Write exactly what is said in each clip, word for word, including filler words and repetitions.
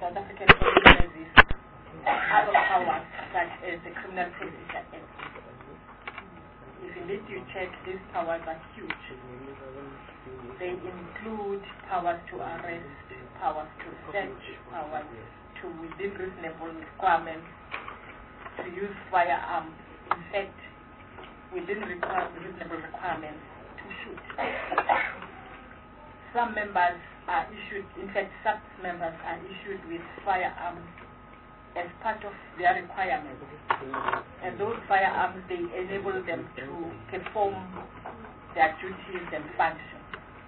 South African Police Service other powers such as the Criminal Procedure Act. If indeed you check, these powers are huge. They include powers to arrest, powers to search, powers to, within reasonable requirements, to use firearms. In fact, within require, reasonable requirements, to shoot. Some members are issued, in fact, some members are issued with firearms as part of their requirements. And those firearms, they enable them to perform their duties and functions.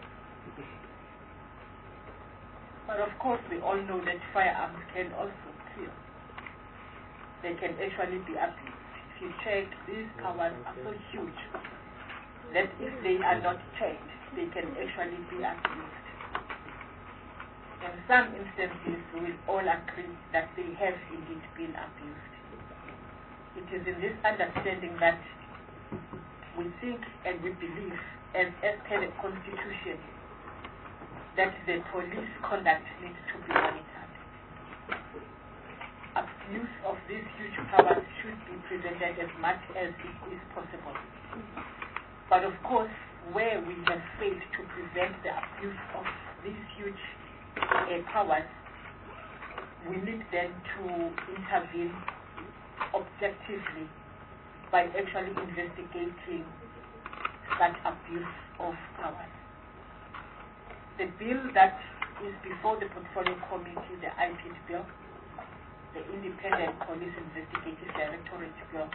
But of course, we all know that firearms can also kill. They can actually be abused. If you check, these powers are so huge that if they are not checked, they can actually be abused. In some instances, we will all agree that they have indeed been abused. It is in this understanding that we think and we believe, as, as per the Constitution, that the police conduct needs to be monitored. Abuse of these huge powers should be prevented as much as it is possible. But of course, where we have failed to prevent the abuse of these huge uh, powers, we need then to intervene objectively by actually investigating such abuse of powers. The bill that is before the Portfolio Committee, the I P I D bill, the Independent Police Investigative Directorate bill,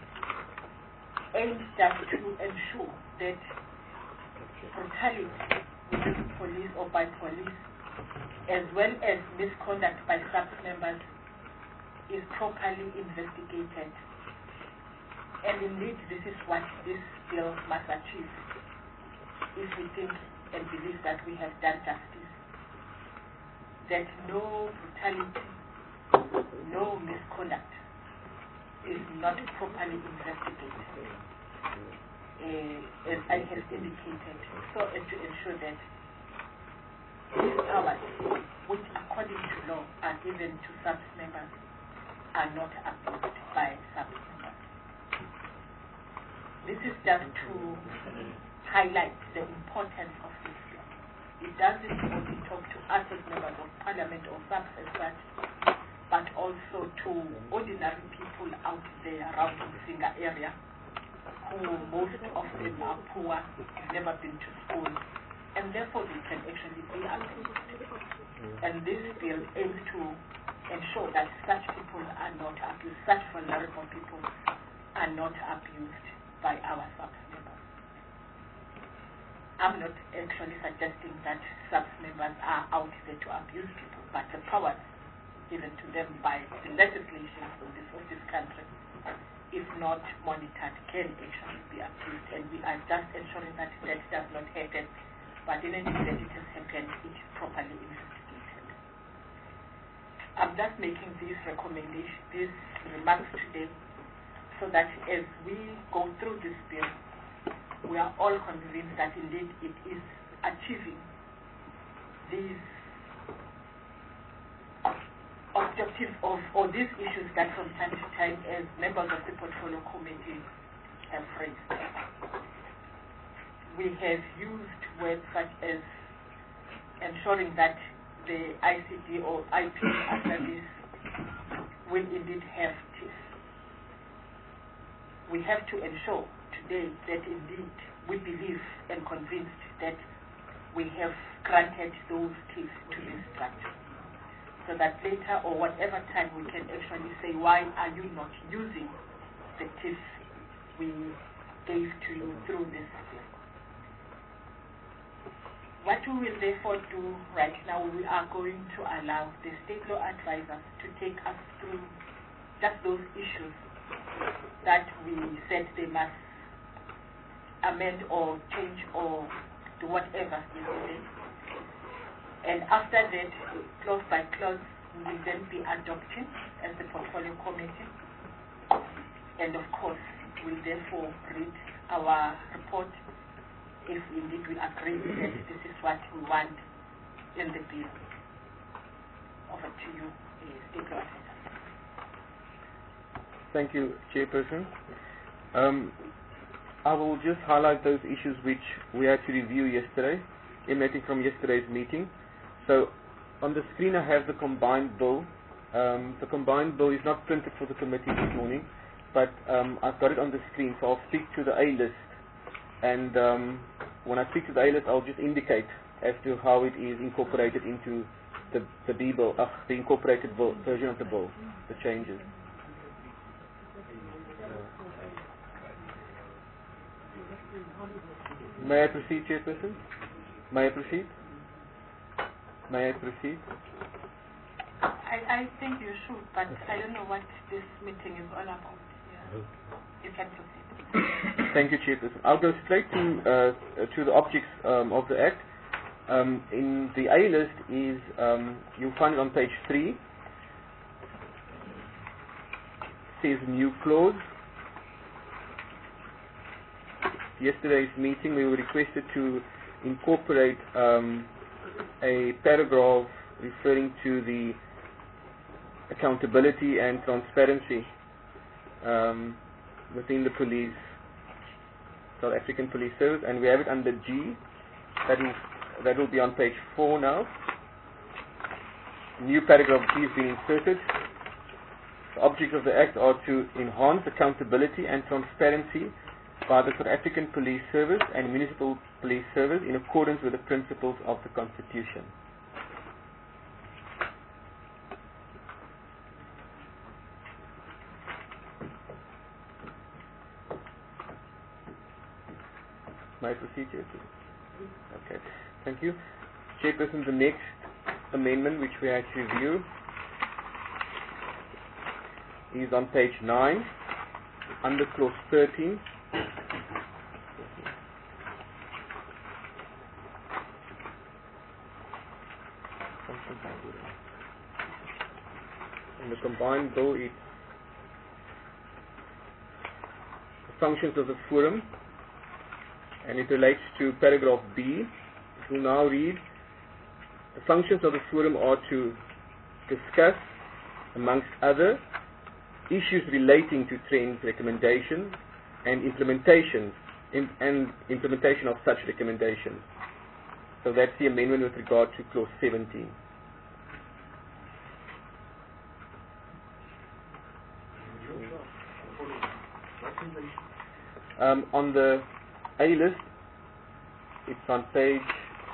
aims just to ensure that brutality within police or by police, as well as misconduct by sub-members, is properly investigated. And indeed, this is what this bill must achieve if we think and believe that we have done justice. That no brutality, no misconduct is not properly investigated, uh, as I have indicated, so as to ensure that these powers, which according to law are given to sub-members, are not abused by sub-members. This is just to highlight the importance of this law. It doesn't only talk to us as members of parliament or subs as such, but also to ordinary people out there around the Msinga area, who most of them are poor, have never been to school, and therefore they can actually be abused. And this bill aims to ensure that such people are not abused, such vulnerable people are not abused by our sub-members. I'm not actually suggesting that sub-members are out there to abuse people, but the powers given to them by the legislation of this, of this country, if not monitored, can actually be abused. And we are just ensuring that that does not happen, but in any event it has happened, it is properly investigated. I'm just making these recommendations, these remarks today, so that as we go through this bill, we are all convinced that indeed it is achieving these objectives of, or these issues that from time to time, as members of the Portfolio Committee have raised. We have used words such as ensuring that the I C D or I P service will indeed have teeth. We have to ensure today that indeed we believe and convinced that we have granted those teeth to this structure, so that later or whatever time we can actually say, why are you not using the tips we gave to you through this bill? What we will therefore do right now, we are going to allow the state law advisors to take us through just those issues that we said they must amend or change or do whatever is needed. And after that, clause by clause, we will then be adopting as the Portfolio Committee. And of course, we'll therefore read our report if indeed we agree that this is what we want in the bill. over to you, uh, State Law Advisor. Thank you, Chairperson. Um, I will just highlight those issues which we had to review yesterday, emanating from yesterday's meeting. So, on the screen I have the combined bill. Um, the combined bill is not printed for the committee this morning, but um, I've got it on the screen, so I'll speak to the A list. And um, when I speak to the A list, I'll just indicate as to how it is incorporated into the, the B bill, uh, the incorporated bill, version of the bill, the changes. May I proceed, Chairperson? May I proceed? May I proceed? I, I think you should, but I don't know what this meeting is all about. Yeah. You can proceed. Thank you, Chairperson. I'll go straight to uh, to the objects um, of the Act. Um, in the A list is, um, you'll find it on page three. It says new clause. Yesterday's meeting we were requested to incorporate um, a paragraph referring to the accountability and transparency um, within the police, South African Police Service, and we have it under G. That will, that will be on page four now. New paragraph G has been inserted. The objects of the Act are to enhance accountability and transparency by the South African Police Service and Municipal Police Service in accordance with the principles of the Constitution. May I proceed, Chairperson? Okay, thank you. Chairperson, the next amendment which we had to review is on page nine, under clause thirteen. In the combined bill, it's the functions of the forum, and it relates to paragraph B. It will now read, the functions of the forum are to discuss, amongst other, issues relating to trends, recommendations, and implementation, in, and implementation of such recommendations. So that's the amendment with regard to clause seventeen. Um, on the A list, it's on page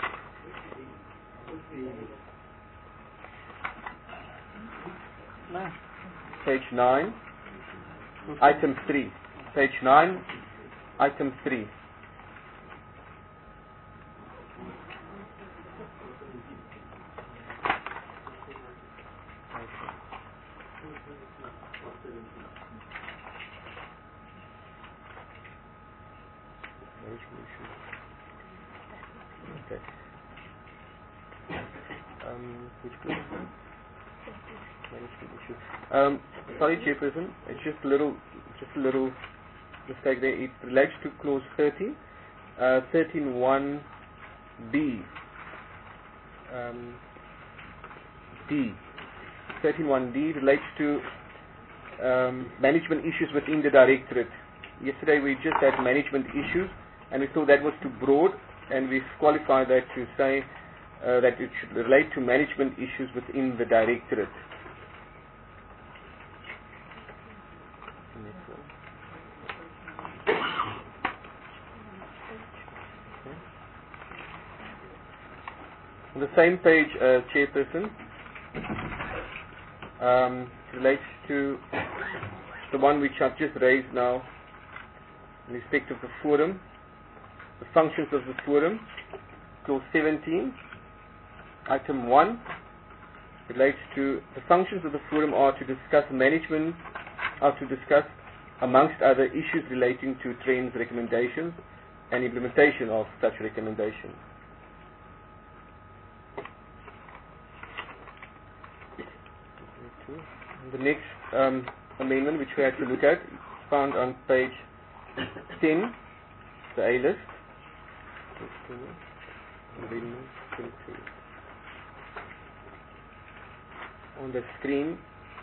page nine, item three. Page nine, item three. Okay. Um, which place? Management issue. Um, sorry, Chairperson. It's just a little, just a little mistake there. It relates to clause thirteen, uh, thirteen one B. Um, D. thirteen one D relates to um, management issues within the directorate. Yesterday we just had management issues, and we thought that was too broad, and we qualified that to say uh, that it should relate to management issues within the directorate. On the same page, uh, Chairperson, um, relates to the one which I've just raised now in respect of the forum, the functions of the forum, clause seventeen, item one, relates to the functions of the forum are to discuss management, are to discuss amongst other issues relating to trends, recommendations, and implementation of such recommendations. The next um, amendment which we had to look at is found on page ten, the A list. on the screen.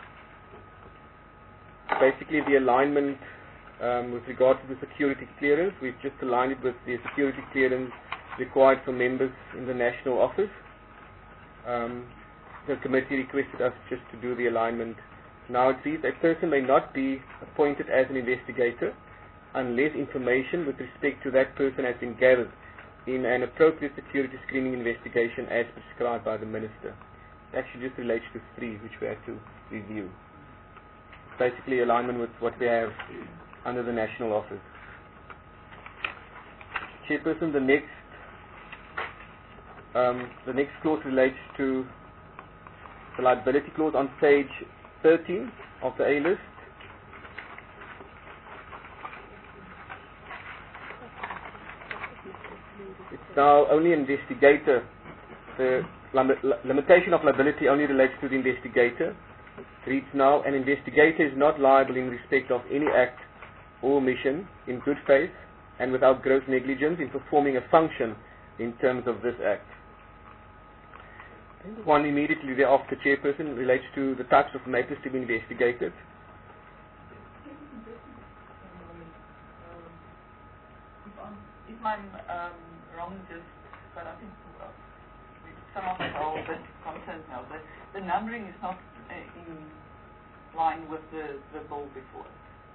Basically, the alignment um, with regard to the security clearance, we've just aligned it with the security clearance required for members in the national office. Um, the committee requested us just to do the alignment. Now it reads, a person may not be appointed as an investigator unless information with respect to that person has been gathered in an appropriate security screening investigation as prescribed by the Minister. It actually just relates to three, which we had to review. Basically alignment with what we have under the National Office. Chairperson, the next um, the next clause relates to the liability clause on page thirteen of the A list. It's now only investigator. The lim limitation of liability only relates to the investigator. It reads now, an investigator is not liable in respect of any act or omission in good faith and without gross negligence in performing a function in terms of this act. And the one immediately thereafter, Chairperson, relates to the types of matters to be investigated. If I'm um, wrong, just, but I think uh, some of us are a bit concerned now. The, the numbering is not uh, in line with the, the bill before.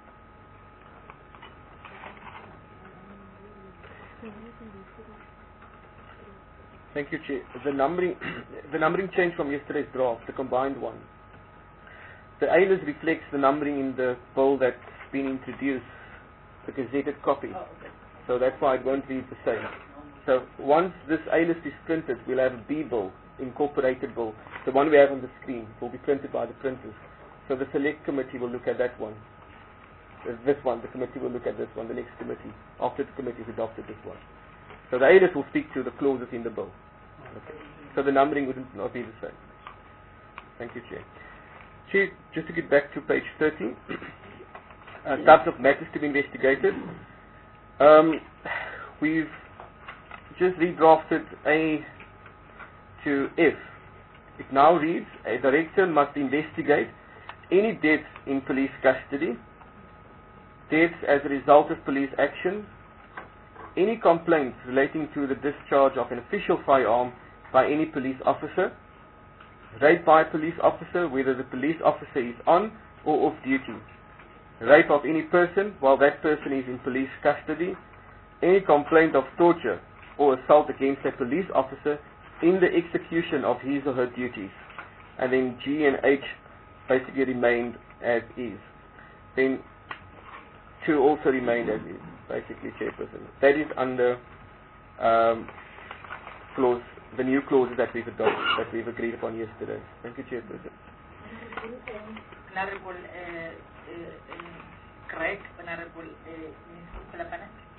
Thank you, Chair. The numbering, the numbering changed from yesterday's draft, the combined one. The A list reflects the numbering in the bill that's been introduced, the gazetted copy. Oh, okay. So that's why it won't read the same. So once this A list is printed, we'll have a B bill, incorporated bill. The one we have on the screen will be printed by the printers. So the select committee will look at that one. Uh, this one, the committee will look at this one, the next committee, after the committee has adopted this one. So the A list will speak to the clauses in the bill. Okay. So the numbering would not be the same. Thank you, Chair. Chair, just to get back to page thirteen, uh, types of matters to be investigated. Um, we've just redrafted A to F. It now reads, a director must investigate any deaths in police custody, deaths as a result of police action, any complaints relating to the discharge of an official firearm by any police officer, rape by a police officer, whether the police officer is on or off duty, rape of any person while that person is in police custody, any complaint of torture or assault against a police officer in the execution of his or her duties. And then G and H basically remained as is. Then two also remained as is, basically, Chairperson. That is under um, clause, the new clauses that we've adopted, that we've agreed upon yesterday. Thank you, Chairperson. Honorable uh, uh, Craig, Honorable uh,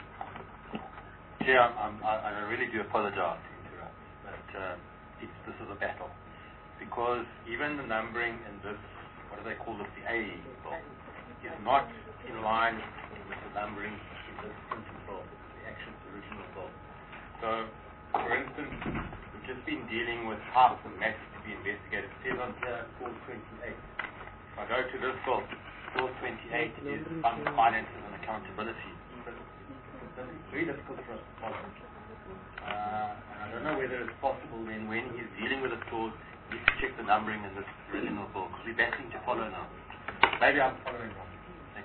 Chair, I'm, I, I really do apologize to interrupt, but uh, it's, this is a battle. Because even the numbering in this, what do they call this, the A bill, is not in line with the numbering in this printed bill, the actual original bill. So, for instance, we've just been dealing with types of matters to be investigated. It says on here, clause twenty-eight. If I go to this bill, clause twenty-eight is fund finances and accountability. It's very difficult for us to follow. Uh, and I don't know whether it's possible then when he's dealing with a clause, he needs to check the numbering in this original bill, because we're battling to follow now. Maybe I'm following wrong. Thank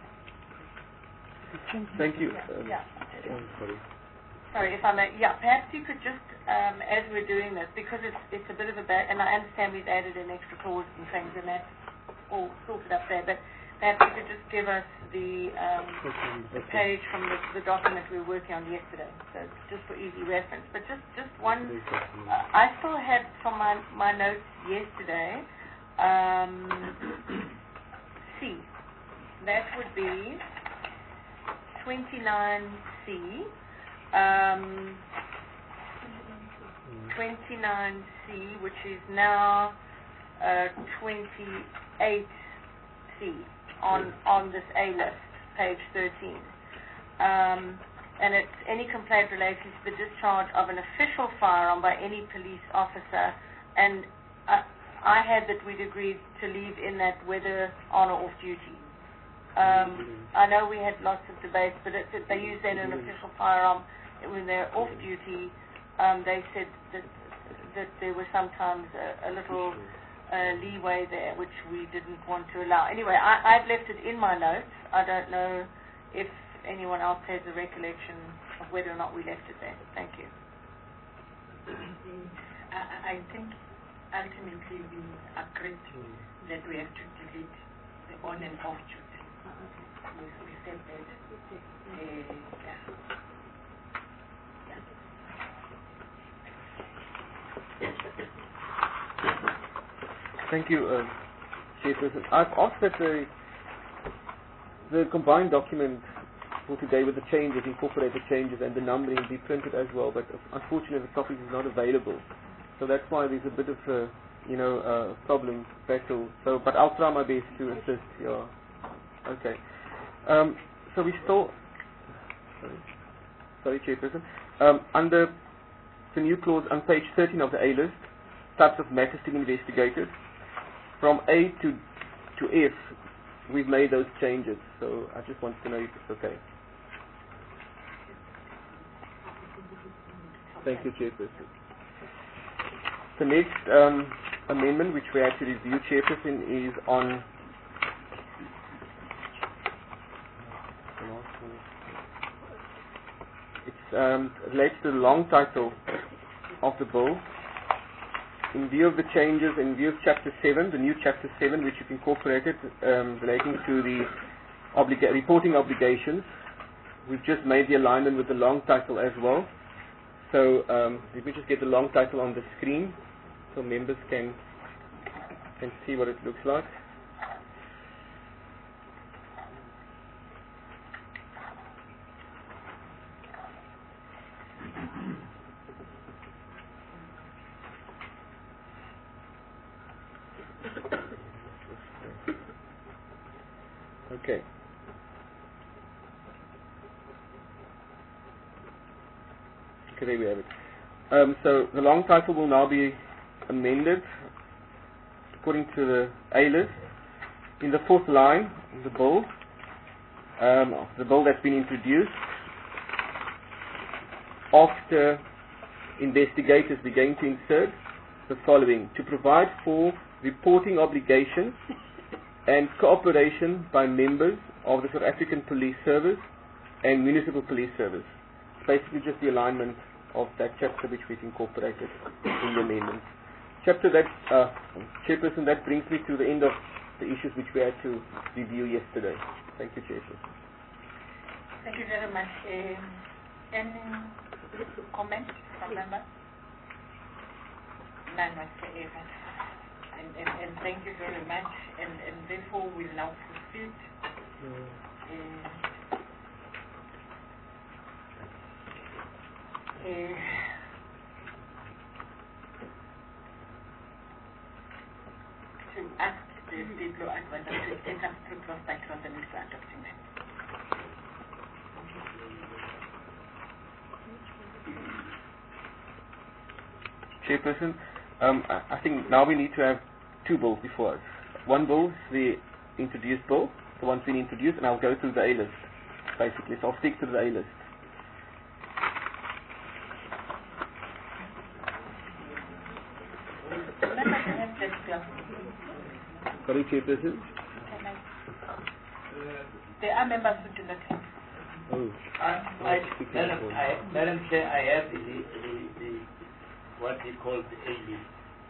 you. Thank you. Um, yeah. oh, sorry. Sorry, if I may, yeah, perhaps you could just, um, as we're doing this, because it's it's a bit of a bad, and I understand we've added an extra clause and things, and that's all sorted up there, but perhaps you could just give us the, um, the page from the, the document we were working on yesterday, so just for easy reference. But just, just one, uh, I still had from my, my notes yesterday, um, C. That would be twenty-nine C. Um, twenty-nine C, which is now uh, twenty-eight C on on this A list, page thirteen, um, and it's any complaint relating to the discharge of an official firearm by any police officer. And I, I had that we'd agreed to leave in that whether on or off duty. Um, I know we had lots of debates, but it's, if they use that in an official firearm when they're off duty, um, they said that that there was sometimes a, a little uh, leeway there, which we didn't want to allow. Anyway, I, I've left it in my notes. I don't know if anyone else has a recollection of whether or not we left it there. Thank you. I, I think ultimately we agreed that we have to delete the on and off duty. We, we said that. Uh, yeah. Thank you, uh, Chairperson. I've asked that the, the combined document for today with the changes, incorporate the changes and the numbering be printed as well, but unfortunately the topic is not available. So that's why there's a bit of a, you know, uh, problem, battle. So, but I'll try my best to assist. Yeah. Okay. Um, so we still, sorry, sorry Chairperson. Um, under the new clause on page thirteen of the A list, types of matters to be investigated. From A to to F, we've made those changes. So I just wanted to know if it's okay. Thank you, Chairperson. The next um, amendment which we had to review, Chairperson, is on it's um, relates to the long title of the bill. In view of the changes, in view of Chapter seven, the new Chapter seven, which you've incorporated, um, relating to the obliga- reporting obligations, we've just made the alignment with the long title as well. So um, let me just get the long title on the screen so members can can see what it looks like. Okay. Okay, there we have it. Um, so the long title will now be amended according to the A list. In the fourth line of the bill, um, of the bill that's been introduced, after investigators, we're going to insert the following: to provide for reporting obligations and cooperation by members of the South African Police Service and Municipal Police Service. It's basically just the alignment of that chapter which we've incorporated in the amendment. Chapter that, uh, Chairperson, that brings me to the end of the issues which we had to review yesterday. Thank you, Chairperson. Thank you very much. Um, any comments from members? None whatsoever. And, and, and thank you very much. And, and therefore we'll now proceed. Uh, uh, to ask the state law advisor to take up to cross title on the next document. Chairperson, um, I, I think now we need to have two bills before us. One bill is the introduced bill, the one's been introduced, and I'll go through the A list, basically. So I'll stick to the A list. Sorry, Chairperson. There are members who do not have. Oh. I, I, Madam, I, Madam Chair, I have the, the, the what he calls the A list.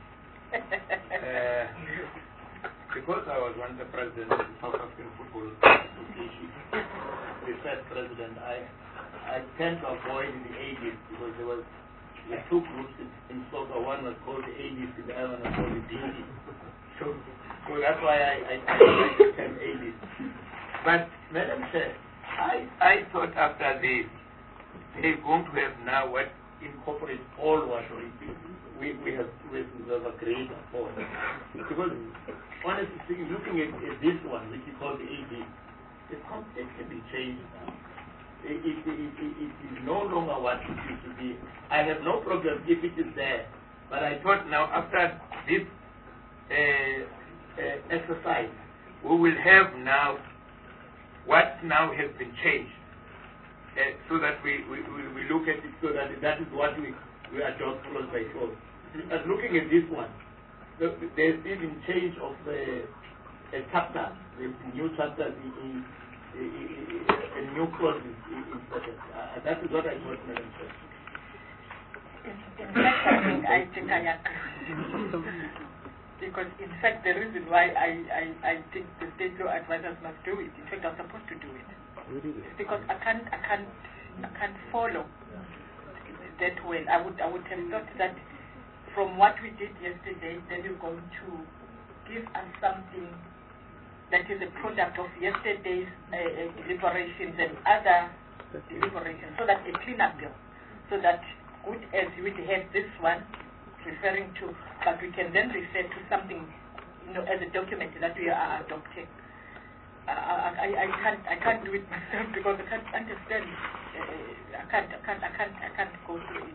uh, because I was once the president of the South African Football Association, the first president, I I tend to avoid the A list because there was there were two groups in, in soccer. One was called the A list and the other one was called the D list. So, so that's why I I, I like the term A list. But Madam Chair, I I thought after the they're going to have now what incorporates all what we we we have we have agreed upon. Because honestly speaking, looking at, at this one, which is called the A D, the concept can be changed now. It, it, it, it, it is no longer what it used to be. I have no problem if it is there, but I thought now after this uh, uh, exercise, we will have now what now has been changed, uh, so that we, we, we look at it, so that that is what we, we adopt clause by clause. As looking at this one, the, there's even change of the a chapter, the new chapters in, in, in, in new clauses inserted. Uh, that is what I thought, Madam Chair. In, in fact, I think I, think I agree. Because in fact, the reason why I, I, I think the state law advisors must do it, in fact, I'm supposed to do it, is because I can't, I can't, I can't follow that well. I would, I would have thought that from what we did yesterday, then you're going to give us something that is a product of yesterday's uh, uh, deliberations and other deliberations, so that a cleaner bill, so that good as we have this one referring to, but we can then refer to something, you know, as a document that we are adopting. Uh, I, I, I can't, I can't do it myself because I can't understand. Uh, I can't, I can't, I can't, I can't go through it.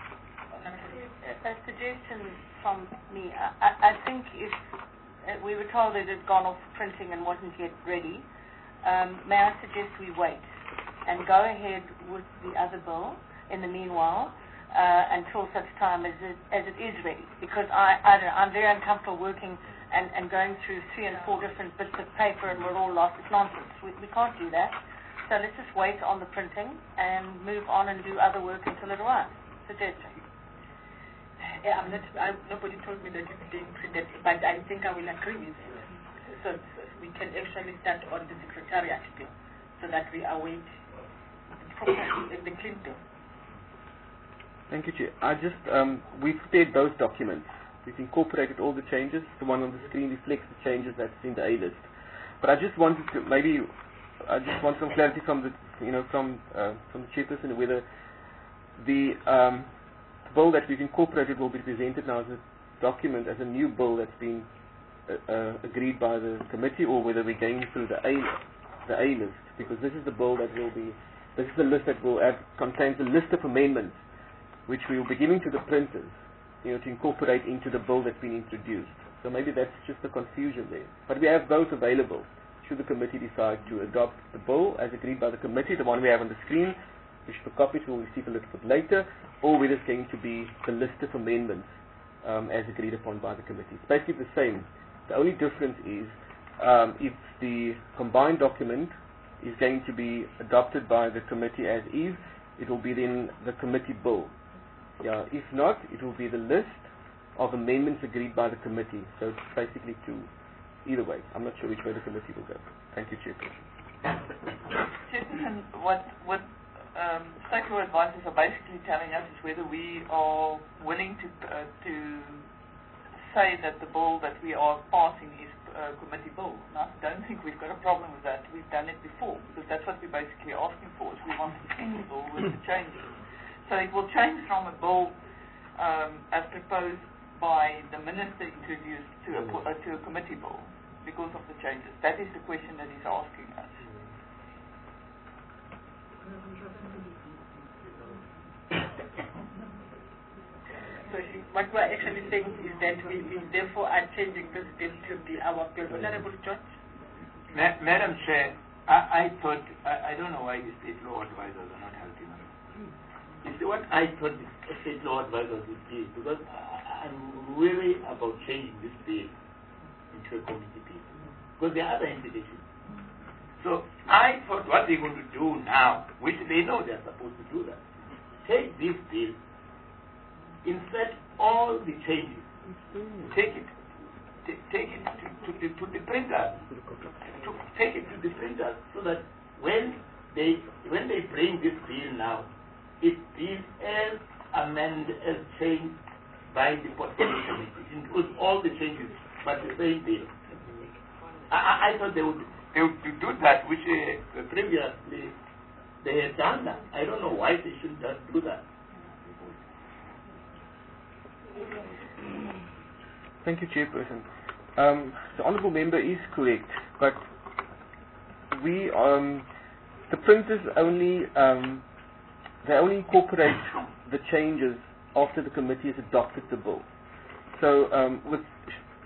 A suggestion from me. I, I, I think if uh, we were told it had gone off printing and wasn't yet ready, um, may I suggest we wait and go ahead with the other bill in the meanwhile uh, until such time as it, as it is ready? Because I, I don't know, I'm very uncomfortable working and, and going through three and four different bits of paper and we're all lost. It's nonsense. We, we can't do that. So let's just wait on the printing and move on and do other work until it arrives. Suggestion. Yeah, I'm not, I, nobody told me that it's being printed, but I think I will agree with it. So, so we can actually start on the secretariat bill, so that we await the, the clean bill. Thank you, Chair. I just, um, we've prepared both documents. We've incorporated all the changes. The one on the screen reflects the changes that's in the A list. But I just wanted to, maybe, I just want some clarity from the, you know, from, uh, from the chairperson, whether the, um, the bill that we've incorporated will be presented now as a document, as a new bill that's been uh, uh, agreed by the committee, or whether we're going through the A, the A list, because this is the bill that will be, this is the list that will have, contains a list of amendments which we will be giving to the printers, you know, to incorporate into the bill that's been introduced. So maybe that's just a confusion there. But we have both available, should the committee decide to adopt the bill as agreed by the committee, the one we have on the screen, which the copies we'll receive a little bit later, or whether it's going to be the list of amendments um, as agreed upon by the committee. It's basically the same. The only difference is um, if the combined document is going to be adopted by the committee as is, it will be then the committee bill. Yeah, if not, it will be the list of amendments agreed by the committee. So it's basically two. Either way, I'm not sure which way the committee will go. Thank you, Chairperson. Chairperson, what what um, state law advisors are basically telling us is whether we are willing to uh, to say that the bill that we are passing is a committee bill. And I don't think we've got a problem with that. We've done it before, because that's what we're basically asking for, is we want a single bill with the changes. So it will change from a bill um, as proposed by the minister introduced to a, uh, to a committee bill because of the changes. That is the question that he's asking us. So she, what we're actually saying is that we, we therefore are changing this bill to be our bill. Honorable George? Ma Madam Chair, I, I thought, I, I don't know why the state law advisors are not helping us. You see, what I thought the state law advisors would do, because I, I'm worried about changing this bill into a committee bill, because there are other implications. So I thought what they're going to do now, which they know they're supposed to do that, take this bill, insert all the changes, take it, take it to, to, the, to the printer, to take it to the printer, so that when they when they bring this bill now, it is as amended, as changed by the portfolio committee. It includes all the changes, but the same bill. I, I, I thought they would they would do that, which uh, previously they had done that. I don't know why they should not do that. Thank you, Chairperson. Um, the Honourable Member is correct, but we, um, the printers only, um, they only incorporate the changes after the committee has adopted the bill. So um, with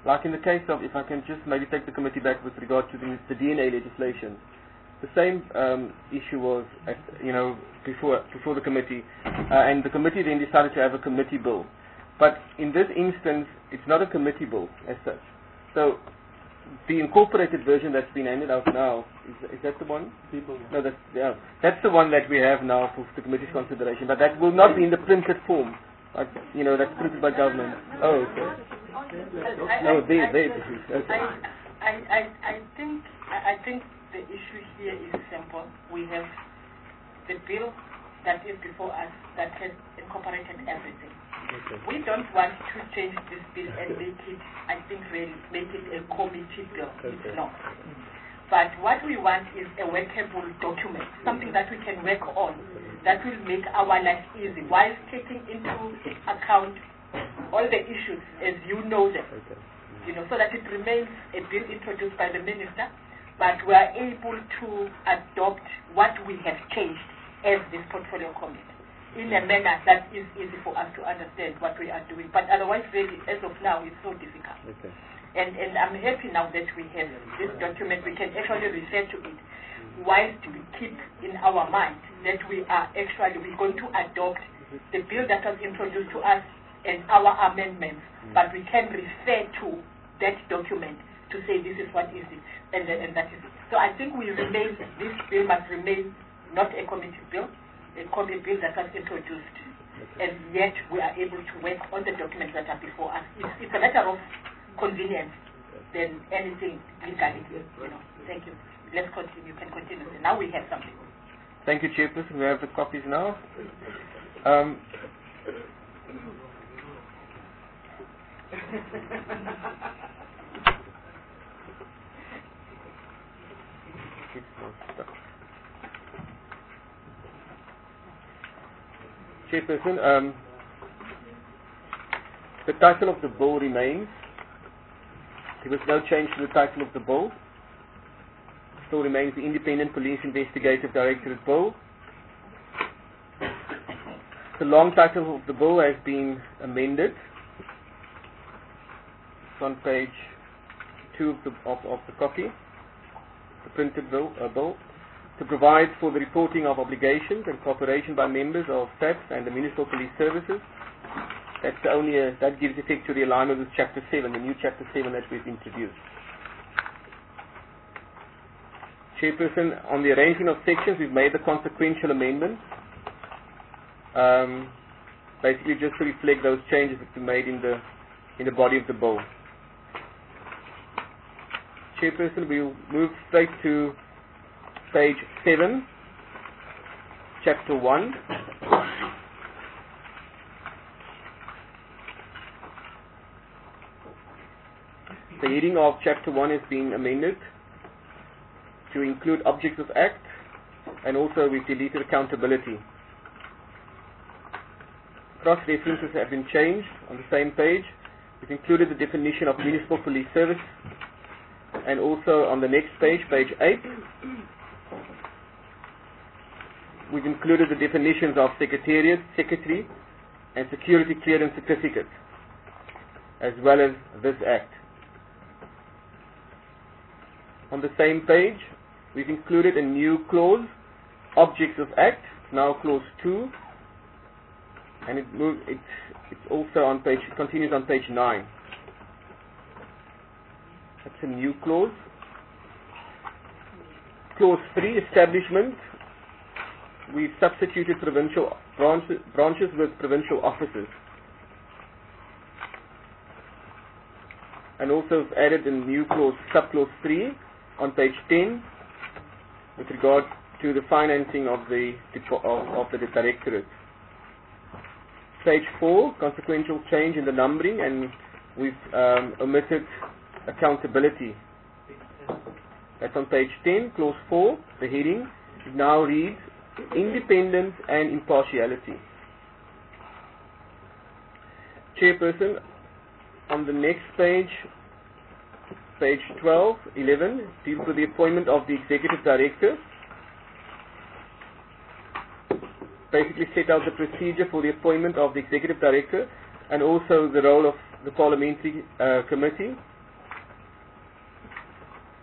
like in the case of, if I can just maybe take the committee back with regard to the, the D N A legislation, the same um, issue was, at, you know, before before the committee, uh, and the committee then decided to have a committee bill. But in this instance, it's not a committee bill as such. So the incorporated version that's been handed out now, is, is that the one? People. No, that's, yeah, that's the one that we have now for the committee's consideration. But that will not be in the printed form, like, you know, that's printed by government. Oh, okay. Oh, there, there. Okay. I, I, I think, I think the issue here is simple. We have the bill that is before us that has incorporated everything. Okay. We don't want to change this bill and make it, I think, really make it a committee bill. Okay. It's not. But what we want is a workable document, something that we can work on, that will make our life easy, while taking into account all the issues as you know them. Okay. You know, so that it remains a bill introduced by the minister, but we are able to adopt what we have changed as this portfolio committee in a manner that is easy for us to understand what we are doing. But otherwise, really, as of now, it's so difficult. Okay. And and I'm happy now that we have this document. We can actually refer to it, whilst we keep in our mind that we are actually we're going to adopt the bill that was introduced to us and our amendments, mm. but we can refer to that document to say this is what is it, and, and that is it. So I think we remain, this bill must remain not a committee bill, a committee bill that was introduced, okay. and yet we are able to work on the documents that are before us. It's, it's a matter of convenience than anything legally, you know. Thank you. Let's continue. You can continue. Now we have something. Thank you, Chairperson. We have the copies now. Um, Chairperson, um, the title of the bill remains. There was no change to the title of the bill. Still remains the Independent Police Investigative Directorate Bill. The long title of the bill has been amended. It's on page two of the, of, of the copy, the printed bill, uh, bill, to provide for the reporting of obligations and cooperation by members of S A P S and the Municipal Police Services. That's only a, that gives effect to the alignment with Chapter seven, the new Chapter seven that we've introduced. Chairperson, on the arrangement of sections, we've made the consequential amendments, um, basically just to reflect those changes that we made in the in the body of the bill. Chairperson, we'll move straight to page seven, Chapter one. The heading of Chapter one is being amended to include Objects of Act, and also we've deleted accountability. Cross-references have been changed on the same page. We've included the definition of Municipal Police Service, and also on the next page, page eight, we've included the definitions of Secretariat, Secretary, and Security Clearance Certificate, as well as this Act. On the same page, we've included a new clause, Objects of Act, now clause two, and it moves, it's, it's also on page, it continues on page nine. That's a new clause. Clause three, Establishment, we've substituted provincial branches, branches with provincial offices. And also added a new clause, subclause three, on page ten, with regard to the financing of the of, of the directorate. Page four, consequential change in the numbering, and we've um, omitted accountability. That's on page ten, clause four, the heading. It now reads independence and impartiality. Chairperson, on the next page, page twelve, eleven, deals with the appointment of the executive director. Basically set out the procedure for the appointment of the executive director, and also the role of the parliamentary uh, committee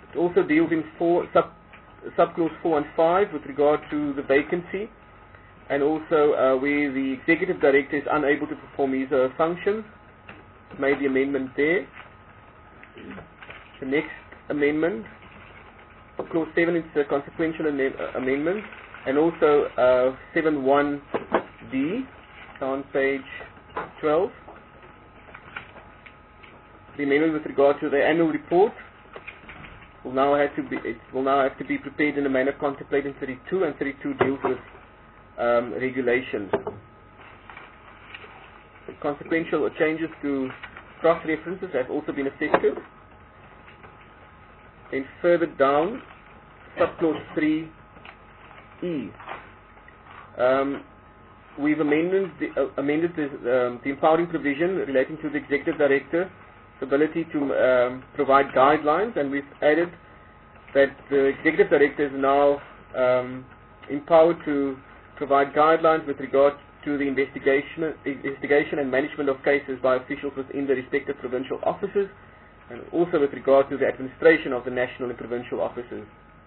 It also deals in four, sub, subclause four and five with regard to the vacancy, and also uh, where the executive director is unable to perform his uh, functions. Made the amendment there. The next amendment, clause seven, is a consequential uh, amendment, and also uh, seven one D on page twelve. The amendment with regard to the annual report will now have to be it will now have to be prepared in a manner contemplated in thirty-two, and thirty-two deals with um, regulations. The consequential changes to cross references have also been effected. And further down, subclause three E. Um, we've amended the, uh, amended the, um, the empowering provision relating to the executive director's ability to um, provide guidelines, and we've added that the executive director is now um, empowered to provide guidelines with regard to the investigation, investigation and management of cases by officials within the respective provincial offices, and also with regard to the administration of the national and provincial offices.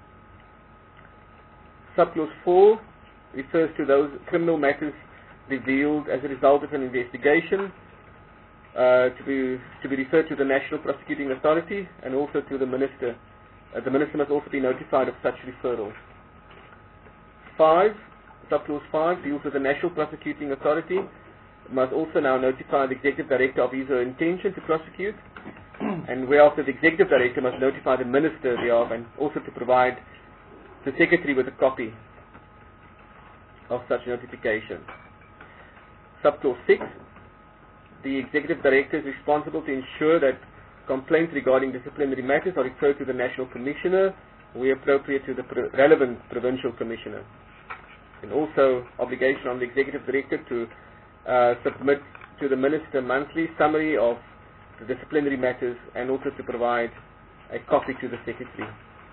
Subclause four refers to those criminal matters revealed as a result of an investigation uh, to be to be referred to the National Prosecuting Authority and also to the Minister. Uh, the Minister must also be notified of such referrals. Five, subclause five deals with the National Prosecuting Authority must also now notify the Executive Director of his or her intention to prosecute, and whereafter the Executive Director must notify the Minister thereof, and also to provide the Secretary with a copy of such notification. Subclause six, the Executive Director is responsible to ensure that complaints regarding disciplinary matters are referred to the National Commissioner, where appropriate to the pro relevant Provincial Commissioner. And also obligation on the Executive Director to uh, submit to the Minister monthly summary of the disciplinary matters, and also to provide a copy to the Secretary.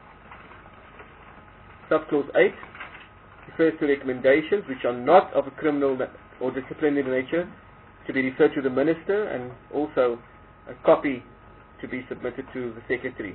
Subclause eight refers to recommendations which are not of a criminal or disciplinary nature to be referred to the Minister, and also a copy to be submitted to the Secretary.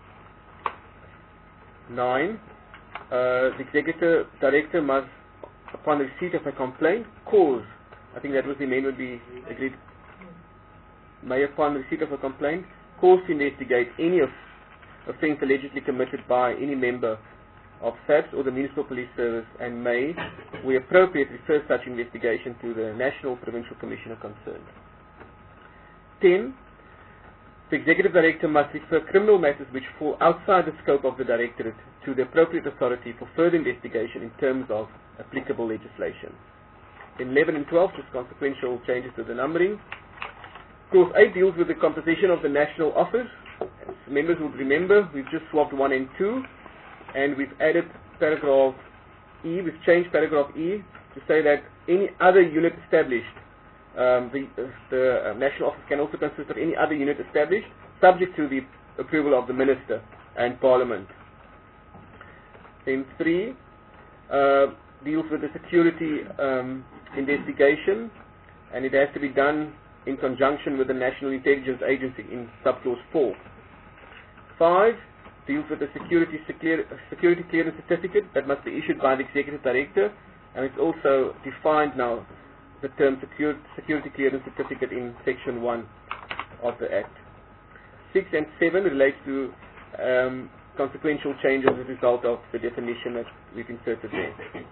Nine, uh, the Executive Director must, upon receipt of a complaint, cause, I think that was the amendment we agreed, may upon receipt of a complaint, cause to investigate any of offence allegedly committed by any member of S A P S or the Municipal Police Service, and may, where appropriate, refer such investigation to the National Provincial Commissioner concerned. Ten, the Executive Director must refer criminal matters which fall outside the scope of the Directorate to the appropriate authority for further investigation in terms of applicable legislation. In eleven and twelve, just consequential changes to the numbering. Clause eight deals with the composition of the National Office. As members would remember, we've just swapped one and two, and we've added paragraph E. We've changed paragraph E to say that any other unit established, um, the, uh, the uh, National Office can also consist of any other unit established, subject to the approval of the Minister and Parliament. Then three uh, deals with the security um, investigation, and it has to be done in conjunction with the National Intelligence Agency in subclause four. Five deals with the security, security clearance certificate that must be issued by the Executive Director, and it's also defined now, the term secure, security clearance certificate, in section one of the Act. Six and seven relates to um, consequential changes as a result of the definition that we've inserted there,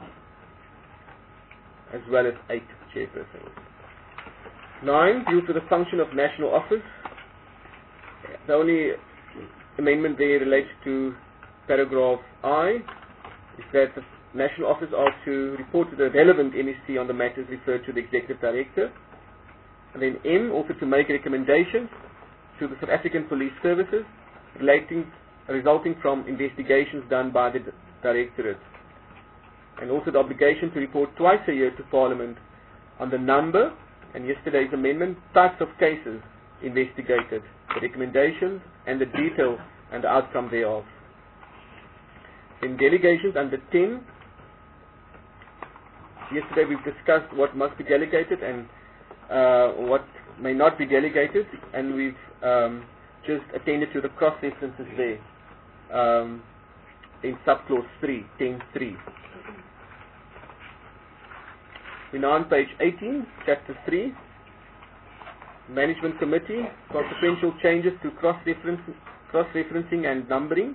as well as eight, Chairperson. Nine deals with the function of National Office. The only amendment there relates to paragraph I, is that the National Office are to report to the relevant M S C on the matters referred to the Executive Director. And then M, also to make recommendations to the South African Police Services relating, resulting from investigations done by the Directorate. And also the obligation to report twice a year to Parliament on the number, and yesterday's amendment, types of cases investigated, the recommendations, and the detail and the outcome thereof. In delegations under ten, yesterday we've discussed what must be delegated and uh, what may not be delegated, and we've um, just attended to the cross references there. um, in subclause three, ten three. We're now on page eighteen, chapter three, Management Committee, consequential changes to cross-reference, cross-referencing and numbering.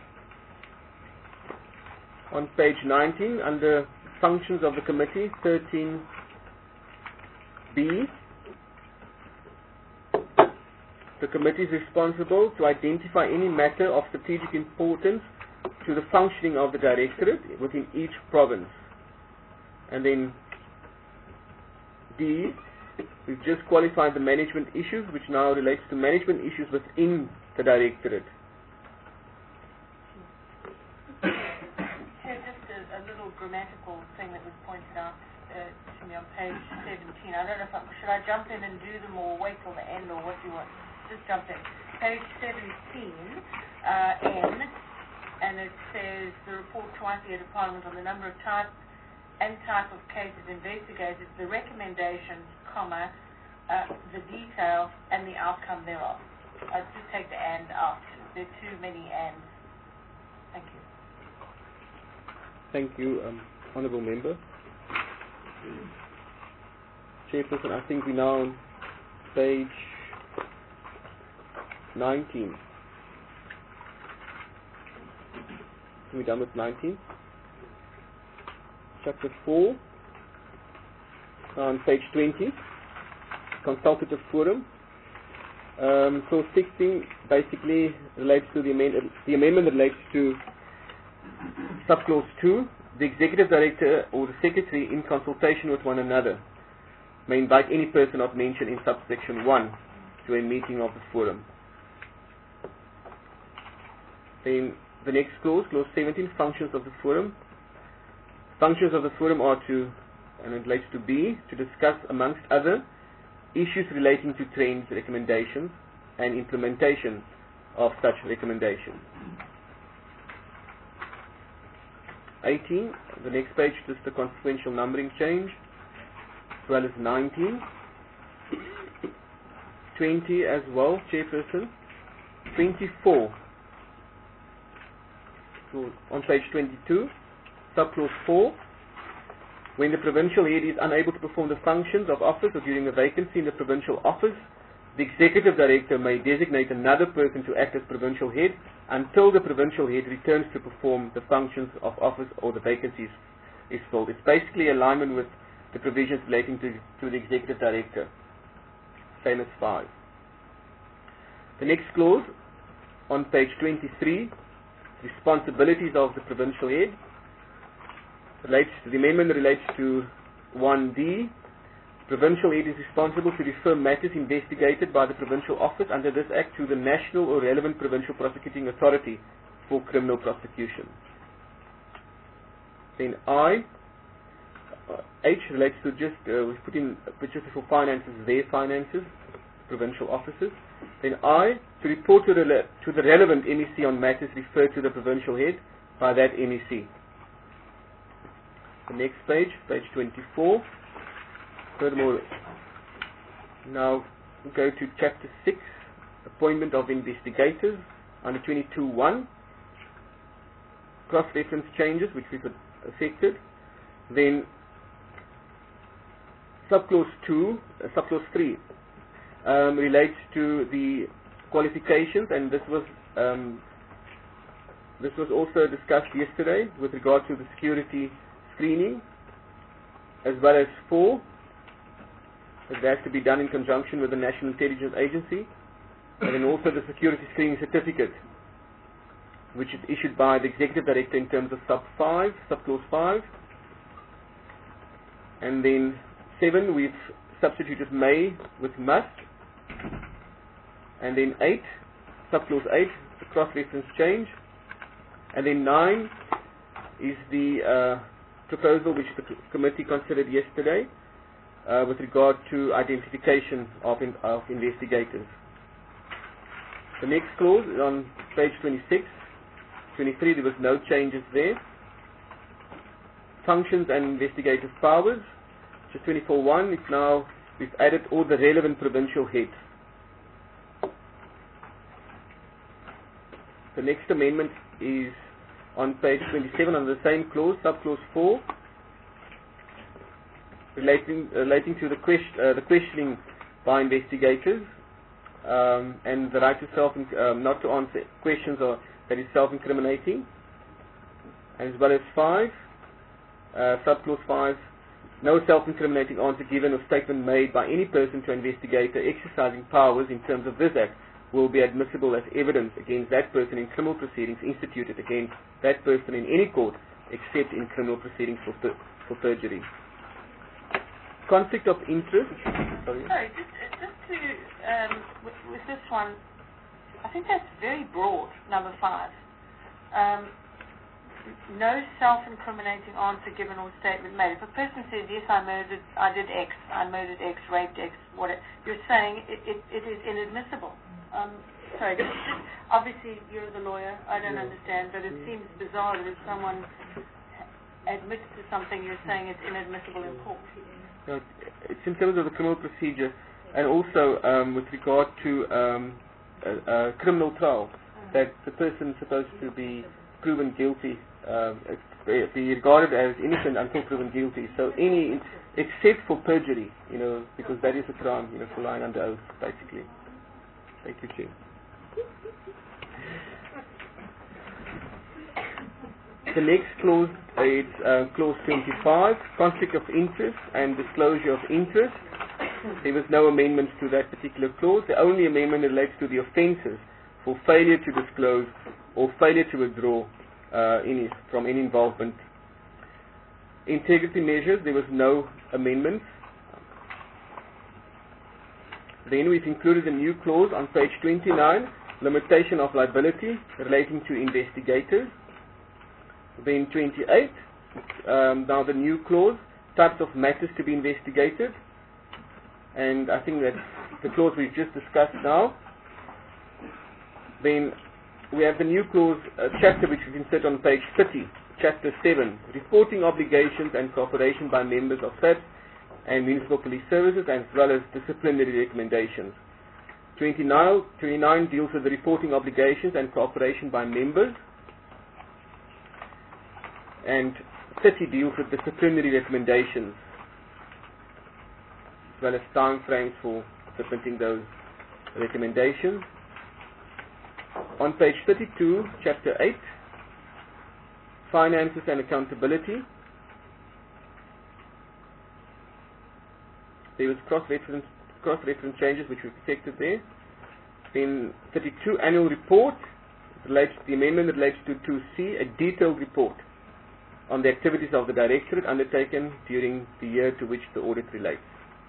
On page nineteen, under functions of the committee, thirteen B, the committee is responsible to identify any matter of strategic importance to the functioning of the directorate within each province. And then D, we've just qualified the management issues, which now relates to management issues within the directorate. Chair, just a, a little grammatical thing that was pointed out uh, to me on page seventeen. I don't know if I, should I jump in and do them or wait till the end, or what do you want? Just jump in. Page seventeen, uh, N, and it says the report twice a year to Parliament on the number of types and type of cases investigated, the recommendations, comma, uh, the detail and the outcome thereof. I'll just take the and out. There are too many ands. Thank you. Thank you, um, Honourable Member. Chairperson, I think we're now on page nineteen. Are we done with nineteen? Chapter four, on page twenty, Consultative Forum. Um, so sixteen basically relates to the amendment, the amendment relates to subclause two, the Executive Director or the Secretary in consultation with one another may invite any person not mentioned in subsection one to a meeting of the forum. Then the next clause, clause seventeen, functions of the forum. Functions of the forum are to, and it relates to B, to discuss amongst other issues relating to trends, recommendations and implementation of such recommendations. eighteen, the next page, just the consequential numbering change, as well as nineteen. twenty as well, Chairperson. twenty-four. So on page twenty-two, subclause four, when the provincial head is unable to perform the functions of office or during a vacancy in the provincial office, the executive director may designate another person to act as provincial head until the provincial head returns to perform the functions of office or the vacancies is filled. It's basically alignment with the provisions relating to, to the executive director. Same as five. The next clause on page twenty-three, responsibilities of the provincial head. Relates to, the amendment relates to one D. Provincial head is responsible to refer matters investigated by the provincial office under this Act to the national or relevant provincial prosecuting authority for criminal prosecution. Then I, uh, H relates to just, uh, we've put in purchase for finances, their finances, provincial offices. Then I, to report to the, to the relevant M E C on matters referred to the provincial head by that M E C. The next page, page twenty-four. Furthermore, now we go to chapter six, appointment of investigators, under twenty-two one, cross-reference changes which we've affected. Then subclause two, uh, subclause three um, relates to the qualifications, and this was um, this was also discussed yesterday with regard to the security screening, as well as four, that has to be done in conjunction with the National Intelligence Agency, and then also the security screening certificate, which is issued by the Executive Director in terms of sub five, subclause five, and then seven, we've substituted may with must, and then eight, subclause eight, the cross-reference change, and then nine is the uh, proposal which the committee considered yesterday uh, with regard to identification of, in, of investigators. The next clause is on page twenty-six. twenty-three, there was no changes there. Functions and investigative powers, which is twenty-four one, it's now, we've added all the relevant provincial heads. the next amendment is on page twenty-seven on the same clause, subclause four, relating relating to the, quest, uh, the questioning by investigators um, and the right to self um, not to answer questions or that is self-incriminating, as well as five, uh, subclause five, no self-incriminating answer given or statement made by any person to investigator exercising powers in terms of this act will be admissible as evidence against that person in criminal proceedings instituted against that person in any court except in criminal proceedings for, per for perjury. Conflict of interest. Sorry. Sorry, just, just to, um, with, with this one, I think that's very broad, number five. Um, no self-incriminating answer given or statement made. If a person says, yes, I murdered, I did X, I murdered X, raped X, whatever, you're saying it, it, it is inadmissible. Um, sorry, just, just, obviously you're the lawyer, I don't yeah. understand, but it seems bizarre that if someone admits to something, you're saying it's inadmissible in court. No, it's in terms of the criminal procedure, and also um, with regard to um, a, a criminal trial, mm. that the person is supposed to be proven guilty, um, be regarded as innocent until proven guilty. So any, except for perjury, you know, because that is a crime, you know, for lying under oath, basically. Thank you, Chair. The next clause is uh, clause twenty-five, conflict of interest and disclosure of interest. There was no amendments to that particular clause. The only amendment relates to the offences for failure to disclose or failure to withdraw uh, any, from any involvement. Integrity measures, there was no amendments. Then we've included a new clause on page twenty-nine, limitation of liability relating to investigators. Then twenty-eight, um, now the new clause, types of matters to be investigated. And I think that's the clause we've just discussed now. Then we have the new clause, uh, chapter which we can set on page thirty, chapter seven, reporting obligations and cooperation by members of S A P S and municipal police services, as well as disciplinary recommendations. twenty-nine, twenty-nine deals with the reporting obligations and cooperation by members, and thirty deals with disciplinary recommendations, as well as time frames for submitting those recommendations. On page thirty-two, chapter eight, finances and accountability, there was cross-reference cross-reference changes which were effected there. In thirty-two, annual report, relates to the amendment that relates to two C, a detailed report on the activities of the Directorate undertaken during the year to which the audit relates.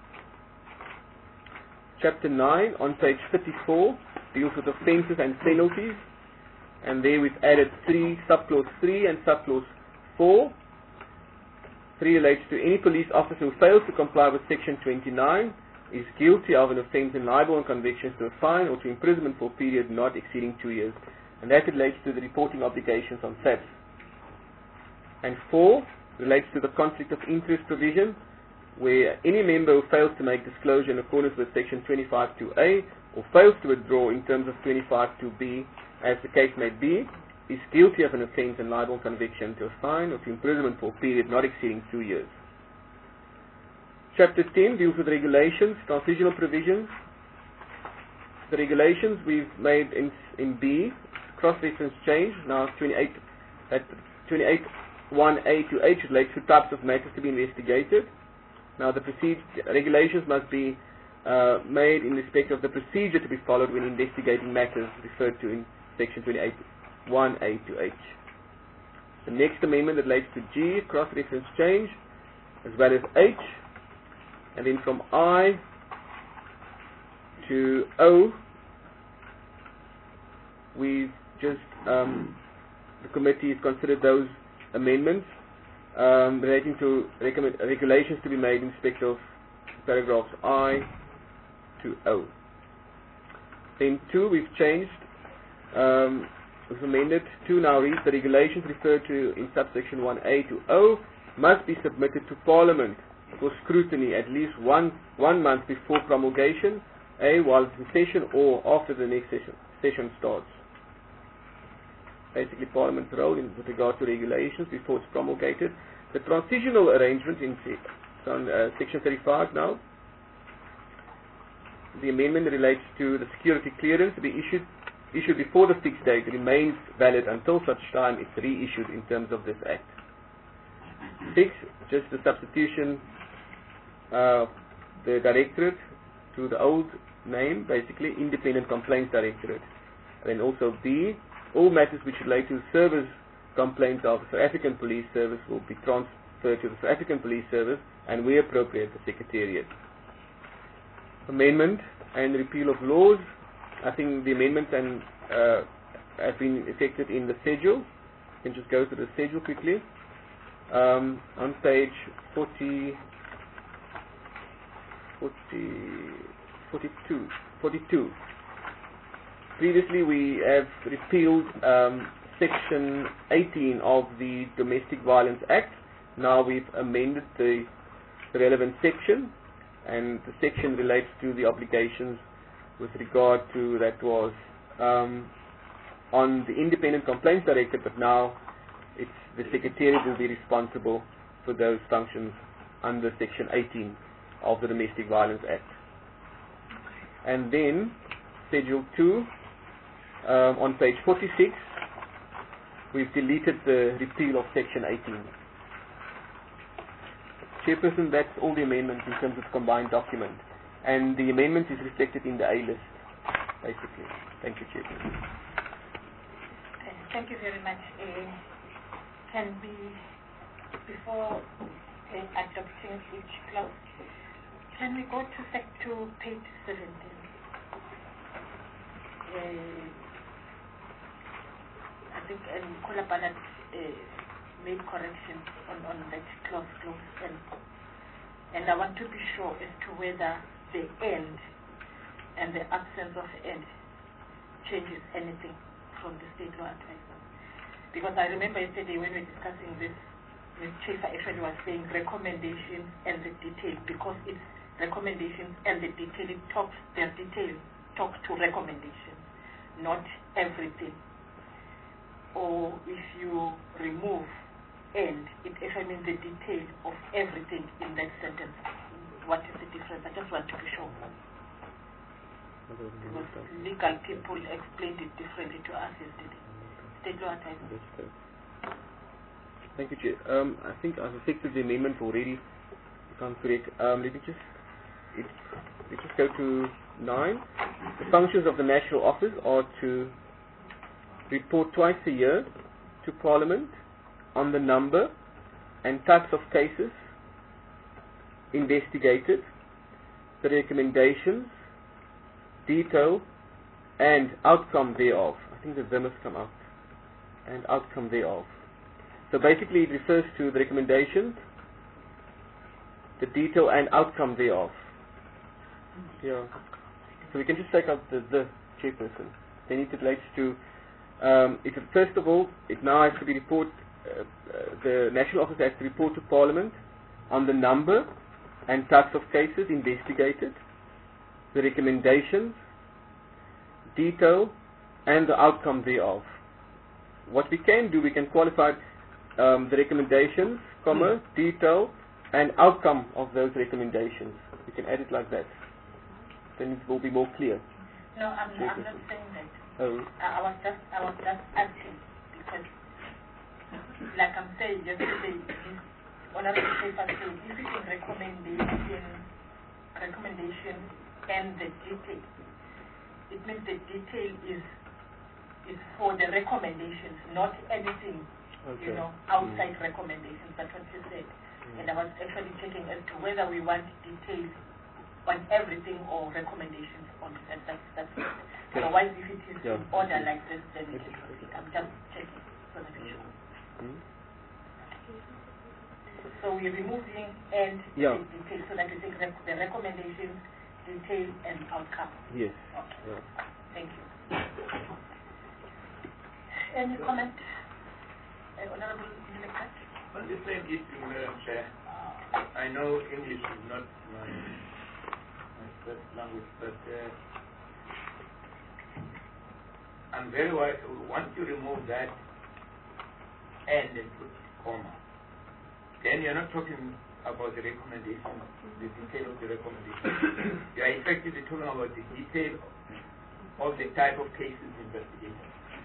Chapter nine, on page thirty-four, deals with offences and penalties, and there we've added three, subclause three and subclause four. three relates to any police officer who fails to comply with section twenty-nine is guilty of an offence and liable on convictions to a fine or to imprisonment for a period not exceeding two years, and that relates to the reporting obligations on S A P S. And four relates to the conflict of interest provision, where any member who fails to make disclosure in accordance with section twenty-five two A or fails to withdraw in terms of twenty-five two B, as the case may be, is guilty of an offence and liable on conviction to a fine or to imprisonment for a period not exceeding two years. Chapter ten deals with regulations, transitional provisions. The regulations we've made in, in B, cross-reference change, now twenty-eight, at twenty-eight one A to H relates to types of matters to be investigated. Now the procedure, regulations must be uh, made in respect of the procedure to be followed when investigating matters referred to in section twenty-eight one A to H. The next amendment relates to G, cross-reference change, as well as H, and then from I to O, we've just, um, the committee has considered those amendments um, relating to regulations to be made in respect of paragraphs I to O. Then two, we've changed, um, we've amended. Two now reads, the regulations referred to in subsection one A to O must be submitted to Parliament for scrutiny at least one, one month before promulgation, A, while it's in session, or after the next session, session starts. basically Parliament's role in, with regard to regulations before it's promulgated. The transitional arrangement in se- so on, uh, section thirty-five now. The amendment relates to the security clearance to be issued issued before the fixed date remains valid until such time it's reissued in terms of this Act. Six, just the substitution of the Directorate to the old name, basically Independent Complaints Directorate. And then also B, all matters which relate to service complaints of the South African Police Service will be transferred to the South African Police Service and where appropriate the Secretariat. Amendment and repeal of laws. I think the amendments and uh, have been effected in the schedule. You can just go to the schedule quickly. Um, on page forty, forty, forty-two, forty-two. Previously we have repealed um, section eighteen of the Domestic Violence Act. Now we've amended the relevant section, and the section relates to the obligations with regard to, that was um, on the Independent Complaints Director, but now it's the Secretariat will be responsible for those functions under section eighteen of the Domestic Violence Act. And then schedule two, um, on page forty-six, we've deleted the repeal of section eighteen. Chairperson, that's all the amendments in terms of combined document. And the amendment is reflected in the A list, basically. Thank you, Chairperson. Okay, thank you very much. Uh, can we, before uh, adopting each clause, can we go to sec to page seventeen? Uh, I think um, Kola Barnett uh, made corrections on, on that clause, clause and, and I want to be sure as to whether the end and the absence of end changes anything from the state law advisor. Because I remember yesterday when we were discussing this, Miz Chafer actually was saying recommendations and the detail, because it's recommendations and the detail, it talks, their detail talk to recommendations, not everything. Or if you remove and, it actually means the detail of everything in that sentence. What is the difference? I just want to be sure. Because legal people explained it differently to us yesterday. State law advisor. Thank you, Chair. Um, I think I've affected the amendment already, if I'm correct. Um, let me just it, let's just go to nine. The functions of the National Office are to report twice a year to Parliament on the number and types of cases investigated, the recommendations, detail, and outcome thereof. I think the V must come out. And outcome thereof. So basically it refers to the recommendations, the detail, and outcome thereof. Yeah. So we can just take out the, the chairperson. Then it relates to, um, it, first of all, it now has to be report, uh, uh, the National Office has to report to Parliament on the number and types of cases investigated, the recommendations, detail, and the outcome thereof. What we can do, we can qualify um, the recommendations, comma, detail, and outcome of those recommendations. We can add it like that. Then it will be more clear. No, I'm, I'm not saying that. Oh. I, I was just, I was just asking because, like I'm saying yesterday, this Honorable Chairman said, if it's in recommendation, recommendation and the detail, it means the detail is is for the recommendations, not anything, Okay. you know, outside Mm. recommendations. That's what you said. Mm. And I was actually checking as to whether we want details on everything or recommendations on that. That's, that's it. Yeah. Otherwise, if it is Yeah. in order like this, then we Okay. can proceed. I'm just checking so that we sure. Hmm? So we're removing and Yeah. the detail so that we take rec- the recommendations, detail, and outcome. Yes. Okay. Yeah. Thank you. Any comment? Uh, Honorable Director? On the same issue, Madam Chair, I know English is not my, my first language, but uh, I'm very wise. Once you remove that and then put comma, then you're not talking about the recommendation, the detail of the recommendation. You are effectively talking about the detail of the type of cases investigated.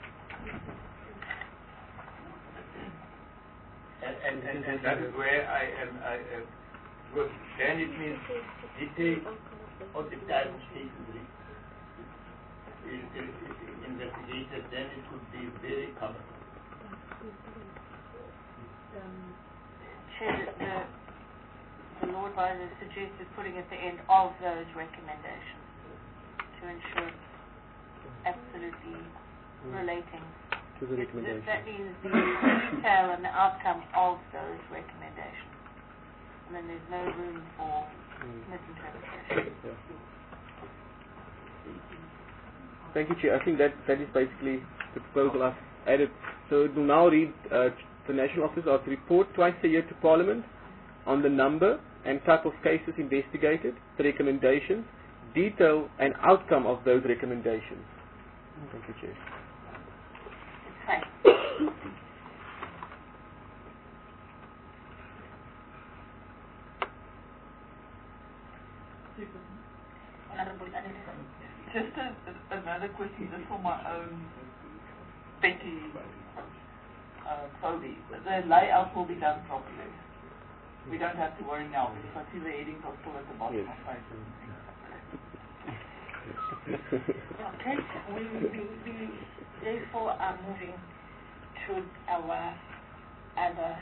And, and, and, and that is where I am, I am, because then it means detail of the type of cases is, is, is investigated, then it could be very cumbersome. Chair, the, the Lord Advisor suggested putting at the end of those recommendations to ensure absolutely relating. To the recommendation. That means the detail and the outcome of those recommendations. And then there's no room for mm. misinterpretation. Yeah. Thank you, Chair. I think that, that is basically the proposal I've added. So it will now read uh, the National Office of the report twice a year to Parliament on the number and type of cases investigated, the recommendations, detail and outcome of those recommendations. Thank you, Chair. Hi. Just a, another question, just for my own petty uh, phobia. The layout will be done properly. We don't have to worry now because I see the headings are still at the bottom yes. of pages. Okay, we, we, we therefore are moving to our other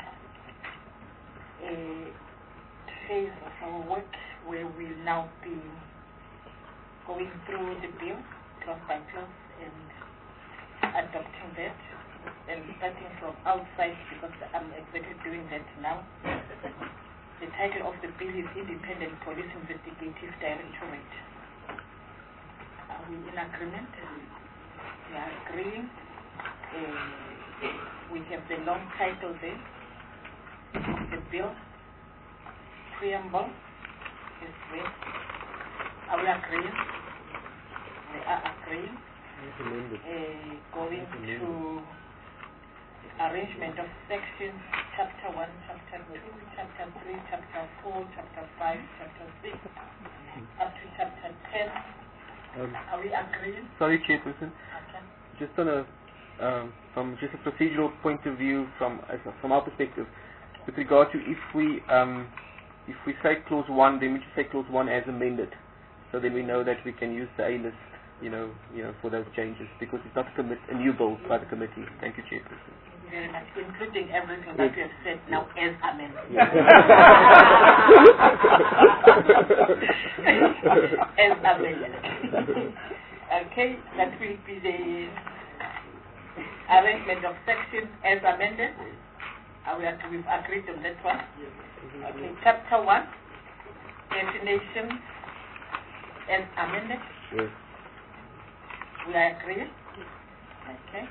uh, phase of our work where we'll now be going through the bill clause by clause and adopting that, and starting from outside because I'm exactly doing that now. The title of the bill is Independent Police Investigative Directorate. Are we in agreement? We are agreeing. Uh, we have the long title there. The bill preamble is there. Are we agreeing? We are agreeing. Uh, going to arrangement of sections, chapter one, chapter two, chapter three, chapter four, chapter five, chapter six, up to chapter ten. Um, Are we agreeing? Sorry, Chairperson. Okay. Just on a um, from just a procedural point of view, from uh, from our perspective, with regard to if we um, if we say clause one, then we just say clause one as amended, so then we know that we can use the A list, you know, you know, for those changes, because it's not a, commit, a new bill by the committee. Thank you, Chairperson. Very much, including everything that you have said now as amended. Yeah. As amended. Okay, that will be the arrangement of sections as amended. Are we ag- we've agreed on that one? Okay, chapter one, definitions as amended. Yes. We are agreed. Okay.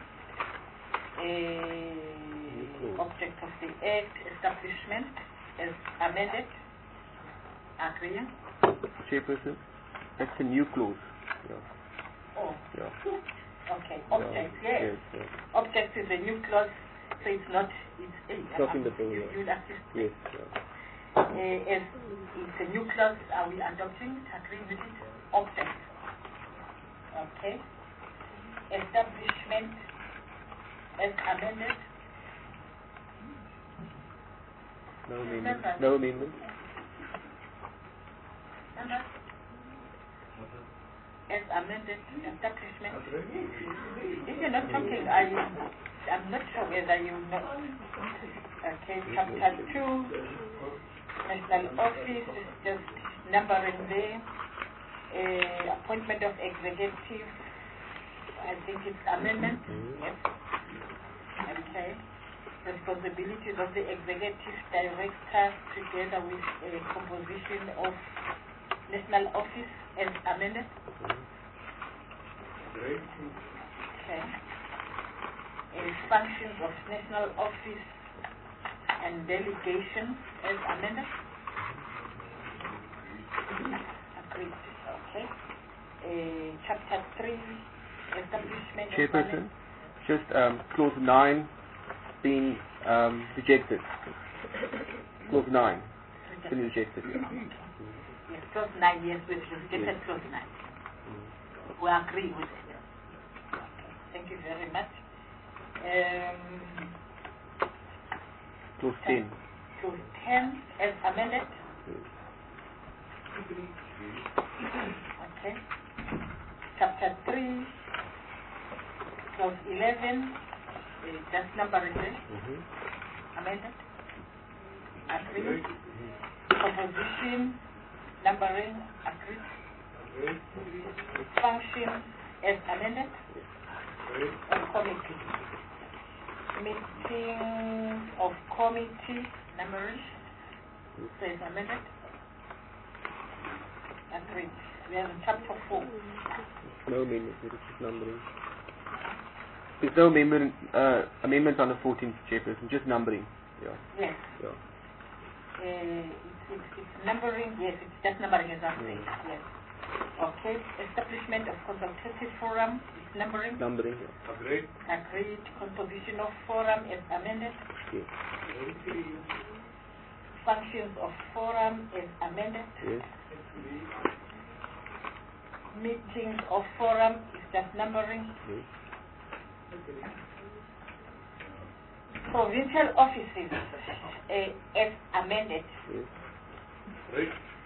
Uh, object of the Act, establishment as amended. Agreeing. Chairperson, that's a new clause. Yeah. Oh. Yeah. Okay. Object, Yeah. yes. Yes, yes. Object is a new clause, so it's not, it's a. It's not in the bill, You, yeah. you'll assist. Yes. Yeah. Uh, as it's a new clause, are we adopting it, agreeing with it? Object. Okay. Establishment as amended. No amendment. No amendment. Remember? As amended, establishment. If you're not talking, I, I'm not sure whether you know. Okay, chapter two, national office, just numbering there. Uh, appointment of executive, I think it's amendment. Yes. Okay. Responsibilities of the executive director together with a composition of national office as amended. Okay. Uh, functions of national office and delegation as amended. Agreed. Okay. Uh, chapter three, establishment of Chairperson, just um, clause nine being um, rejected. Clause nine been rejected. Yeah. Yes, clause nine, yes, we've rejected clause nine. We agree with it. Thank you very much. Um, Clause ten. Clause ten as amended. Okay. Chapter three, clause eleven, uh, just numbering there. Mm-hmm. Amended. Agreed. Composition, numbering, agreed. Function as amended. And committee. Meeting of committee, numbering, so it's amended. Agreed. We are in chapter four. No amendment, it's just numbering. There's no amendment, uh, amendment on the fourteenth, Chairperson, just numbering. Yeah. Yes. Yeah. Uh, it's, it's, it's numbering, yes, it's just numbering as I'm saying, yes. Okay, establishment of consultative forum, it's numbering. Numbering, yeah. Agreed. Agreed. Composition of forum is amended. Yes. Functions of forum is amended. Yes. Meetings of forum is just numbering. Yes. Provincial offices uh, is amended. Yes. Right.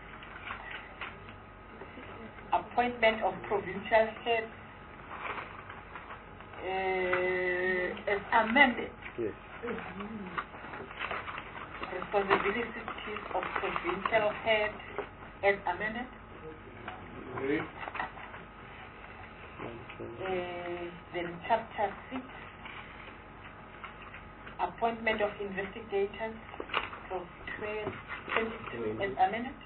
Appointment of provincial heads uh, is amended. Yes. Responsibilities of provincial head is amended. Agreed. Uh, then chapter six, appointment of investigators, so twenty-two is amended.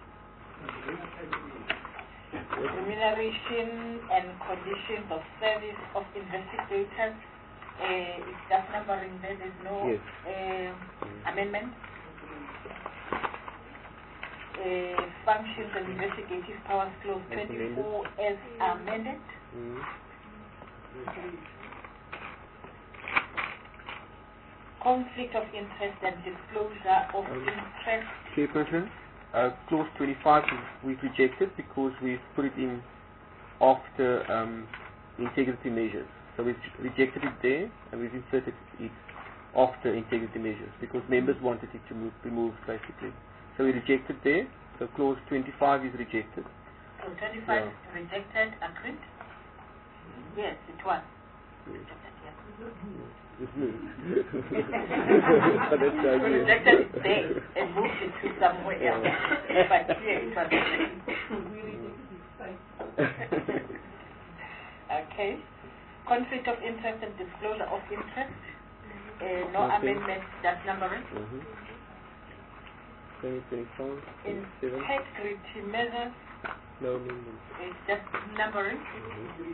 Remuneration and conditions of service of investigators, uh, it's just numbering there, there's no Yes. uh, amendment. Uh, functions and investigative powers clause As twenty-four as amended. Mm-hmm. Conflict of interest and disclosure of Um, interest. Chairperson, uh, clause twenty-five we've rejected because we've put it in after um, integrity measures. So we've rejected it there and we've inserted it after integrity measures because members wanted it to move, be moved basically. So we rejected there. So clause twenty-five is rejected. So twenty-five Yeah. rejected, agreed? Yes, it was. Yes. Rejected, yes. It's moved. But that's the idea. Rejected it there and moved it to somewhere else. Yeah. But here it was rejected. Okay. Conflict of interest and disclosure of interest. Uh, no Nothing. amendment, just numbering. Mm-hmm. twenty twenty-four, twenty-seven, Integrity measures, no amendment. it's just numbering. Mm-hmm.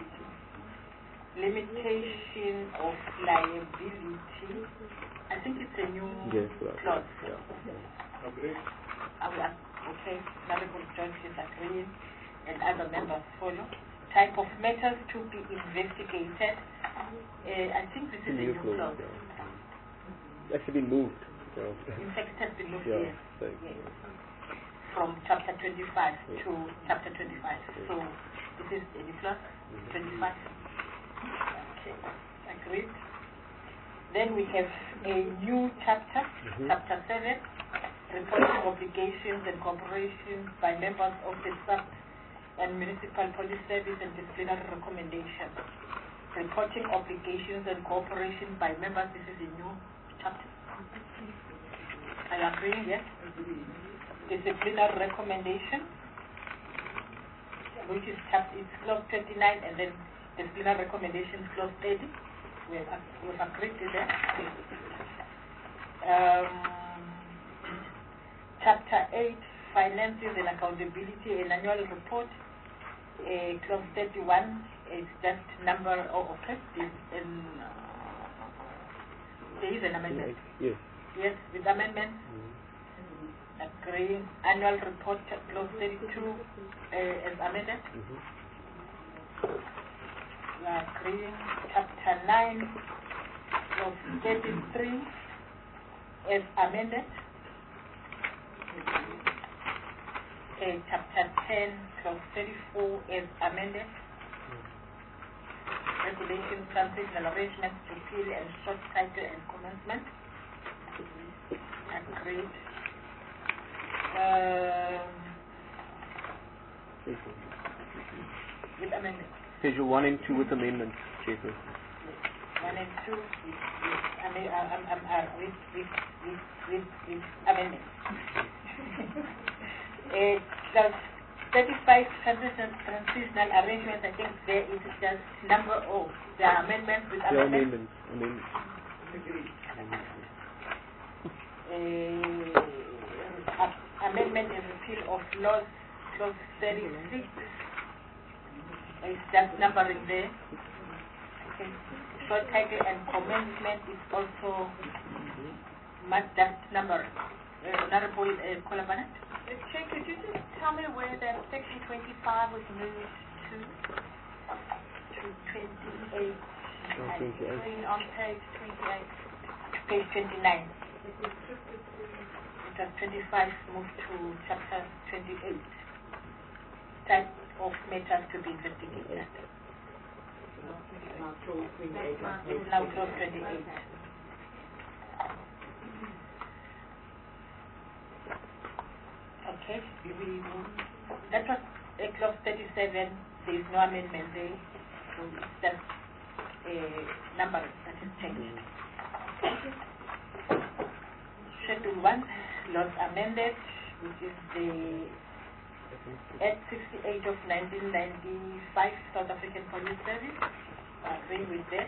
Limitation of liability. I think it's a new Yes, right. clause. Yeah. Agreed. Are we ag- okay, Honorable Judge is agreeing and other members follow. Type of matters to be investigated. Uh, I think this is a New new clause, clause. yeah. Actually been moved. So. In fact, it has been moved Yeah, here. thank Yes. you. From chapter twenty-five Yeah. to chapter twenty-five. Yeah. So this is a new clause, Mhm. twenty-five. Okay, agreed. Then we have a new chapter, Mhm. chapter seven, reporting obligations and corporations by members of the sub and municipal police service and disciplinary recommendations. Reporting obligations and cooperation by members, this is a new chapter. Are you agreeing, yes? Disciplinary recommendation, which is chapter, it's clause twenty-nine, and then disciplinary recommendations clause thirty. We have, we have agreed to that. Um, chapter eight, finances and accountability and annual report. Uh, clause thirty-one is just number of okay. Is in, uh, there is an amendment. Yes. Yes, with amendment. Mm-hmm. Agreeing. Annual report clause thirty-two uh, as amended. Mm-hmm. We are agreeing. Chapter nine, clause thirty-three, as amended. Uh, chapter ten, clause thirty-four, as amended. Regulations, transitional arrangements, repeal and short title and commencement. Agreed. Um, with amendment. Schedule one and two with amendments, Chairperson. One and two with, with, I mean, uh, um, um, uh, with, with, with, with, with amendments. uh, clause thirty-five, transition, transitional arrangements. I think there is just number of the amendments with The amendments. amendments. Amendments. Uh, amendment and repeal of laws, clause thirty-six. Is just numbering there. Okay. Short title and commencement is also marked just numbering. Uh, Honorable uh, Kolabanet? Chair, could you just tell me where that section twenty-five was moved to? To twenty-eight. Oh, twenty-eight. On page twenty-eight. Page twenty-nine. It was twenty-five moved to chapter twenty-eight. Type of matters to be investigated. Now clause twenty-eight. It's now clause twenty-eight. Okay, we will move. That was uh, clause thirty-seven. There is no amendment there. So it's just a number that is changed. Schedule one, laws amended, which is the Act sixty-eight of nineteen ninety-five, South African Police Service. I agree with that.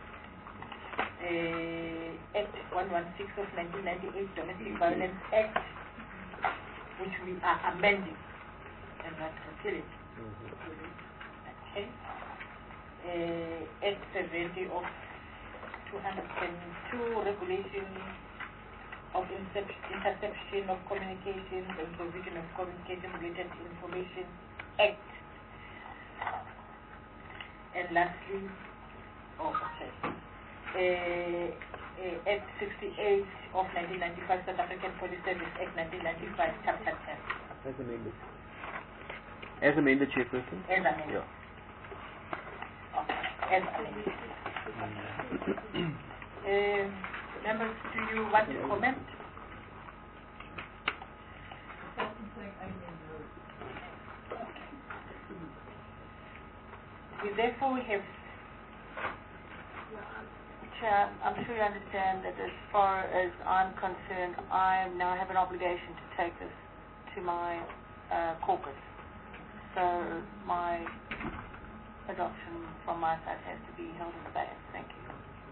Uh, Act one sixteen of nineteen ninety-eight, Domestic Violence Act, which we are amending and not repealing. Okay. Uh, Act seventy of two thousand two, Regulation of Interception of Communications and Provision of Communication-Related Information Act. And lastly, oh, okay, uh, uh, Act sixty-eight of nineteen ninety-five, South African Police Service Act nineteen ninety-five, Chapter ten. As amended. As amended, Chairperson. As amended. Yeah. Okay, as amended. uh, Members, do you want to comment? We therefore have... Chair, I'm sure you understand that as far as I'm concerned, I now have an obligation to take this to my uh, caucus. So my adoption from my side has to be held in abeyance. Thank you.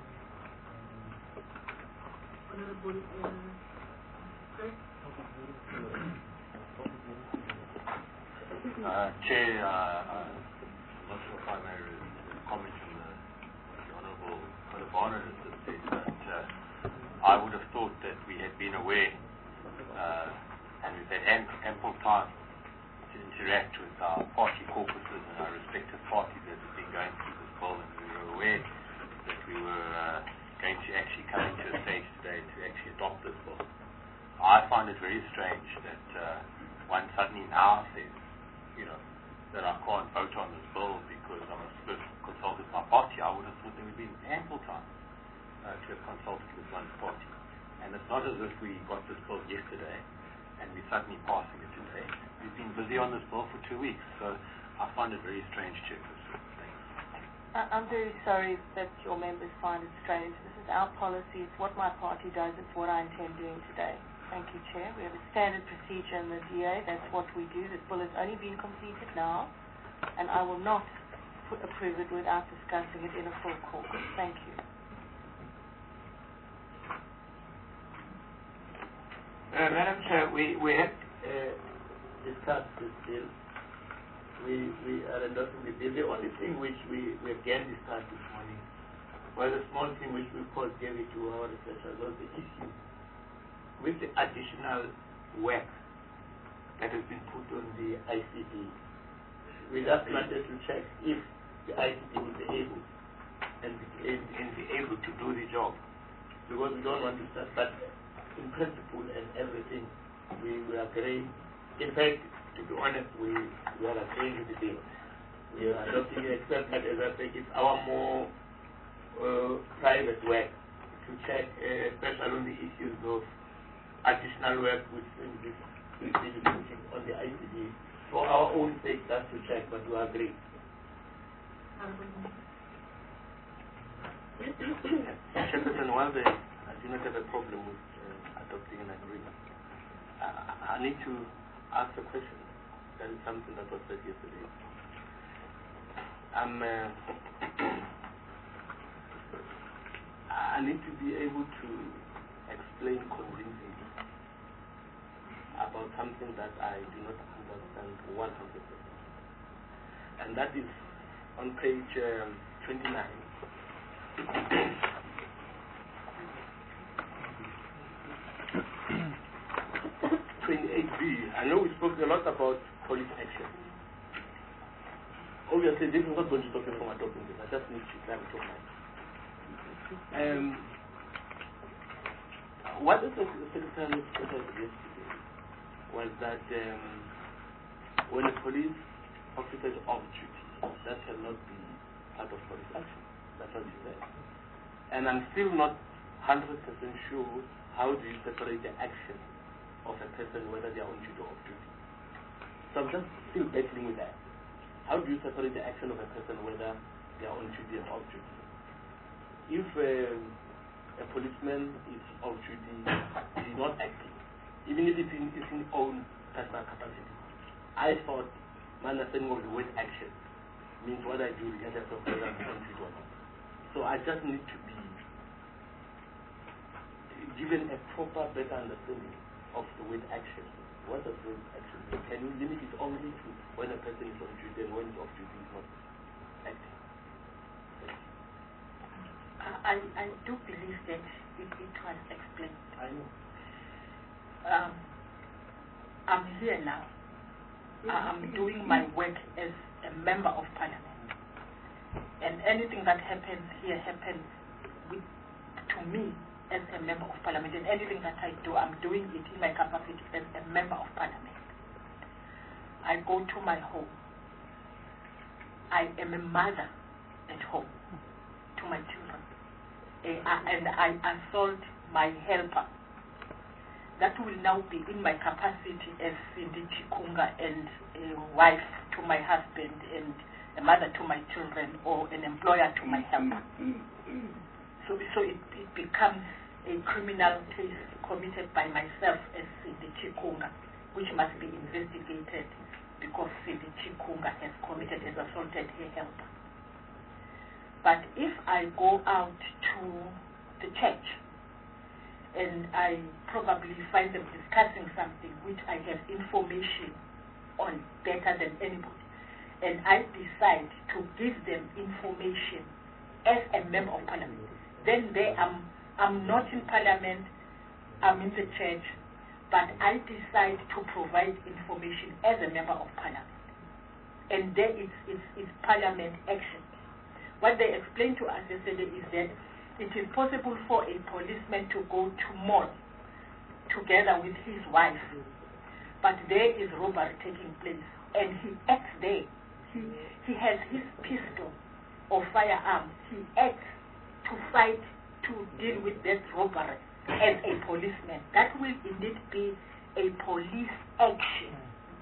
Uh, Chair, uh, uh, I'm not sure if I may comment on the, the Honourable Kolobana has just said, but uh, I would have thought that we had been aware uh, and we've had ample, ample time to interact with our party caucuses and our respective parties that have been going through this bill, and we were aware that we were uh, going to actually come into a stage today to actually adopt this bill. I find it very strange that uh, one suddenly now says, you know, that I can't vote on this bill because I must first consult with my party. I would have thought there would be ample time uh, to have consulted with one's party. And it's not as if we got this bill yesterday and we're suddenly passing it today. We've been busy on this bill for two weeks, so I find it very strange, Chairperson. I- I'm very sorry that your members find it strange. This is our policy. It's what my party does. It's what I intend doing today. Thank you, Chair. We have a standard procedure in the D A. That's what we do. This bill has only been completed now, and I will not put, approve it without discussing it in a full caucus. Thank you. Uh, Madam Chair, we, we had uh, discussed this bill. We, we are endorsing the bill. The only thing which we, we again discussed this morning was a small thing which we called, gave it to our researchers, was the issue with the additional work that has been put on the I C D. We just wanted to check if the I C D would be able and be, and, and be able to do the job. Because we don't want to start, but in principle and everything, we, we agree. In fact, to be honest, we, we are agreeing with the bill. We are adopting it, except that, as I say, it's our more uh, private work to check, uh, especially on the issues of additional work with this on the I C D. For our own sake, that's to check, but we agree. Chairperson, while the, I do not have a problem with uh, adopting an agreement, I, I need to ask a question. That is something that was said yesterday. I'm, uh, I need to be able to explain convincingly about something that I do not understand one hundred percent. And that is on page um, twenty-nine. twenty-eight B. I know we spoke a lot about police action. Obviously, this is not going to stop me from adopting this. I just need to clarify my Um, what the Secretary said yesterday was that um, when a police officer is off duty, that cannot be part of police action. That's what he said. And I'm still not one hundred percent sure how do you separate the action of a person whether they are on duty or off duty. So I'm just still battling with that. How do you separate the action of a person whether they are on duty or off duty? If um, a policeman is off duty, he is not acting, even if it's in his own personal capacity. I thought my understanding of the word action means what I do regardless of whether I'm on duty or not. So I just need to be given a proper, better understanding of the word action. What does the word action mean? Can you limit it only to when a person is on duty and when he's off duty is not acting? I, I do believe that it, it was explained. I know. Um, I'm here now. I'm doing my work as a member of parliament. And anything that happens here happens with, to me as a member of parliament. And anything that I do, I'm doing it in my capacity as a member of parliament. I go to my home. I am a mother at home to my children. Uh, and I assault my helper. That will now be in my capacity as Cindy Chikunga and a wife to my husband and a mother to my children or an employer to my helper. So, so it, it becomes a criminal case committed by myself as Cindy Chikunga, which must be investigated because Cindy Chikunga has committed, has assaulted her helper. But if I go out to the church and I probably find them discussing something which I have information on better than anybody, and I decide to give them information as a member of parliament, then there I'm, I'm not in parliament, I'm in the church, but I decide to provide information as a member of parliament. And there it's, it's, it's parliament action. What they explained to us yesterday is that it is possible for a policeman to go to mall together with his wife, but there is robbery taking place, and he acts there. He, he has his pistol or firearm. He acts to fight, to deal with that robbery as a policeman. That will indeed be a police action.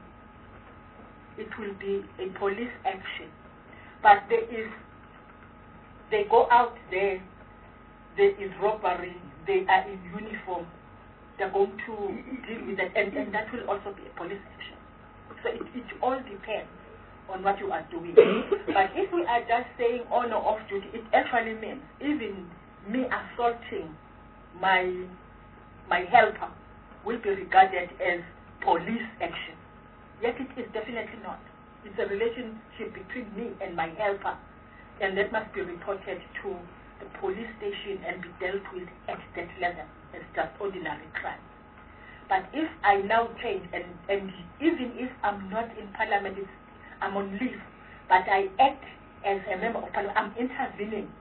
It will be a police action. But there is They go out there, there is robbery, they are in uniform, they're going to deal with that, and, and that will also be a police action. So it, it all depends on what you are doing. But if we are just saying on or off duty, it actually means even me assaulting my, my helper will be regarded as police action. Yet it is definitely not. It's a relationship between me and my helper. And that must be reported to the police station and be dealt with at that level as just ordinary crime. But if I now change, and, and even if I'm not in parliament, it's, I'm on leave, but I act as a member of parliament, I'm intervening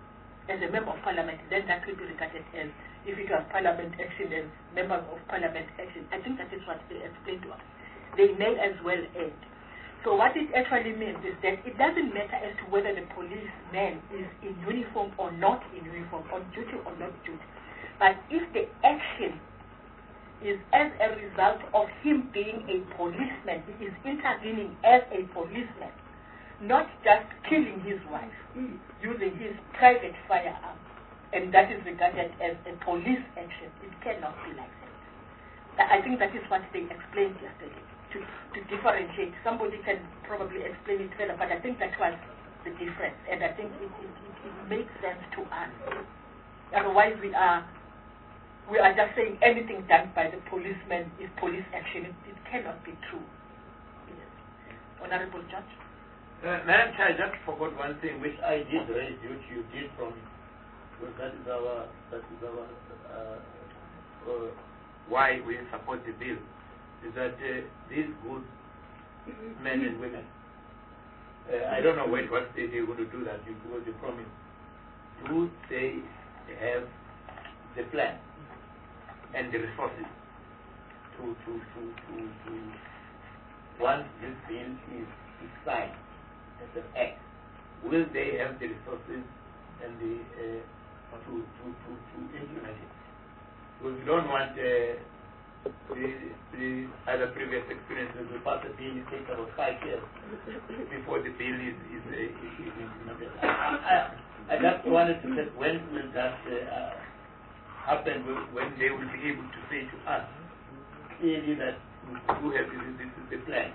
as a member of parliament, then that will be regarded as, if it was parliament action, as members of parliament action. I think that is what they explained to us. They may as well add. So what it actually means is that it doesn't matter as to whether the policeman is in uniform or not in uniform, on duty or not duty. But if the action is as a result of him being a policeman, he is intervening as a policeman, not just killing his wife, using his private firearm, and that is regarded as a police action. It cannot be like that. I think that is what they explained yesterday, to, to differentiate. Somebody can probably explain it further, but I think that was the difference, and I think it, it, it, it makes sense to us. Otherwise, we are we are just saying anything done by the policeman is police action. It, it cannot be true. Yes. Honorable Judge? Uh, Madam Chair, I just forgot one thing which I did raise, which you did from, well, that is our, that is our, uh, uh, why we support the bill, is that uh, these good men and women, uh, I don't know when, what stage they're going to do that, because they promised, do they have the plan and the resources to, to, to, to, to once this bill is, is signed as an act, will they have the resources and the, uh, to, to, to, to implement it? Because we don't want uh, the, the other previous experiences. We pass a bill, it takes about five years before the bill is, is, uh, is implemented. I, I, I just wanted to say, when will that uh, happen, when they will be able to say to us clearly that we have this, this is the plan.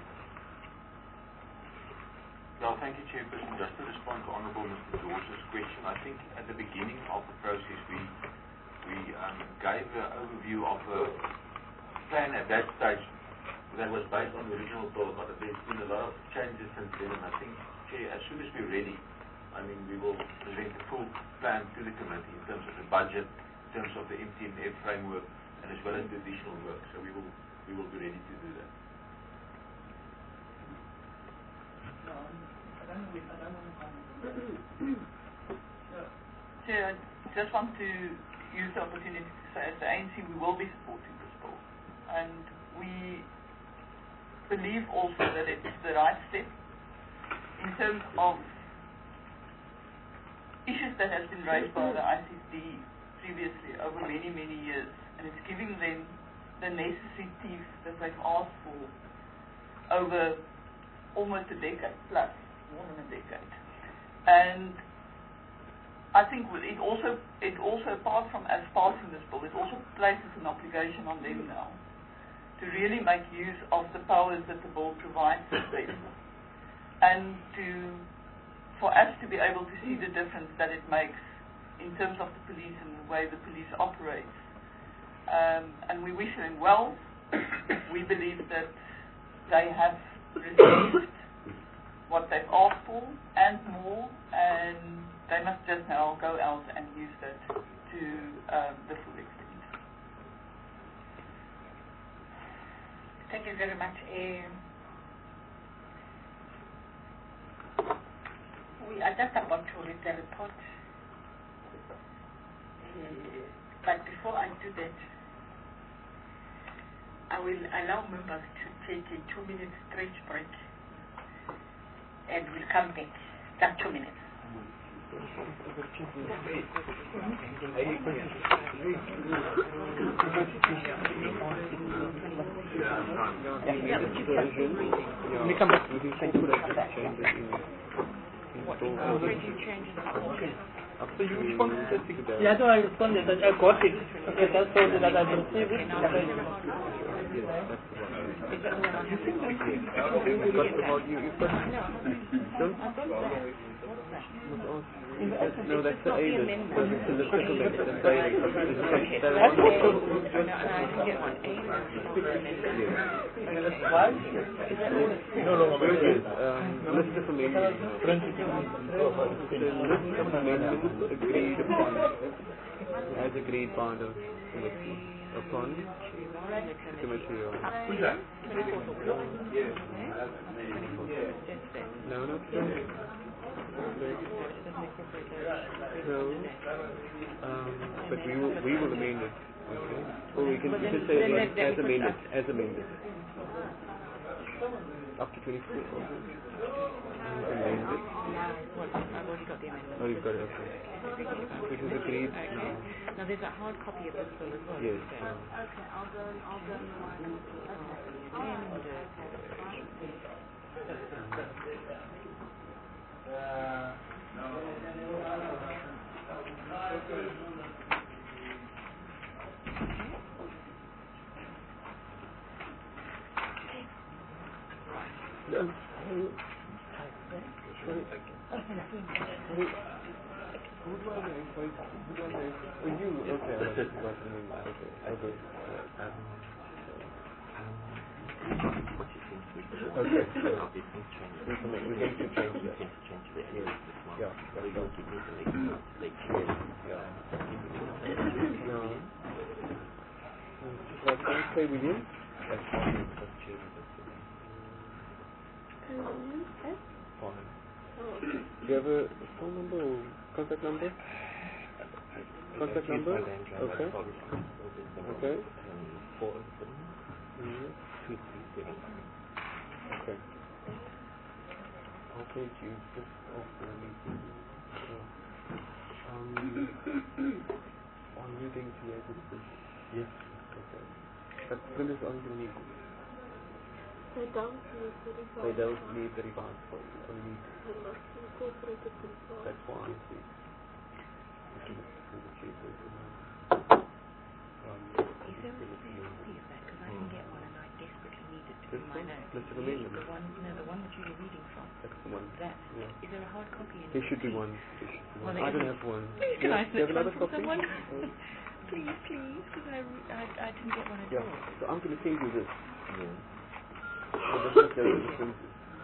Well, thank you, Chairperson. Just to respond to Honourable Mister George's question, I think at the beginning of the process we we um, gave an overview of the plan at that stage that was based on the original bill, but there's been a lot of changes since then, and I think, Chair, as soon as we're ready, I mean, we will present the full plan to the committee in terms of the budget, in terms of the M T M F framework, and as well as the additional work. So we will we will be ready to do that. No, I don't know. I don't want to comment. Chair, I just want to use the opportunity to say, as the A N C, we will be supporting this bill, and we believe also that it's the right step in terms of issues that has been raised by the I C C D previously over many, many years, and it's giving them the necessary teeth that they've asked for over almost a decade plus, more than a decade. And I think it also, it also apart from us passing this bill, it also places an obligation on them now to really make use of the powers that the bill provides them, and to, for us to be able to see the difference that it makes in terms of the police and the way the police operates. Um, and we wish them well. We believe that they have received what they've asked for and more, and they must just now go out and use that to um, the full extent. Thank you very much. Uh, we are just about to read the report. Uh, but before I do that, I will allow members to take a two minute stretch break, and we'll come back. Just two minutes. Let me come back. Thank you for that changes in What did you change in the So you responded to it? Yeah, no, I responded. I got it. Okay, that's all that I've received it. Yes, that's the one. You think that's it? You've got the you, you've got don't no, that's the A list. That's the little list and the A list. That's what No, no, I didn't get one. A Why? No, no, no. Um, list of amendments. The list of amendments agreed upon as agreed by the committee upon committee. Who's that? No, no. No. Um, but we will, we will amend it. Okay. Or we can But then- just say then it let- let as me put amended. up- As amended. Up to twenty-four. Okay. Amended. Well, I've already got the amendment. Oh, you've got it. Okay. It is agreed Okay. now. Now there's a hard copy of this bill as well. Yes. Okay. Okay, I'll go and I'll go and Amended. Um, sorry. Sorry. Sorry. Who do I name? Sorry. Who do I name? Oh, you. Okay. I just got the name. Okay. Okay. Um, What you think we should Okay. I'll be some change. We can make, we're going to change We that. can change the Yes. this month. Yeah. So you'll give me the link now. Like, Yes. Yeah. No. What can you say, William? that's how you first choose it. Fine. Do you have a phone number or contact number? Contact number? Okay. Okay. four oh seven, Mhm. two three seven. Okay. I'll take you just off the meeting. So, um, are you going to be able to? Yes. Okay. But when is on the meeting? They don't need thirty-five. They don't need thirty-five for you. Only They must incorporate it themselves. that's why I see. Okay. To the cheapest amount. Um, Is there a spare copy of that? Because I didn't get one and I desperately need it to This do my one? notes. Mr. Yes, Amendment? the one, no, the one that you were reading from. That's the one. That. Yeah. Is there a hard copy in it? There should be one. There should be Well, one. there I don't isn't. have one. Please, can You I have, do you have snitch another one from copy? someone? Oh. Please, please, because I, I, I didn't get one at Yeah. all. So I'm going to send you this. Yeah. So this is the difference.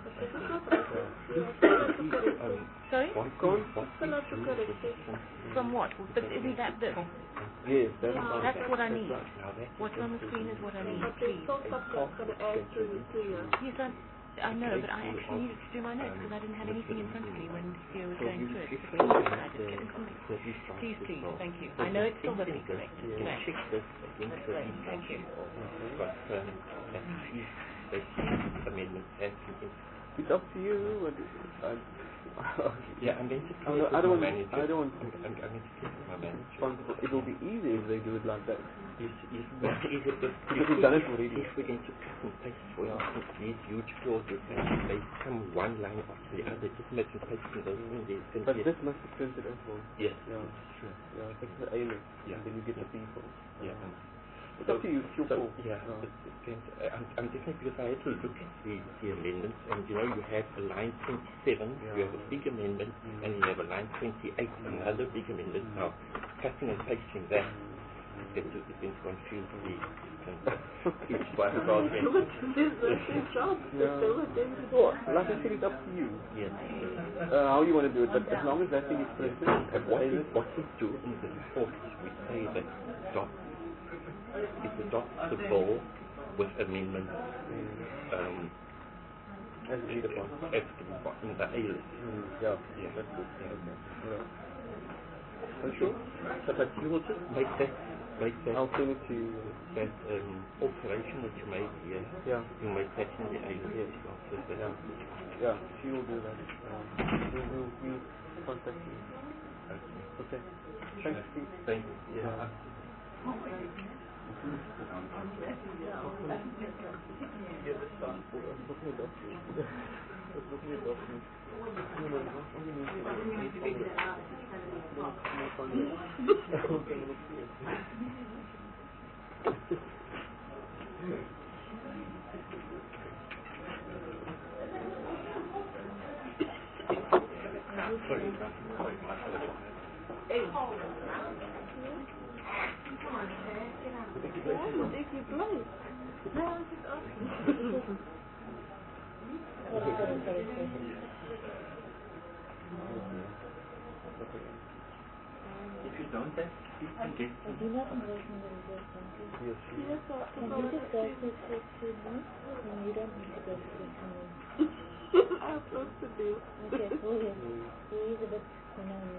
Um, Sorry? what Go on. what Fill out the we do correct with this text. one? From what? But isn't that this? Yes, that's fine. That's what I That's need. right. Now that What's on the screen is what I need, But there's please. still stuff that's going to add to the clear. Yes, I, I know, but I actually needed to do my notes because I didn't have anything in front of me when Theo was So going you through it. if So you please, have I just the get in contact. the restructure Please, please, law, thank you. so I know the it's still thinking perfectly is correct. to Okay. check this against the Great, thank you. restructure law, confirm that if that these amendments have been It's up to you. What, I, yeah, I'm going to I clear don't, I with don't my want. manager. I don't want I'm, I'm, I'm going to clear with my manager. responsible. It will be easy if they do it like that. Yes, yes, but is it if, Because we've done it already. if we're going to cut and paste, for instance, these huge clauses and they come one line after the other, just imagine pasting those in there. It's going But to this must be printed as well. yes, Yeah. sure. Yeah, that's the A list. Yeah. And then you get the people. Yeah, and It's up to you. It's your so, call. yeah, Yeah. but it's going to, I'm, I'm definitely, because I had to look at the, the amendments, and you know, you have a line twenty-seven, Yeah. you have a big amendment, Mm. and you have a line twenty-eight, another big amendment. Mm. Now, cutting and pasting that is going to, is going to confuse the each one of our But there's no free job. Yeah. They were doing it. Well, like I said, it's up to you. yes. Uh, how you want to do it, but as long as that thing is printed, And what A we, list, what we do in the report is we say that dot is adopt the bill with amendments um, as agreed upon. as in the A list. Mm, yeah, Yeah. that's good. Yeah. Okay. Yeah. Are you sure? So, but you will just make that, make that, I'll send it to you. that um, alteration that you made here. Yeah. You make that in the A list. Yes. as well, so that Yeah. Yeah, she will do that. Um, we'll, we'll, we'll contact you. Okay. Okay. Thanks, Steve. Thank you. Yeah. Why did you play? No, I was just asking. If you don't have, you can get Yes, I Can you just go to section one? No, you don't need to go to section one. I have lots to do. Okay, oh yes. He is a bit, you know,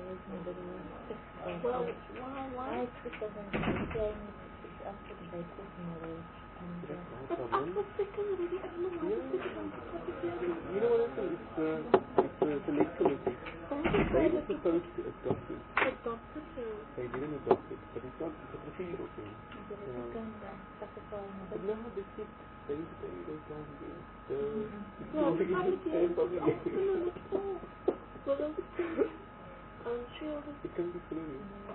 Well, why, why? I took the saying it's after the basis tomorrow. And, uh, That's no problem. After second already, I don't know why Yeah. the second what is there. You know what it is? It's, uh, it's, uh, it's a legal committee. They were supposed to adopt it. Adopt it, so. They didn't adopt it, but it's not, it's a procedural thing. the Yeah. second uh, specify But now they keep saying to say they don't do it. So, Well, we can public just say hearing public is hearing. afternoon at four. Well, I'm sure that It can be free.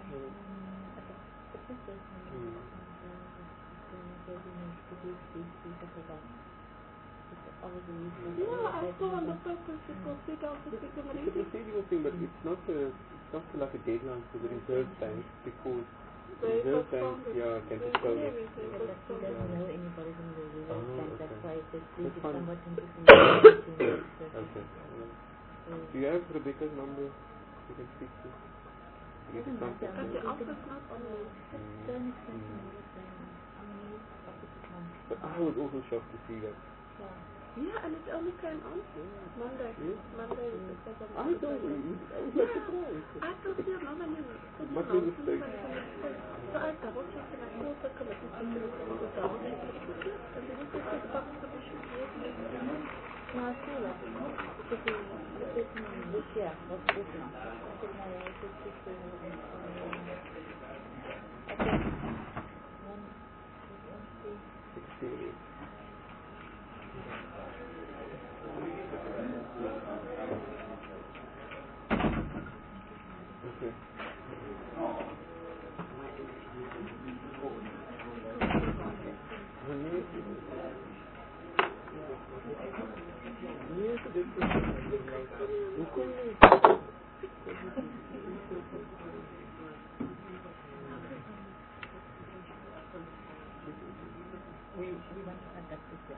yeah, I saw on the papers it was sit down for second It's a reading. procedural thing, but it's not a, it's not like a deadline for the reserve bank because They reserve bank, postponed it. yeah, can They postpone it. everything Yeah, but he postponed it. doesn't know anybody from the reserve Oh, bank, okay. that's why it says please That's if fine. someone interested in Okay. Yeah. Do you have Rebecca's number you can speak to? You can Doesn't matter. contact At the her. office, not online. Don't explain to me what they are. I mean, office account. But I was also shocked to see that. Yeah. Yeah, and it only came on Monday. Yeah. Monday it was on I told you, I was like surprised. I thought you know when you put Must it be a on, mistake. somebody can mistake. So I double checked and I called the committee secretary and the double checked and it was yes. And then it said the box commission yes, yes, yes. No, I saw that. Because the, the person in this year was this now. I said, no, I said, this is, uh, okay. One, one, three. sixty-eight. Okay. Her name is Yes, it is. We, we want to conduct this year.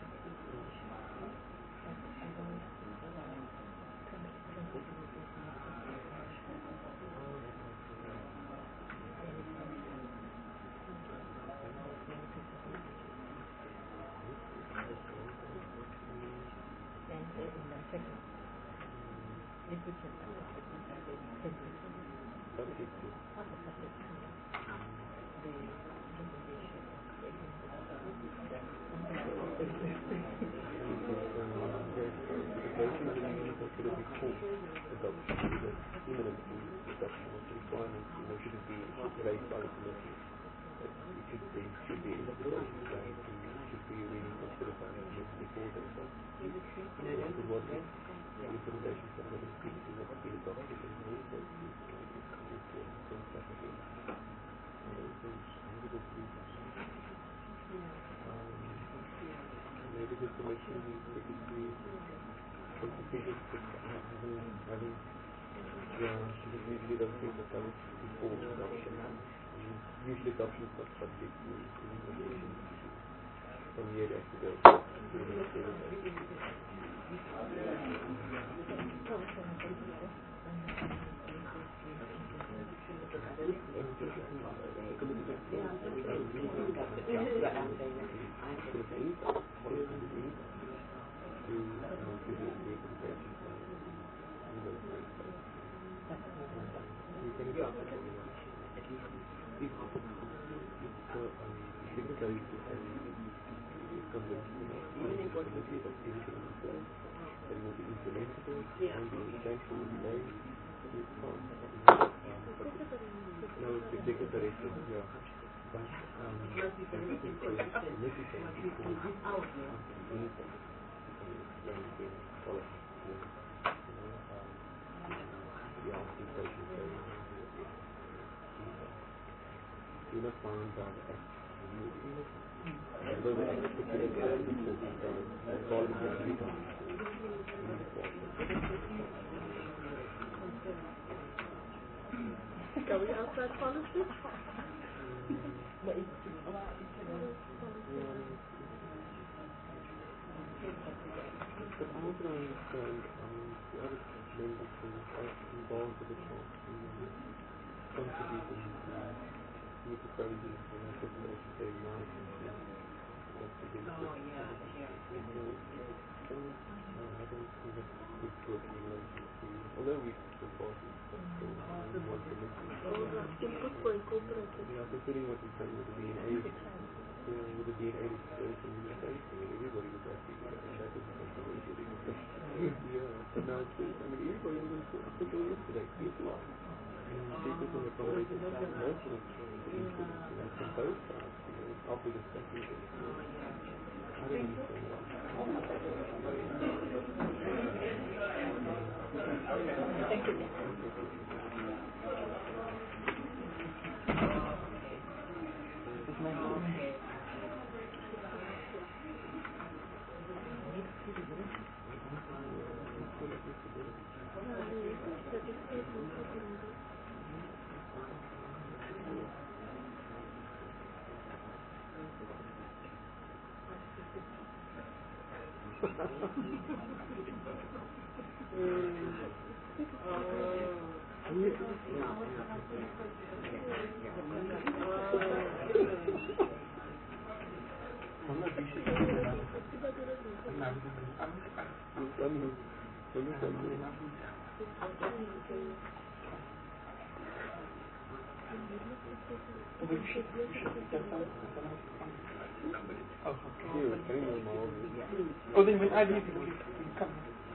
Maybe this commission needs to be consultative because I haven't, I haven't, yeah, she just usually does things that comes before adoption. And usually adoption is not subject to implementation. From here they have to go. Do not find that X. Although the X particular call it three times. Going outside policy? But I want to understand, um, the other members who are involved with the talk, who contributing to meet the strategies and I think that should say now that's the big Oh, yeah, yeah. so, so uh, I don't think that's good working relationship to, although we support it, but still we want to listen. Input for incorporated. Yeah, considering what we said with the D N A, you know, with the D N A disclosure and the face, I mean, everybody was actually doing that, and that was something we really discussed. Yeah, but now it's, I mean, everybody was in court, I think it was yesterday, three o'clock. People who were probably most of the incidents, you know, from both sides, you know, after discussing it. I don't understand why. Thank you. Oh, then when I leave, you come.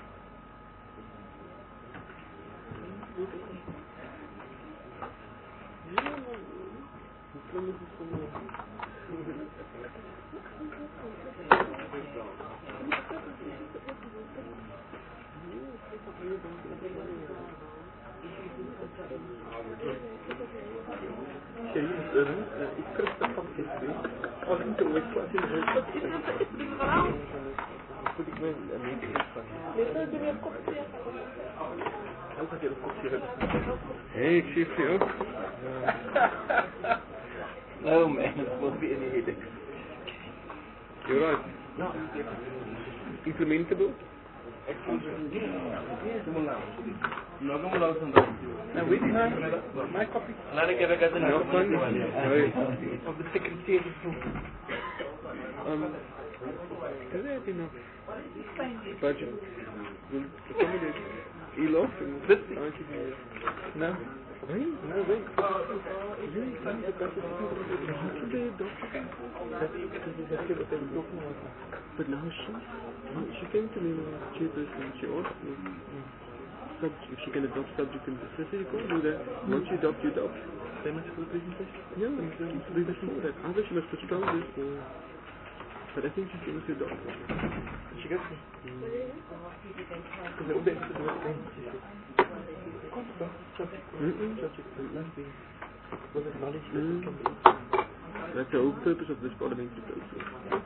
Ik trek dat van dit weer. Als ik er met wat in het moet ik me een beetje van. Ook had je een kopje hebben. Hey, ik zie je ook. No man, it won't be any headache. You're right. Implementable? Now, wait, my, my copy. No fun? Of the secretary. Um, do they have enough budget? Will accommodate E-Loft and This aren't you? No. Hey, no way. Really find the budget. How should they adopt it? That's exactly what they were talking about. But now she, she came to me when I was chairperson and she asked me sub, if she can adopt subject and I said, you can't do that. Once you adopt, you adopt. They must have a presentation. Yeah, exactly. Before that. Either she must postpone this or... But I think she's going to adopt. She goes to because they're all the extra direct payments, she said. Subject, subject, it must be well acknowledged that it can be. That's the whole purpose of this parliamentary process.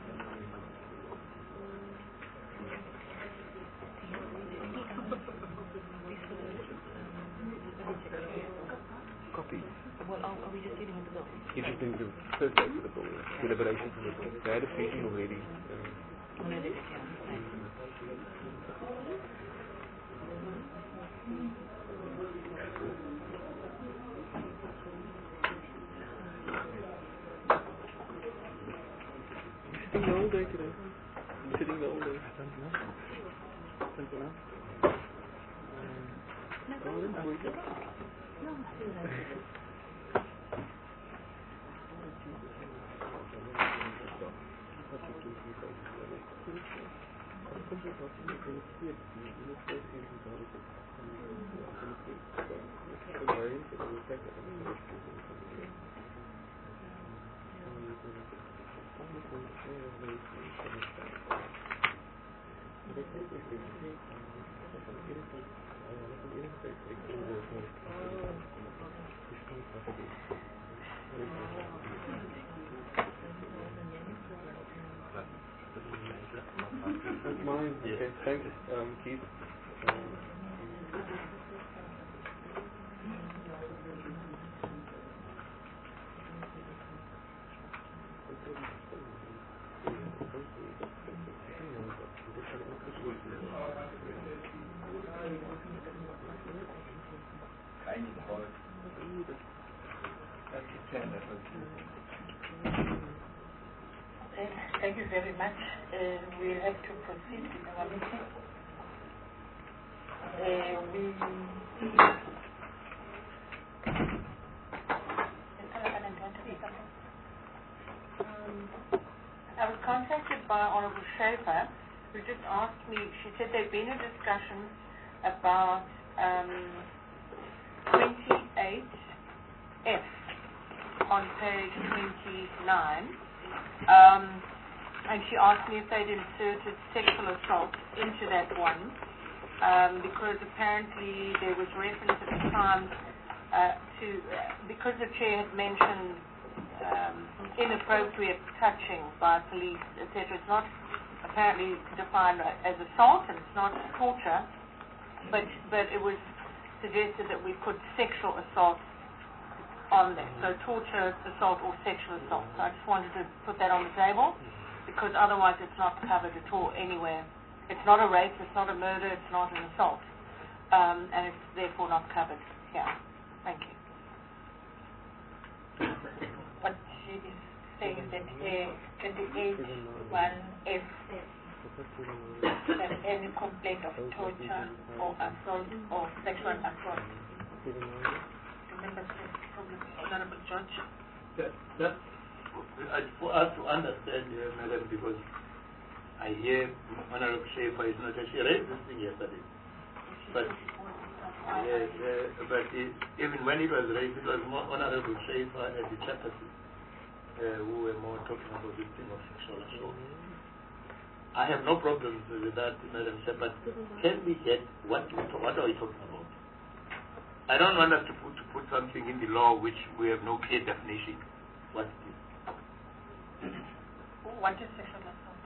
Copy. Well, are, are we just dealing with the bill? Interesting, the first day for the bill, deliberations for the bill. They had a meeting already. Um, Oh, no, they did, yeah. Thanks. You're sitting the whole day today. You're sitting the whole day. I don't know. I don't know. No, Oh, then no, wait. no, That's mine. Okay, thanks, um, Keith. Um, Okay, thank you very much. Uh, we'll have to proceed with our meeting. Uh, we contacted by Honourable Schaefer, who just asked me, she said there'd been a discussion about um, twenty-eight F on page twenty-nine, um, and she asked me if they'd inserted sexual assault into that one, um, because apparently there was reference at the time uh, to, uh, because the chair had mentioned um, inappropriate touching by police, et cetera. It's not apparently defined as assault, and it's not torture, but but it was suggested that we put sexual assault on there. So torture, assault, or sexual assault. So I just wanted to put that on the table, because otherwise it's not covered at all anywhere. It's not a rape, it's not a murder, it's not an assault, um, and it's therefore not covered here. Thank you. What she is saying is that uh, twenty-eight one F, that any complaint of torture or assault or sexual assault. Remember, Honorable Judge? That, that, uh, for us to understand, uh, Madam, because I hear Honorable Schaefer is not, she raised this thing yesterday. But, yes, uh, but it, even when it was raised, it was more Honorable Schaefer and the chairperson uh, who were more talking about this thing of sexual assault. I have no problems with that, Madam Chair, but can we get what, what are we talking about? I don't want us to put, to put something in the law which we have no clear definition. What is it? What is sexual assault?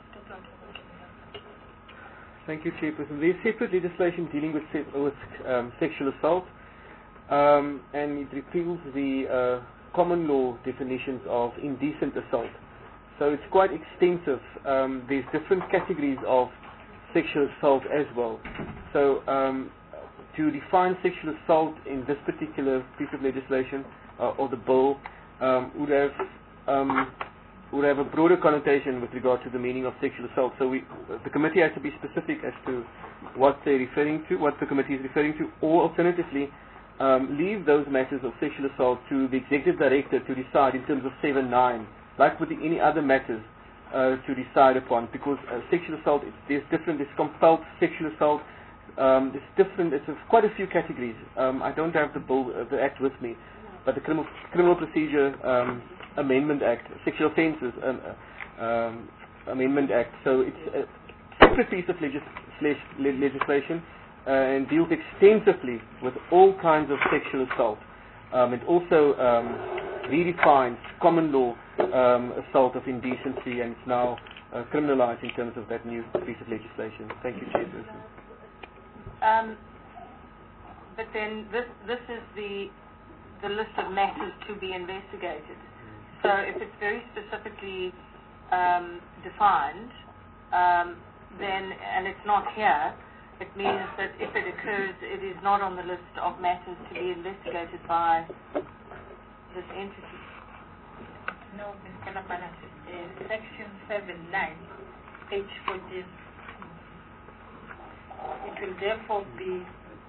Thank you, Chairperson. There is separate legislation dealing with, se with um, sexual assault, um, and it repeals the uh, common law definitions of indecent assault. So it's quite extensive. Um, there's different categories of sexual assault as well. So um, to define sexual assault in this particular piece of legislation uh, or the bill um, would have um, would have a broader connotation with regard to the meaning of sexual assault. So we, the committee has to be specific as to what they're referring to, what the committee is referring to, or alternatively um, leave those matters of sexual assault to the executive director to decide in terms of seven nine, like with the, any other matters uh, to decide upon, because uh, sexual assault, it's, there's different, there's compelled sexual assault, um, there's different, it's quite a few categories. Um, I don't have the bill, uh, the act with me, but the Criminal, criminal Procedure um, Amendment Act, Sexual Offences um, um, Amendment Act, so it's a separate piece of legis le legislation uh, and deals extensively with all kinds of sexual assault. Um, it also um, redefines common law um, assault of indecency, and it's now uh, criminalized in terms of that new piece of legislation. Thank you, Chairperson. Um, but then this this is the the list of matters to be investigated. So if it's very specifically um, defined, um, then and it's not here, it means that if it occurs, it is not on the list of matters to be investigated by this entity. No, Miz Kalapana, uh, section seven nine, page fourteen. It will therefore be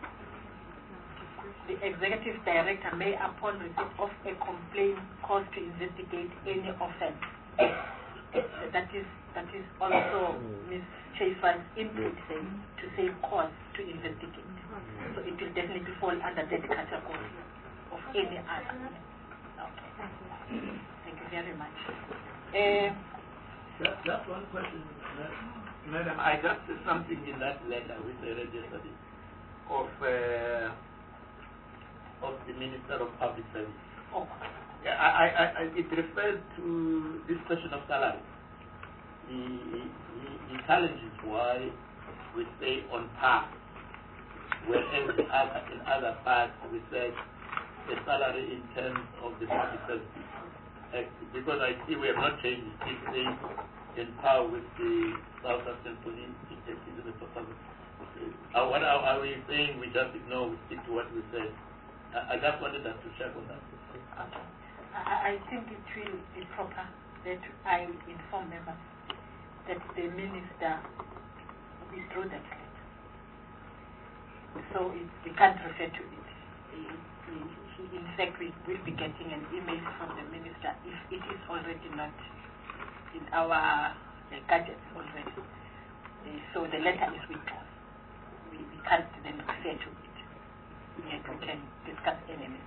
the executive director may, upon receipt of a complaint, cause to investigate any offence. That is that is also Miz Schaefer's input, saying to say cause to investigate. So it will definitely fall under that category of any other. Okay. Thank you very much. Uh, Just, just one question, Madam. I got something in that letter which I read yesterday of uh, of the Minister of Public Service. Oh. Yeah, I, I, I, it refers to this question of salary. He, he, he challenges why we stay on par, whereas in other, in other parts we say the salary in terms of the Public Service Act, because I see we have not changed it. It stays in par with the South African Police. Uh, what are, are we saying? We just ignore, we stick to what we said. I, I just wanted us to check on that. Okay. I, I think it will be proper that I inform members that the minister withdrew that letter. So it, we can't refer to it. He, he, he, in fact, we will be getting an email from the minister if it is already not in our the gadgets already. Uh, so the letter is with us. We, we can't then refer to it. Yet we can discuss elements.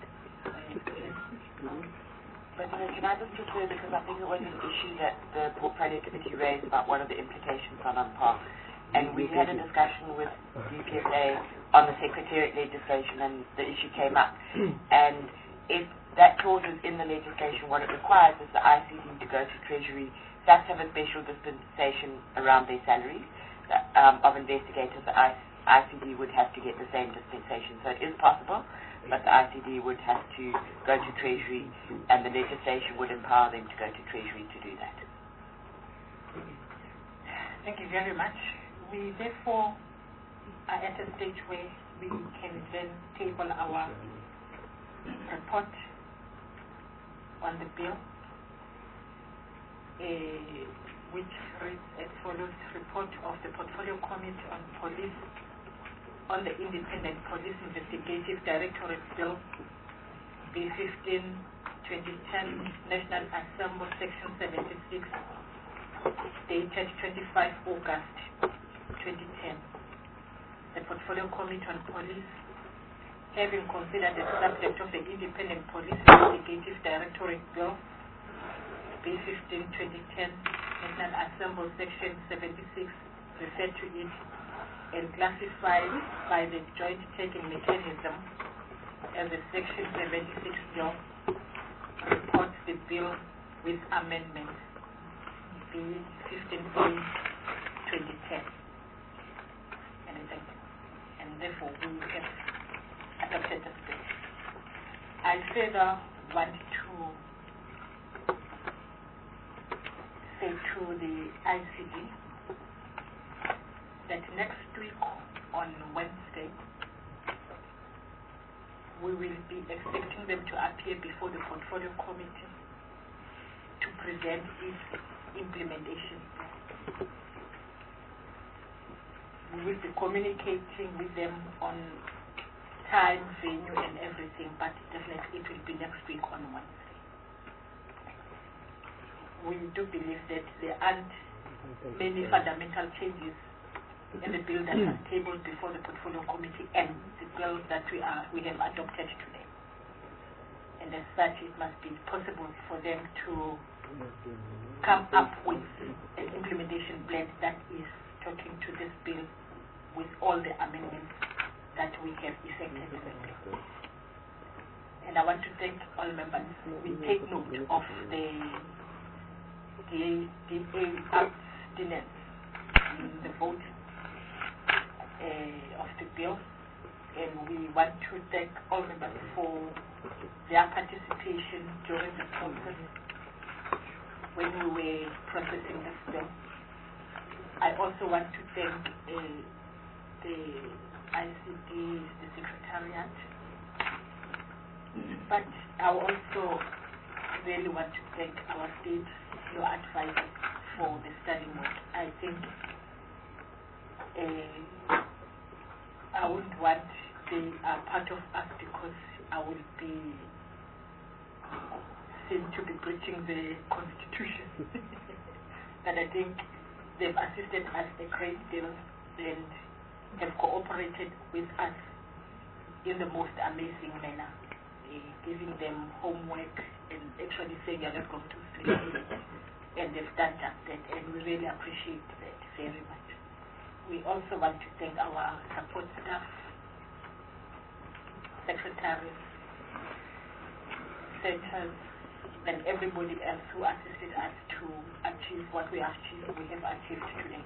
But uh, can I just refer, because I think it was an issue that the portfolio committee raised about what are the implications on UNPAR, and we had a discussion with D P S A on the secretariat legislation, and the issue came up. And if that clause is in the legislation, what it requires is the I C D to go to Treasury, SAPS have a special dispensation around their salaries that, um, of investigators. The I C D would have to get the same dispensation, so it is possible, but the I C D would have to go to Treasury, and the legislation would empower them to go to Treasury to do that. Thank you very much. We therefore are at a stage where we can then table our report on the bill, uh, which reads as follows: report of the Portfolio Committee on Police on the Independent Police Investigative Directorate Bill, B fifteen twenty ten, National Assembly, Section seventy-six, dated twenty-fifth August twenty ten. The Portfolio Committee on Police, having considered the subject of the Independent Police Investigative Directorate Bill, B fifteen twenty ten, National Assembly, Section seventy-six, referred to it and classified by the Joint Taking Mechanism as a Section seventy-six bill, reports the bill with amendments, B fifteen A twenty ten. And, and therefore we have adopted this bill. I further want to say to the I C D that next week on Wednesday we will be expecting them to appear before the Portfolio Committee to present its implementation. We will be communicating with them on time, venue, and everything, but definitely it will be next week on Wednesday. We do believe that there aren't many fundamental changes in the bill that was tabled before the Portfolio Committee and the bill that we are we have adopted today. And as such, it must be possible for them to come up with an implementation plan that is talking to this bill with all the amendments that we have effected in the bill. And I want to thank all members. We take note of the the, the abstinence in the vote uh, of the bill, and we want to thank all members for their participation during the process when we were processing this bill. I also want to thank uh, the I C D, the Secretariat, but I also really want to thank our state law advisors for the study mode. I think uh, I wouldn't want they are part of us because I will be seen to be breaching the Constitution. But I think they've assisted us a great deal and have cooperated with us in the most amazing manner, uh, giving them homework and actually saying you're not going to sleep. And they've done just that, and we really appreciate that very much. We also want to thank our support staff, secretaries, centers, and everybody else who assisted us to achieve what we have achieved, we have achieved today.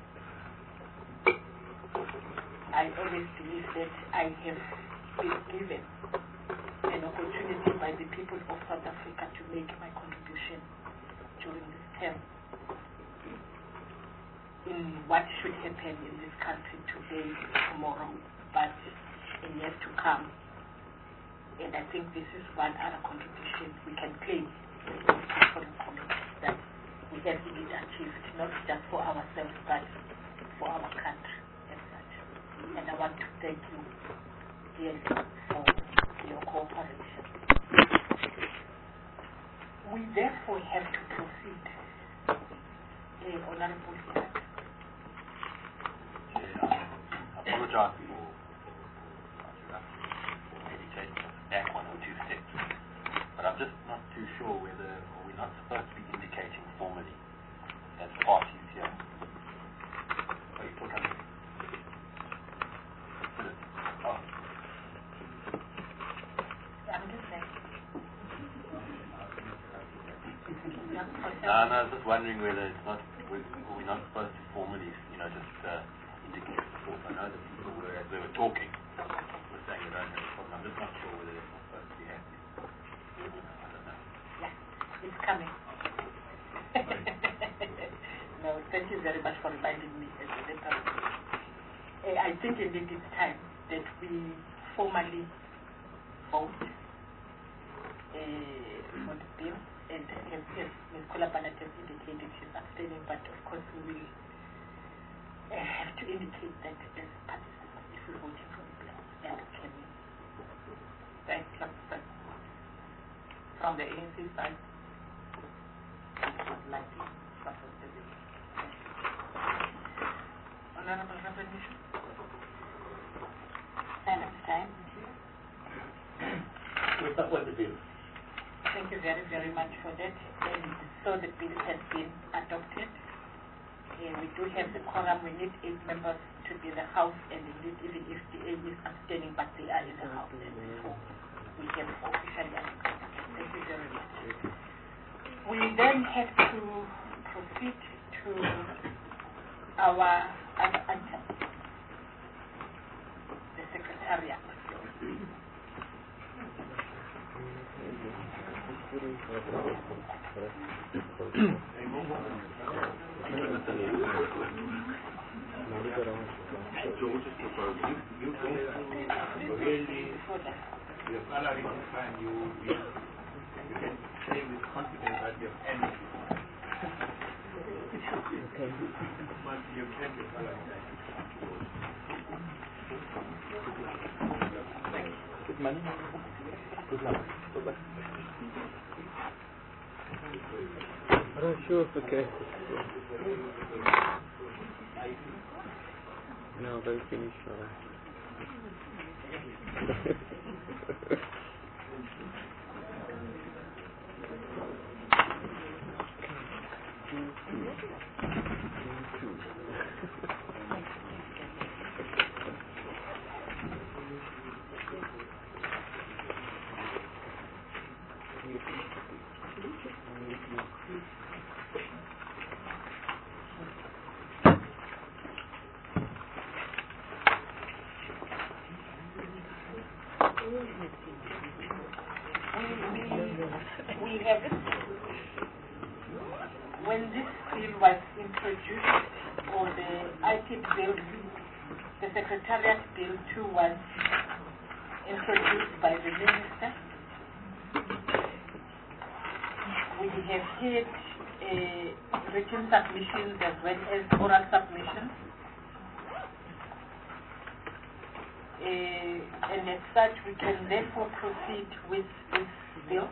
I always believe that I have been given an opportunity by the people of South Africa to make my contribution during this term in what should happen in this country today, tomorrow, but in years to come. And I think this is one other contribution we can claim for the community that we have indeed achieved, not just for ourselves, but for our country as such. And I want to thank you dearly for your cooperation. We therefore have to proceed uh, Honorable Chair. I apologize for, for maybe taking us back one or two steps, but I'm just not too sure whether or we're not supposed to be indicating formally as parties here. Are you talking? Oh. I'm just saying. No, no, I was just wondering whether it's not, we're, we're not supposed to formally, you know, just uh, indicate support. I know that people were, as they were talking, were saying they don't have a problem. I'm just not sure whether it's not supposed to be happening. I don't know. Yeah, it's coming. No, thank you very much for reminding me as a letter. Uh, I think indeed it's time that we formally vote uh, for the bill. And as, as Miz Kulabalat has indicated, she's abstaining, but of course we will uh, have to indicate that as participants if we're voting for the bill. And can we? Thanks, Cluster. From the A N C side. Likely, what was the bill? Honorable Representative. And abstain. We support the bill. Thank you very, very much for that. And so the bill has been adopted. And we do have the quorum. We need eight members to be in the House, and indeed, even if the A is abstaining, but they are in the House, and therefore we can officially adopted. Thank you very much. We then have to proceed to our other item, the Secretariat. George's proposal. You go really, your salary is fine. You, you, you can say with confidence that you have ended. But you can your salary back. Good money. Good luck. Good luck. Oh, sure, okay. No, they'll finish. We have it. When this bill was introduced, or the I P bill, the Secretariat Bill two was introduced by the Minister. We have had uh, written submissions as well as oral submissions. Uh, and as such, we can therefore proceed with this bill.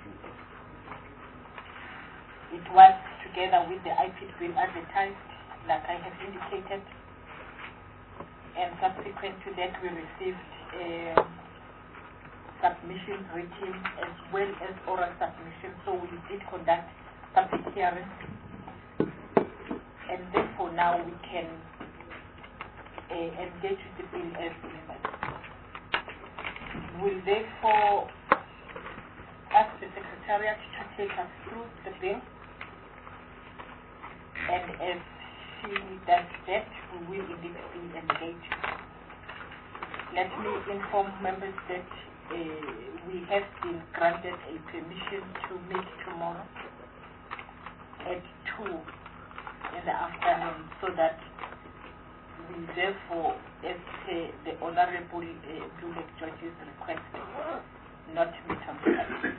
It was together with the I P bill advertised, like I have indicated, and subsequent to that we received uh, submissions written as well as oral submissions, so we did conduct public hearings, and therefore now we can uh, engage with the bill as members. We'll therefore ask the Secretariat to take us through the bill, and as she does that, we will indeed be engaged. Let me inform members that uh, we have been granted a permission to meet tomorrow at two in the afternoon, so that we therefore, as uh, the Honorable uh, Blue Lake George's request, not meet on Friday.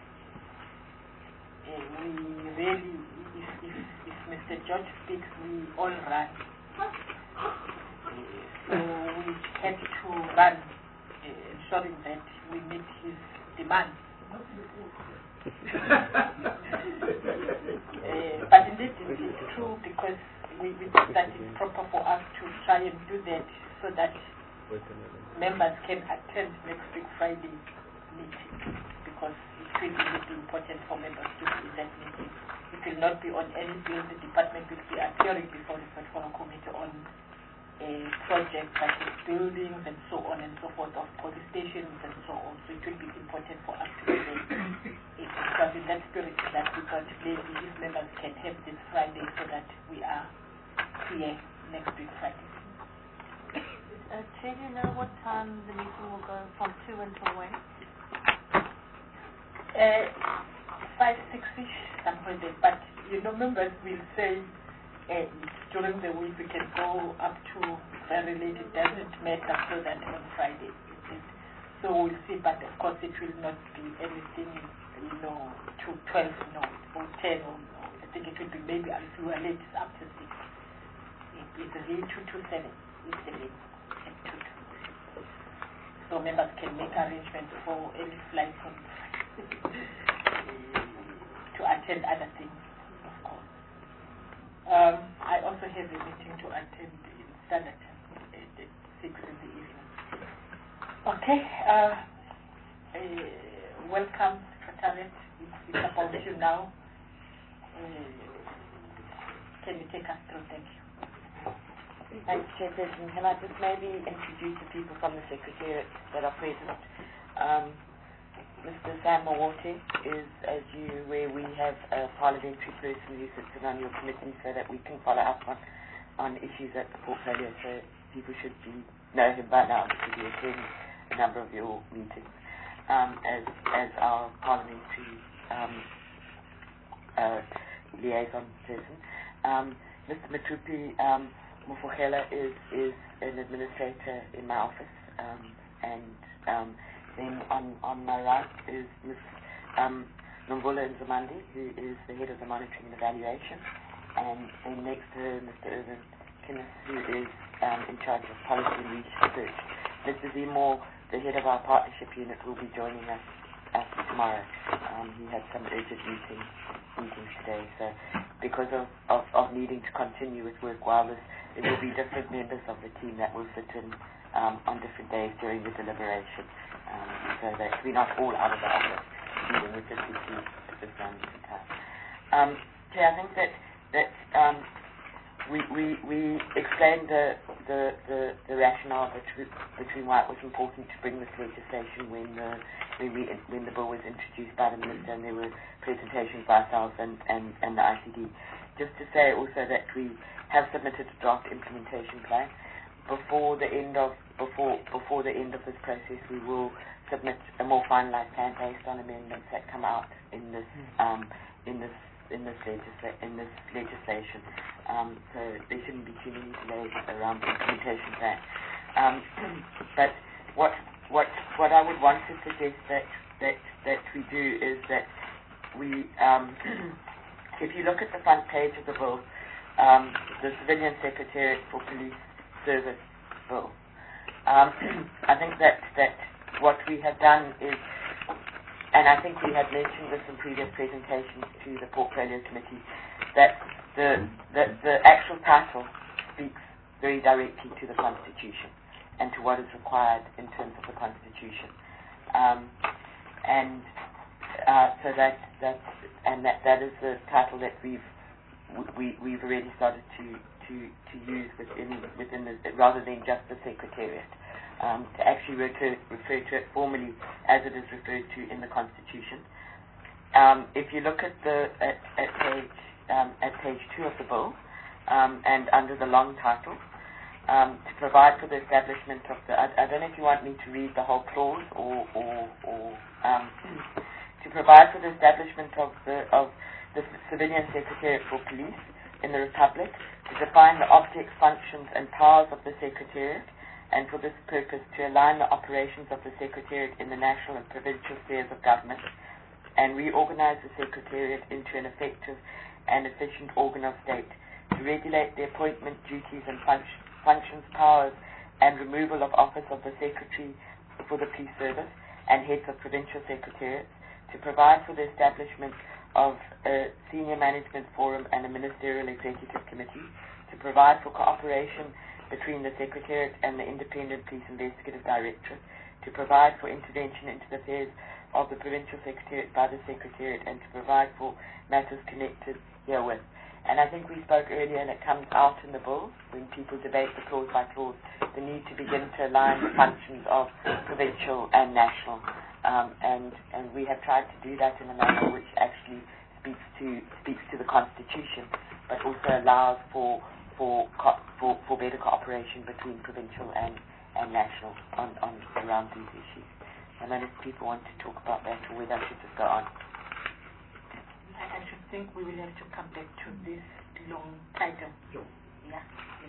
Uh, we really, if, if, if Mister George speaks, we all run. Uh, so we had to run, uh, ensuring that we meet his demands. uh, but in indeed it is true, because we, we think that it's proper for us to try and do that so that members can attend next week Friday meeting, because it will be really important for members to be in that meeting. It will not be on any bill. The department will be appearing before the Portfolio Committee on a project such as buildings and so on and so forth, of police stations and so on. So it will be important for us to do that. It was in that spirit that we thought maybe these members can have this Friday so that we are here next week Friday. Uh, Chair, do you know what time the meeting will go from two until when? Uh, five, six-ish, somewhere there. But, you know, members will say uh, during the week we can go up to very late. It doesn't matter, so that on Friday. So we'll see, but of course it will not be anything, you know, to twelve, no, or ten, or no. I think it will be maybe if you are late, it's up to six. It is really two to seven. It's the late. So members can make arrangements for any flights on to attend other things, of course. Um, I also have a meeting to attend in Standard at six in the evening. Okay. Uh, uh, welcome, Secretariat. It's, it's about you now. Uh, can you take us through? Thank you. Thanks, Chairperson. Can I just maybe introduce the people from the Secretariat that are present? Um, Mister Sam Mawate is, as you aware, we have a parliamentary person who sits in on your committee so that we can follow up on, on issues at the portfolio. So people should be, know him by now because he attends a number of your meetings um, as, as our parliamentary um, uh, liaison person. Um, Mister Matupi um, Mufukela is, is an administrator in my office, um, and um, then on, on my right is Miz Um, Nomvula Nzamandi, who is the head of the monitoring and evaluation, and then next to her, Mister Irvin Kinnis, who is um, in charge of policy and research. Mister Zemo, the head of our partnership unit, will be joining us, us tomorrow. Um, he had some urgent meetings, meetings today, so because of, of, of needing to continue with work while this, there will be different members of the team that will sit in um, on different days during the deliberation, um, so that we're not all out of the office dealing with this issue at this moment in time. Um, so I think that that um, we, we we explained the the, the, the rationale between, between why it was important to bring this legislation when the when, we, when the bill was introduced by the Minister, and there were presentations by ourselves and, and, and the I C D. Just to say also that we have submitted a draft implementation plan. Before the end of before before the end of this process, we will submit a more finalized plan based on amendments that come out in this um, in this in this legisla- in this legislation. Um, so there shouldn't be too many delays around the implementation plan. Um, but what what what I would want to suggest that that that we do is that we um, if you look at the front page of the bill, um, the Civilian Secretariat for Police Service bill. Um, I think that, that what we have done is, and I think we had mentioned this in previous presentations to the Portfolio Committee, that the, the, the actual title speaks very directly to the Constitution and to what is required in terms of the Constitution. Um, and uh, so that, that, and that, that is the title that we've we, we've already started to, to, to use within, within the, rather than just the Secretariat, um, to actually refer, refer to it formally as it is referred to in the Constitution. Um, if you look at the at, at page um, at page two of the bill, um, and under the long title, um, to provide for the establishment of the, I, I don't know if you want me to read the whole clause or or, or um, to provide for the establishment of the of the Civilian Secretariat for Police in the Republic, to define the objects, functions and powers of the Secretariat, and for this purpose to align the operations of the Secretariat in the national and provincial spheres of government, and reorganize the Secretariat into an effective and efficient organ of state, to regulate the appointment, duties and func- functions, powers and removal of office of the Secretary for the Police Service and heads of provincial secretariats, to provide for the establishment of a senior management forum and a ministerial executive committee to provide for cooperation between the Secretariat and the Independent Police Investigative Directorate, to provide for intervention into the affairs of the Provincial Secretariat by the Secretariat, and to provide for matters connected herewith. And I think we spoke earlier, and it comes out in the bill, when people debate the clause by clause, the need to begin to align the functions of provincial and national. Um, and, and we have tried to do that in a manner which actually speaks to speaks to the Constitution, but also allows for for co- for, for better cooperation between provincial and, and national on, on around these issues. I don't know if people want to talk about that, or whether I should just go on. I should think we will have to come back to this long title. Yeah.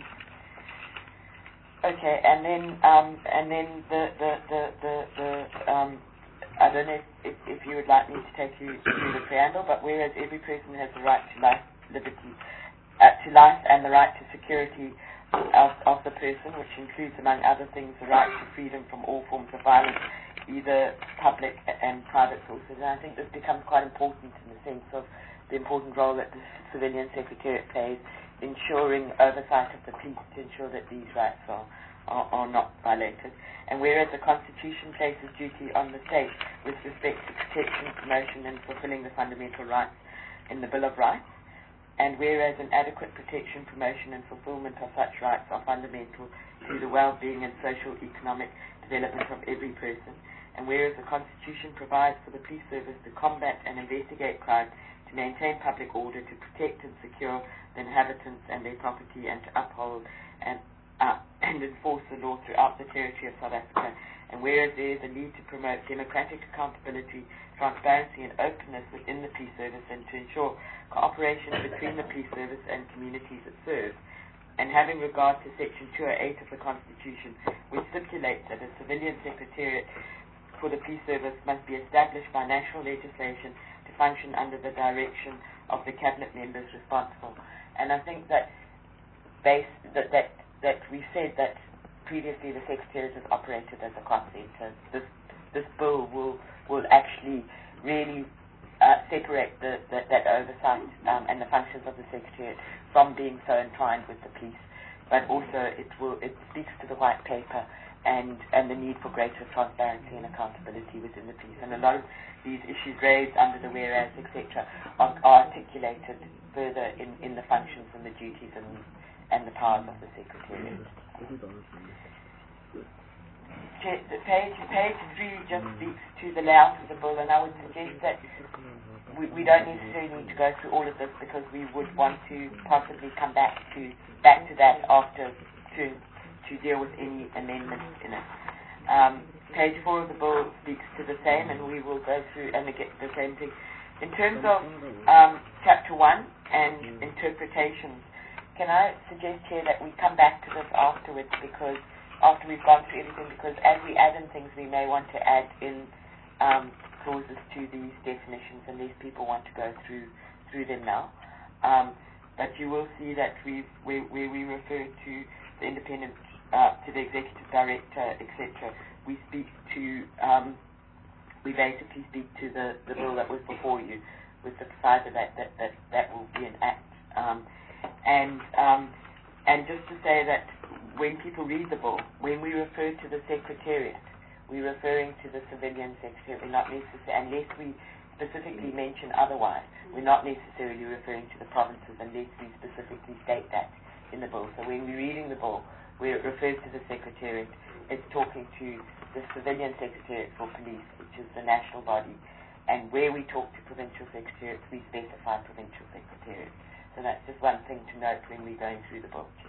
Okay, and then um, and then the the the, the, the um, I don't know if, if, if you would like me to take you through the preamble, but whereas every person has the right to life, liberty, uh, to life and the right to security of, of the person, which includes, among other things, the right to freedom from all forms of violence, either public and private sources. And I think this becomes quite important in the sense of the important role that the Civilian Secretariat plays, ensuring oversight of the police to ensure that these rights are, are, are not violated. And whereas the Constitution places duty on the state with respect to protection, promotion and fulfilling the fundamental rights in the Bill of Rights, and whereas an adequate protection, promotion and fulfillment of such rights are fundamental to the well-being and social economic development of every person, and whereas the Constitution provides for the police service to combat and investigate crime, to maintain public order, to protect and secure the inhabitants and their property, and to uphold and, uh, and enforce the law throughout the territory of South Africa, and whereas there is a need to promote democratic accountability, transparency and openness within the police service, and to ensure cooperation between the police service and communities it serves, and having regard to Section two oh eight of the Constitution, which stipulates that a civilian secretariat for the police service must be established by national legislation to function under the direction of the cabinet members responsible. And I think that based that that, that we said that previously the secretariat has operated as a cost centre. This this bill will will actually really uh, separate the, the, that oversight um, and the functions of the secretariat from being so entwined with the police, but also it will it speaks to the white paper and, and the need for greater transparency and accountability within the police. And a lot of these issues raised under the whereas, et cetera, are, are articulated further in, in the functions and the duties and, and the powers of the secretariat. Page, page three just speaks to the layout of the bill, and I would suggest that we, we don't necessarily need to go through all of this, because we would want to possibly come back to back to that after to to deal with any amendments in it. Um, page four of the bill speaks to the same, and we will go through and get the same thing. In terms of um, chapter one and interpretations, can I suggest here that we come back to this afterwards, because after we've gone through everything, because as we add in things, we may want to add in um, clauses to these definitions, unless people want to go through through them now. Um, but you will see that we where, where we refer to the independent, uh, to the executive director, et cetera, we speak to, um, we basically speak to the, the bill that was before you, with the proviso that that, that that will be an act. Um, and um, and just to say that when people read the bill, when we refer to the secretariat, we're referring to the civilian secretariat. We're not necessarily, unless we specifically mention otherwise, we're not necessarily referring to the provinces unless we specifically state that in the bill. So when we're reading the bill, where it refers to the secretariat, it's talking to the civilian secretariat for police, which is the national body. And where we talk to provincial secretariats, we specify provincial secretariat. So that's just one thing to note when we're going through the bill.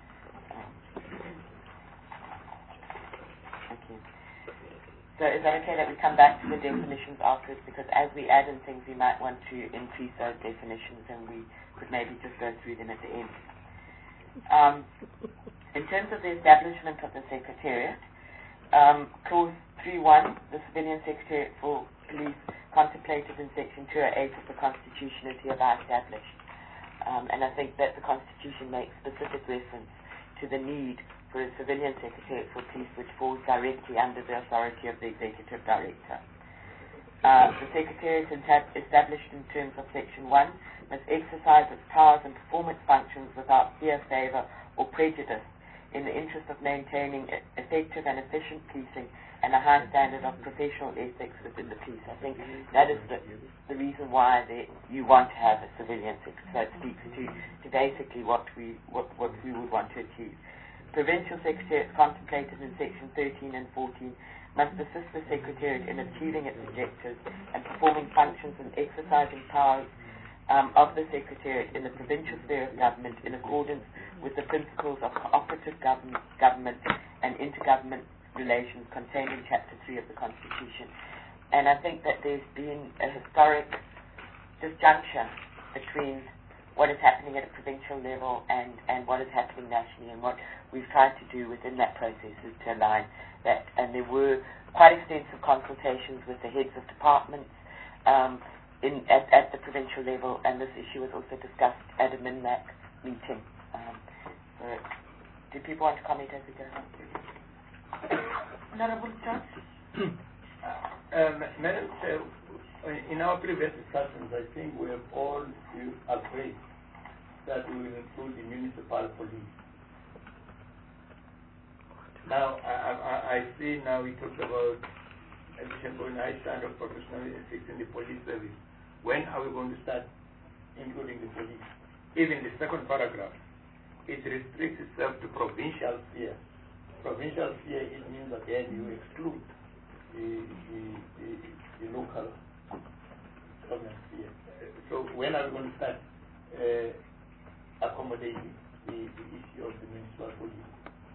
Thank you. So is that okay that we come back to the definitions afterwards? Because as we add in things, we might want to increase those definitions, and we could maybe just go through them at the end. Um, in terms of the establishment of the Secretariat, um, Clause three one, the Civilian Secretariat for Police, contemplated in Section two oh eight of the Constitution, is hereby established. Um, and I think that the Constitution makes specific reference to the need for a civilian secretariat for police, which falls directly under the authority of the executive director. Uh, the Secretariat is established in terms of Section one must exercise its powers and performance functions without fear, favour or prejudice in the interest of maintaining effective and efficient policing and a high standard of professional ethics within the police. I think that is the, the reason why they, you want to have a civilian secretary. So it speaks to, to basically what we, what, what we would want to achieve. Provincial Secretariat contemplated in Section thirteen and fourteen must assist the Secretariat in achieving its objectives and performing functions and exercising powers um, of the Secretariat in the provincial sphere of government in accordance with the principles of cooperative government, government and intergovernment relations contained in Chapter three of the Constitution. And I think that there's been a historic disjuncture between what is happening at a provincial level and, and what is happening nationally, and what we've tried to do within that process is to align that. And there were quite extensive consultations with the heads of departments um, in, at, at the provincial level, and this issue was also discussed at a MINMAC meeting. Um, so do people want to comment as we go on? Honorable Judge? um, Madam Chair, in our previous discussions, I think we have all agreed that we will include the municipal police. Now, I, I, I see now we talked about a high standard of professional ethics in the police service. When are we going to start including the police? Even the second paragraph, it restricts itself to provincial sphere. Provincial sphere, it means that then you exclude the, the, the, the local government sphere. So when are we going to start uh, accommodating the, the issue of the municipal police?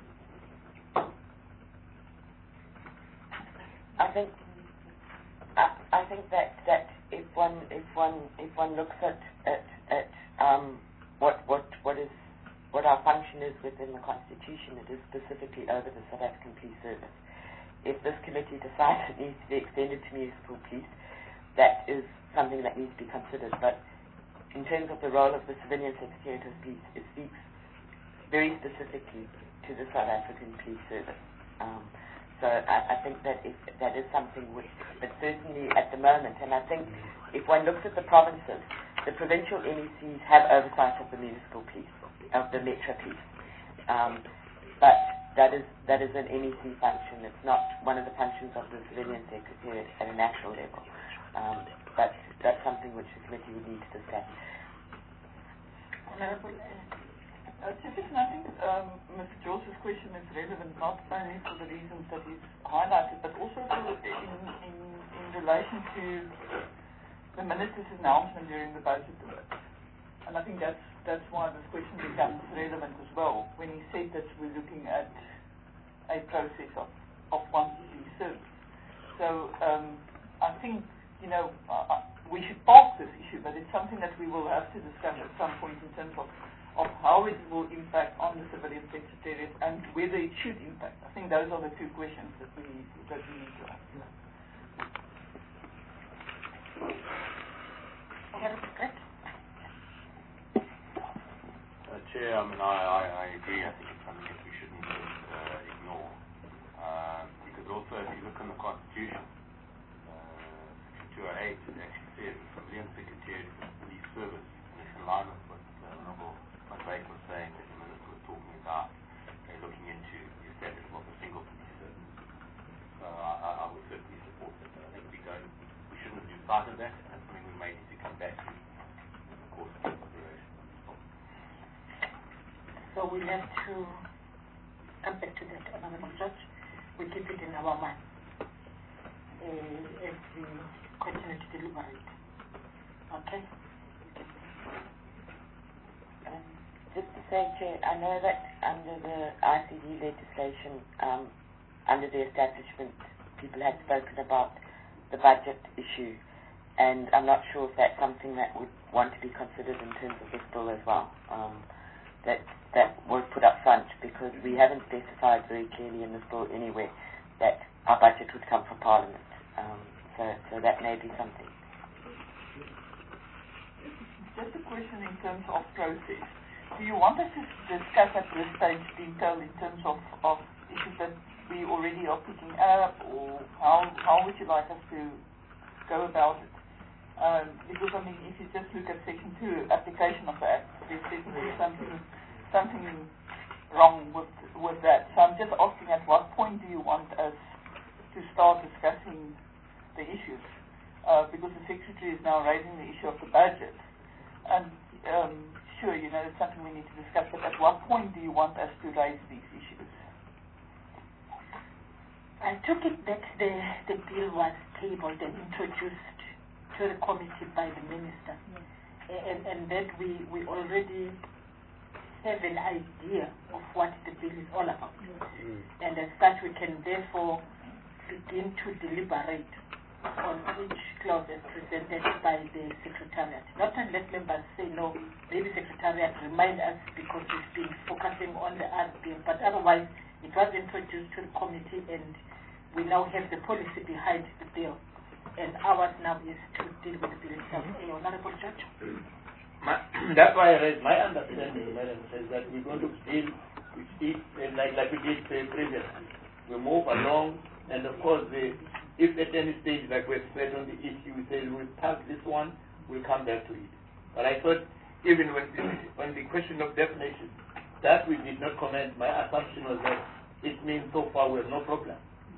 I think I, I think that, that if one if one if one looks at at, at um, what what what is what our function is within the Constitution, it is specifically over the South African Police Service. If this committee decides it needs to be extended to municipal police, that is something that needs to be considered. But in terms of the role of the Civilian Secretariat of Police, it speaks very specifically to the South African Police Service. Um, So I, I think that if, that is something which, but certainly at the moment, and I think if one looks at the provinces, the provincial M E Cs have oversight of the municipal police, of the metro police. Um, but that is that is an M E C function. It's not one of the functions of the Civilian Secretariat at a national level. Um, but that's something which the committee would need to discuss. Uh, Chairperson, I think um, Mister George's question is relevant not only for the reasons that he's highlighted, but also for in, in, in relation to the Minister's announcement during the budget debate. And I think that's, that's why this question becomes relevant as well, when he said that we're looking at a process of, of one police service. So um, I think, you know, uh, we should park this issue, but it's something that we will have to discuss at some point in terms of of how it will impact on the Civilian Secretariat and whether it should impact. I think those are the two questions that we that we need to ask. Uh, Chair, I mean, I, I, I agree. I think it's something that we shouldn't uh, ignore. Uh, because also, if you look in the Constitution, uh, Section two oh eight, it actually says the Civilian Secretariat of the Police Service, and it's in line with what the Honourable Blake was saying that the Minister was talking about, okay, looking into the establishment of a single police service. So I, I would certainly support that. I think we don't, we shouldn't lose sight of that. That's something we may need to come back to in the course of the consideration. So we have to come back to that, Honourable Judge. We keep it in our mind uh, as we continue to deliberate. Okay? Um, Just to say, Chair, I know that under the I C D legislation, um, under the establishment, people had spoken about the budget issue, and I'm not sure if that's something that would want to be considered in terms of this bill as well. Um, that that was put up front, because we haven't specified very clearly in this bill anywhere that our budget would come from Parliament. Um, so, so that may be something. Just a question in terms of process. Do you want us to discuss at this stage detail in terms of, of issues that we already are picking up, or how how would you like us to go about it. Um, because, I mean, if you just look at Section two, application of the Act, there's definitely something, something wrong with, with that. So I'm just asking, at what point do you want us to start discussing the issues? Uh, because the Secretary is now raising the issue of the budget. And um, sure, you know, it's something we need to discuss, but at what point do you want us to raise these issues? I took it that the, the bill was tabled and introduced to the committee by the Minister, yes. and, and that we, we already have an idea of what the bill is all about. Yes. Mm. And as such, we can therefore begin to deliberate on each clause as presented by the Secretariat. Not unless members say, no, maybe Secretariat remind us because we've been focusing on the other bill, but otherwise it was introduced to the committee and we now have the policy behind the bill. And ours now is to deal with the bill itself. Mm-hmm. Honorable Judge. My, that's why I raised my understanding, Madam, says that we're going to deal with it uh, like, like we did uh, previously. We move along, and of course, the, if at any stage, like we said on the issue, we say we'll pass this one, we'll come back to it. But I thought, even when the, when the question of definition, that we did not comment, my assumption was that it means so far we have no problem.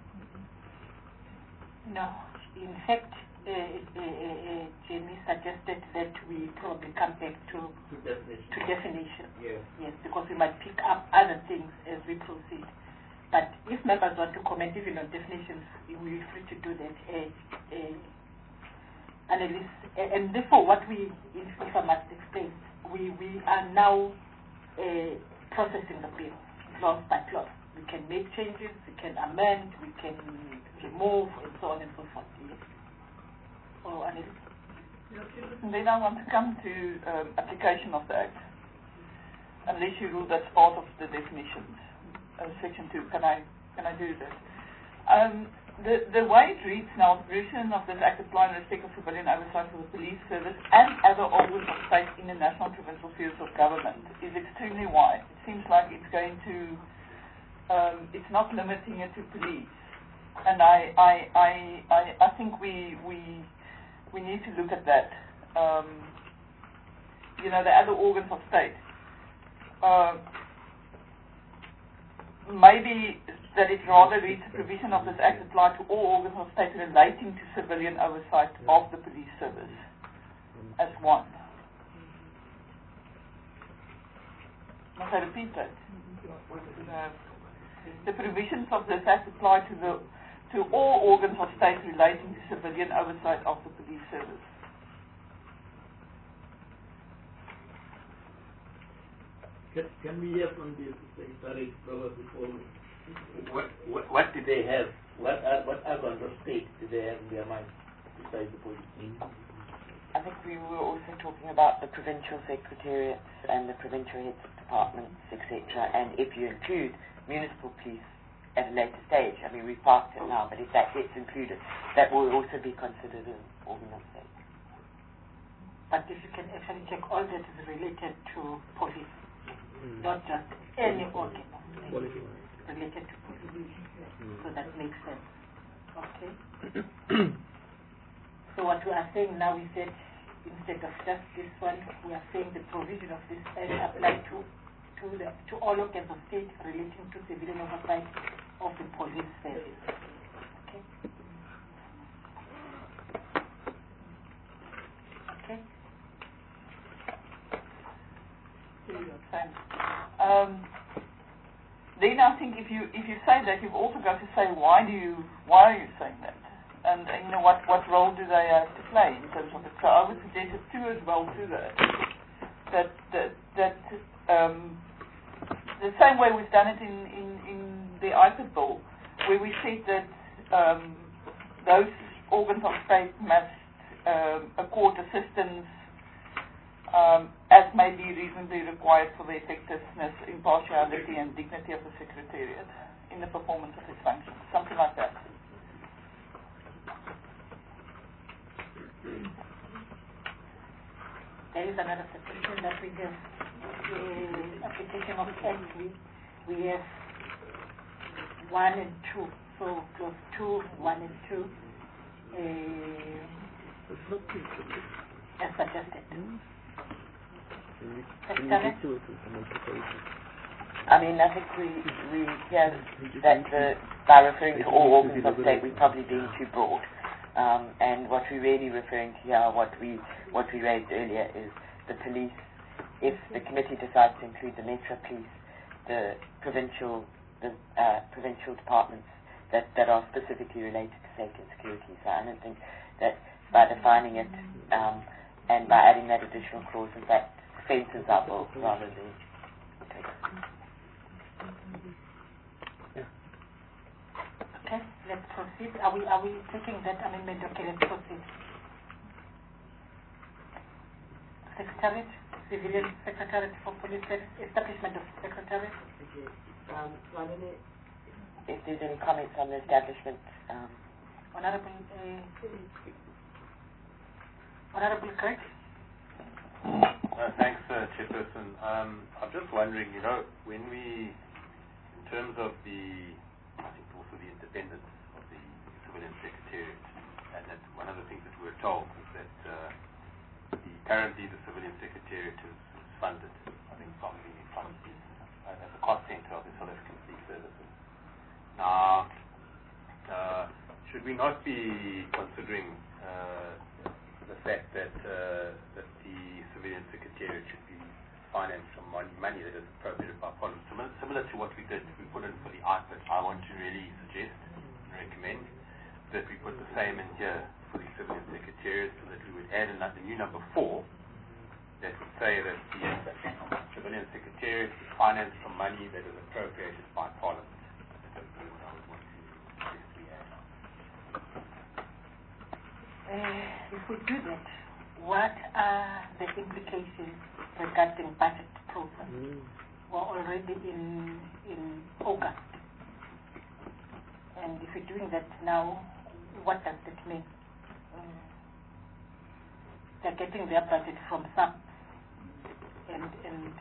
No. In fact, uh, uh, uh, Jamie suggested that we probably come back to, to definition. To definition. Yes. Yes, because we might pick up other things as we proceed. But if members want to comment even on definitions, we're free to do that. Uh, uh, Annalise, uh, and therefore, what we, if, if I must explain, we, we are now uh, processing the bill, clause by clause. We can make changes, we can amend, we can remove, and so on and so forth. Yes. Oh, Annalise. Then I want to come to um, application of the Act. Unless you rule that's part of the definitions. Uh, section two, can I can I do this? Um, the, the way it reads now, the provision of this Act apply in respect of civilian oversight for the police service and other organs of state in the national and provincial spheres of government is extremely wide. It seems like it's going to, um, it's not limiting it to police. And I, I, I, I, I think we, we, we need to look at that. Um, you know, the other organs of state. Uh, maybe that it rather reads the provision of this Act apply to all organs of state relating to civilian oversight of the police service as one. Must I repeat that? Uh, the provisions of this Act apply to the to all organs of state relating to civilian oversight of the police service. Can, can we hear from the Secretary before what, what what do they have? What are, what organs of state do they have in their mind besides the police? I think we were also talking about the provincial secretariats and the provincial heads of departments, et cetera. And if you include municipal police at a later stage, I mean, we parked it now, but if that gets included, that will also be considered an organ of state. But if you can actually check all that is related to police, mm. not just any organ of state related to police. Mm. So that makes sense. Okay. So what we are saying now is that instead of just this one, we are saying the provision of this Act apply to to the to all organs of state relating to civilian oversight of the police service. Okay. Okay. Thanks. Um, then I think if you if you say that, you've also got to say why do you why are you saying that? And, and you know, what, what role do they have to play in terms of it? So I would suggest it too as well to that. That, that, that um, the same way we've done it in, in, in the I P A D bill, where we said that um, those organs of state must um, accord assistance um, as may be reasonably required for the effectiveness, impartiality and dignity of the Secretariat in the performance of its functions. Something like that. There is another petition that we have, the application of Act, we, we have one and two, so clause two, one and two, as suggested. I mean, I think we, we hear that the, by referring to all organs of state, we're probably being too broad. Um, and what we're really referring to here, what we, what we raised earlier, is the police. If the committee decides to include the Metro Police, the provincial, the uh, provincial departments that, that are specifically related to safety and security. So I don't think that by defining it um, and by adding that additional clause, in fact, fences our bill rather than. Okay. Okay, let's proceed. Are we are we taking that amendment? Okay, let's proceed. Secretariat, Civilian Secretariat for Police, establishment of Secretariat. Um, if there's any comments on the establishment, um, Honorable uh, Honorable Craig. Uh, thanks, uh, Chairperson. Um, I'm just wondering, you know, when we, in terms of the, I think also the independence of the Civilian Secretariat, and that one of the things that we're told is that uh, the, currently the Civilian Secretariat is, is funded, I think, from the, from the uh, as a cost center of the South African Police Services. Now, uh, should we not be considering uh, the fact that uh, that the Civilian Secretariat should be financed from money, money that is appropriated by Parliament, similar, similar to what we did, we put in for the I P I D. I want to really suggest and recommend that we put the same in here for the Civilian Secretariat, so that we would add another new number four that would say that the Civilian Secretariat is financed from money that is appropriated by Parliament. That's what I would want to suggest we add. Uh, if we do that, what are the implications regarding budget process? Mm. We're already in in August, and if we're doing that now, what does that mean? Um, they're getting their budget from some, and and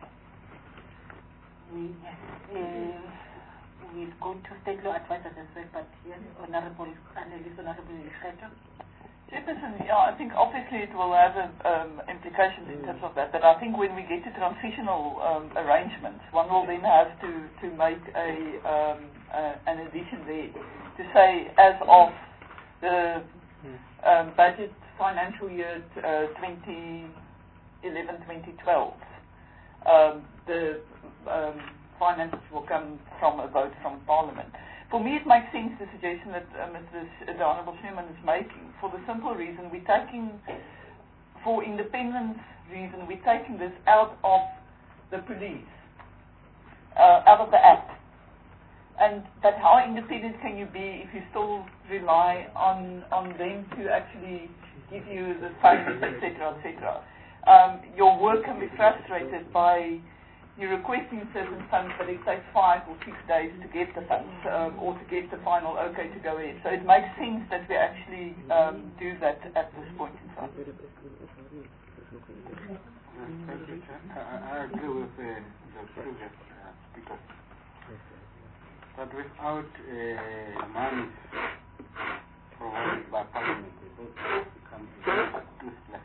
we uh, we'll go to state law advisors as well. But yes, Honourable Annelies, Honourable Lekgetho. Chairperson, yeah, I think obviously it will have um, implications in terms of that, but I think when we get to transitional um, arrangements, one will then have to, to make a, um, uh, an addition there to say as of the um, budget financial year uh, twenty eleven twenty twelve, um, the um, finances will come from a vote from Parliament. For me, it makes sense, the suggestion that uh, Mister the Honourable Chairman is making, for the simple reason we're taking, for independence reason, we're taking this out of the police, uh, out of the Act. And but how independent can you be if you still rely on on them to actually give you the funds, et cetera, et cetera? Um, your work can be frustrated by you're requesting certain funds, but it takes five or six days to get the funds um, or to get the final okay to go ahead. So it makes sense that we actually um, do that at this point in time. Thank you, Chair. I, I agree with uh, the previous uh, speaker. But without uh, money provided by Parliament, it also becomes useless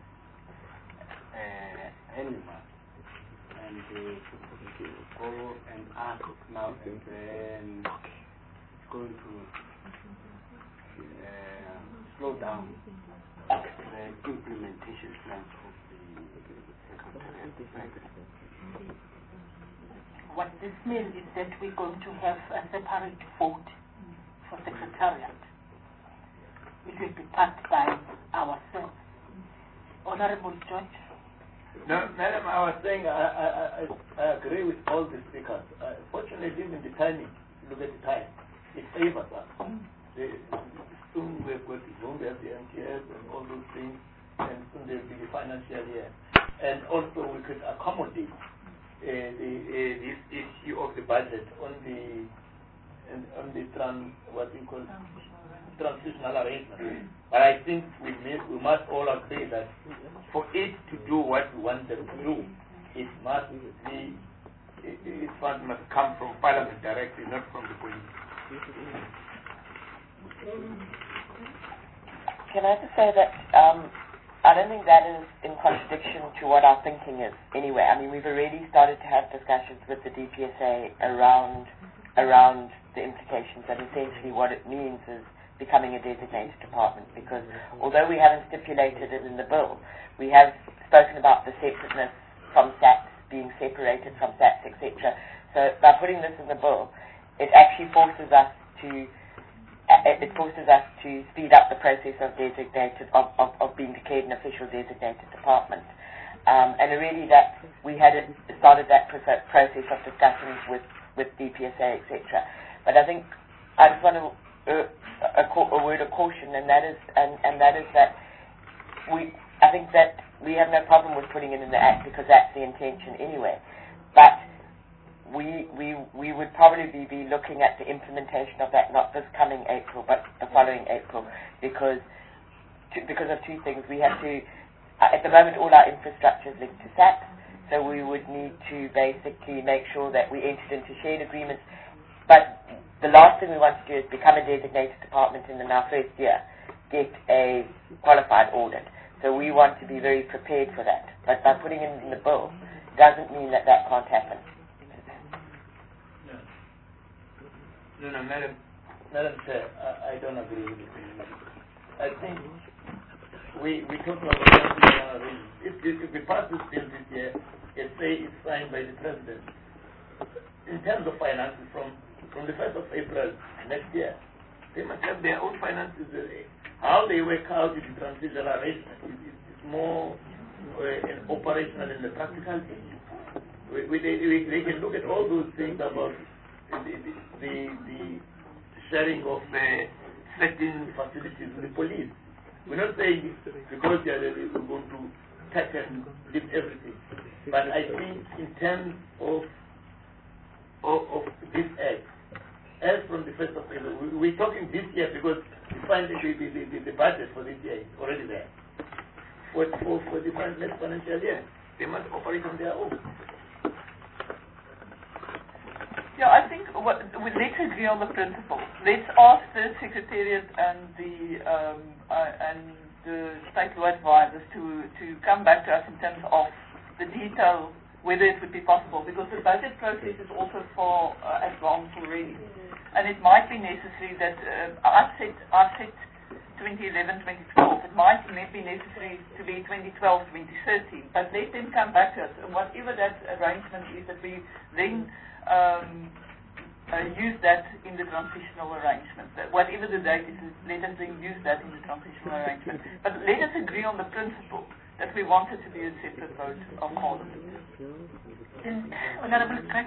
uh, animal. And uh, go and ask now and then it's going to uh, slow down the implementation plans of the Secretariat. What this means is that we're going to have a separate vote for Secretariat. It will be passed by ourselves. Honourable George. No, Madam, I was saying I, I, I, I agree with all the speakers. Uh, fortunately, even the timing, look at the time, it favors us. The, soon we're going to Zoom, we have the M T S and all those things, and soon there will be the financial year. And also we could accommodate uh, the, uh, this issue of the budget on the and on the trans, what we call transitional arrangement. But I think we, may, we must all agree that for it to do what we want them to do, it must be, it, it must, must come from Parliament directly, not from the police. can I just say that um, I don't think that is in contradiction to what our thinking is anyway. I mean, we've already started to have discussions with the D P S A around around the implications, and essentially what it means is becoming a designated department, because although we haven't stipulated it in the bill, we have spoken about the separateness from S A T S, being separated from S A T S, et cetera. So by putting this in the bill, it actually forces us to it forces us to speed up the process of designated of, of, of being declared an official designated department. Um, and really that we had it, started that process of discussions with, with D P S A, et cetera. But I think I just want to uh, a, a word of caution, and that is and, and that is that we I think that we have no problem with putting it in the Act, because that's the intention anyway. But we we we would probably be looking at the implementation of that, not this coming April, but the following April, because to, because of two things. We have to, uh, at the moment, all our infrastructure is linked to S A P S, so we would need to basically make sure that we entered into shared agreements. But the last thing we want to do is become a designated department and in our first year get a qualified audit. So we want to be very prepared for that. But by putting it in the bill doesn't mean that that can't happen. No, no, Madam, Madam Chair, I, I don't agree with you. I think we we talk about if, if, if we pass this bill this year, it say it's signed by the President. In terms of finances, from from the first of April next year, they must have their own finances. How they work out in the transitional arrangement is, is, is more uh, operational than the practical thing. We, we, they, we, they can look at all those things about the, the, the sharing of uh, certain facilities with the police. We're not saying because they are going to cut and give everything. But I think in terms of of, of this act, as from the first of April, we, we're talking this year because we find the, the, the, the budget for this year is already there. For, for, for the next financial year, they must operate on their own. Yeah, I think what, we, let's agree on the principle. Let's ask the Secretariat and the um, uh, and the state law advisors to, to come back to us in terms of the detail, whether it would be possible, because the budget process is also far uh, advanced already. And it might be necessary that, uh, I said, I said twenty eleven, twenty twelve, it might be necessary to be twenty twelve, twenty thirteen, but let them come back to us, and whatever that arrangement is, that we then um, uh, use that in the transitional arrangement. That whatever the date is, let us then use that in the transitional arrangement. But let us agree on the principle that we want it to be a separate vote of Parliament. Honourable Craig.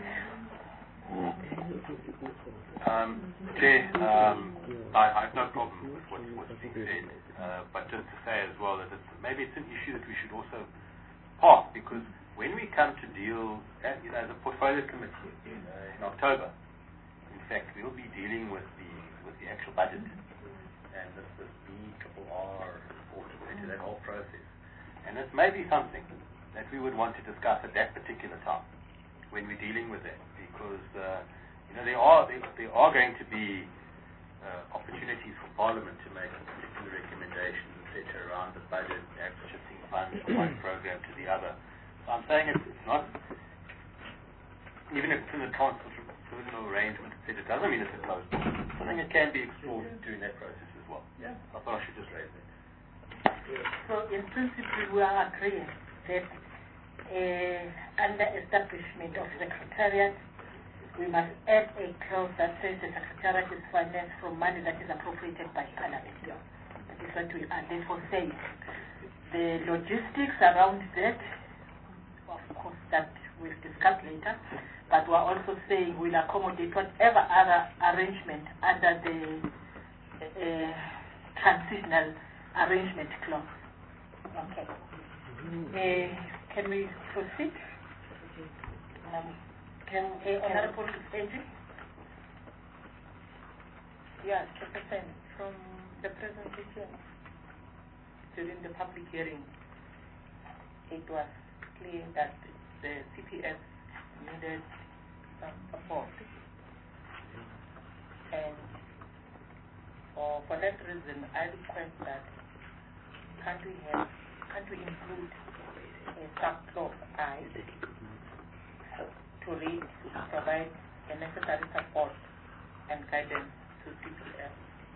Um, Chair, um, I, I have no problem with what, what's being said, uh, but just to say as well that it's, maybe it's an issue that we should also pass, because when we come to deal as, you know, as a portfolio committee in, uh, in October, in fact, we'll be dealing with the with the actual budget and this, this B R R report, into that whole process. And it may be something that we would want to discuss at that particular time when we're dealing with that, because uh, you know there are there, there are going to be uh, opportunities for Parliament to make particular recommendations, et cetera, around the budget, shifting funds from one program to the other. So I'm saying it's, it's not, even if it's in the transitional arrangement, it doesn't mean it's a closed book. I think it can be explored during that process as well. Yeah. I thought I should just raise that. So in principle, we are agreeing that uh, under establishment of Secretariat, we must add a clause that says the Secretariat is financed from money that is appropriated by Parliament. That is what we are therefore saying. The logistics around that, of course, that we'll discuss later, but we're also saying we'll accommodate whatever other arrangement under the uh, transitional arrangement clause. Okay. Uh, can we proceed? Um, can uh, Honorable Adrian? Yes, Chairperson, from the presentation during the public hearing, it was clear that the C P F needed some support, and for, for that reason, I request that can't we have, can't we include a subclause I to read, provide the necessary support and guidance to C P F?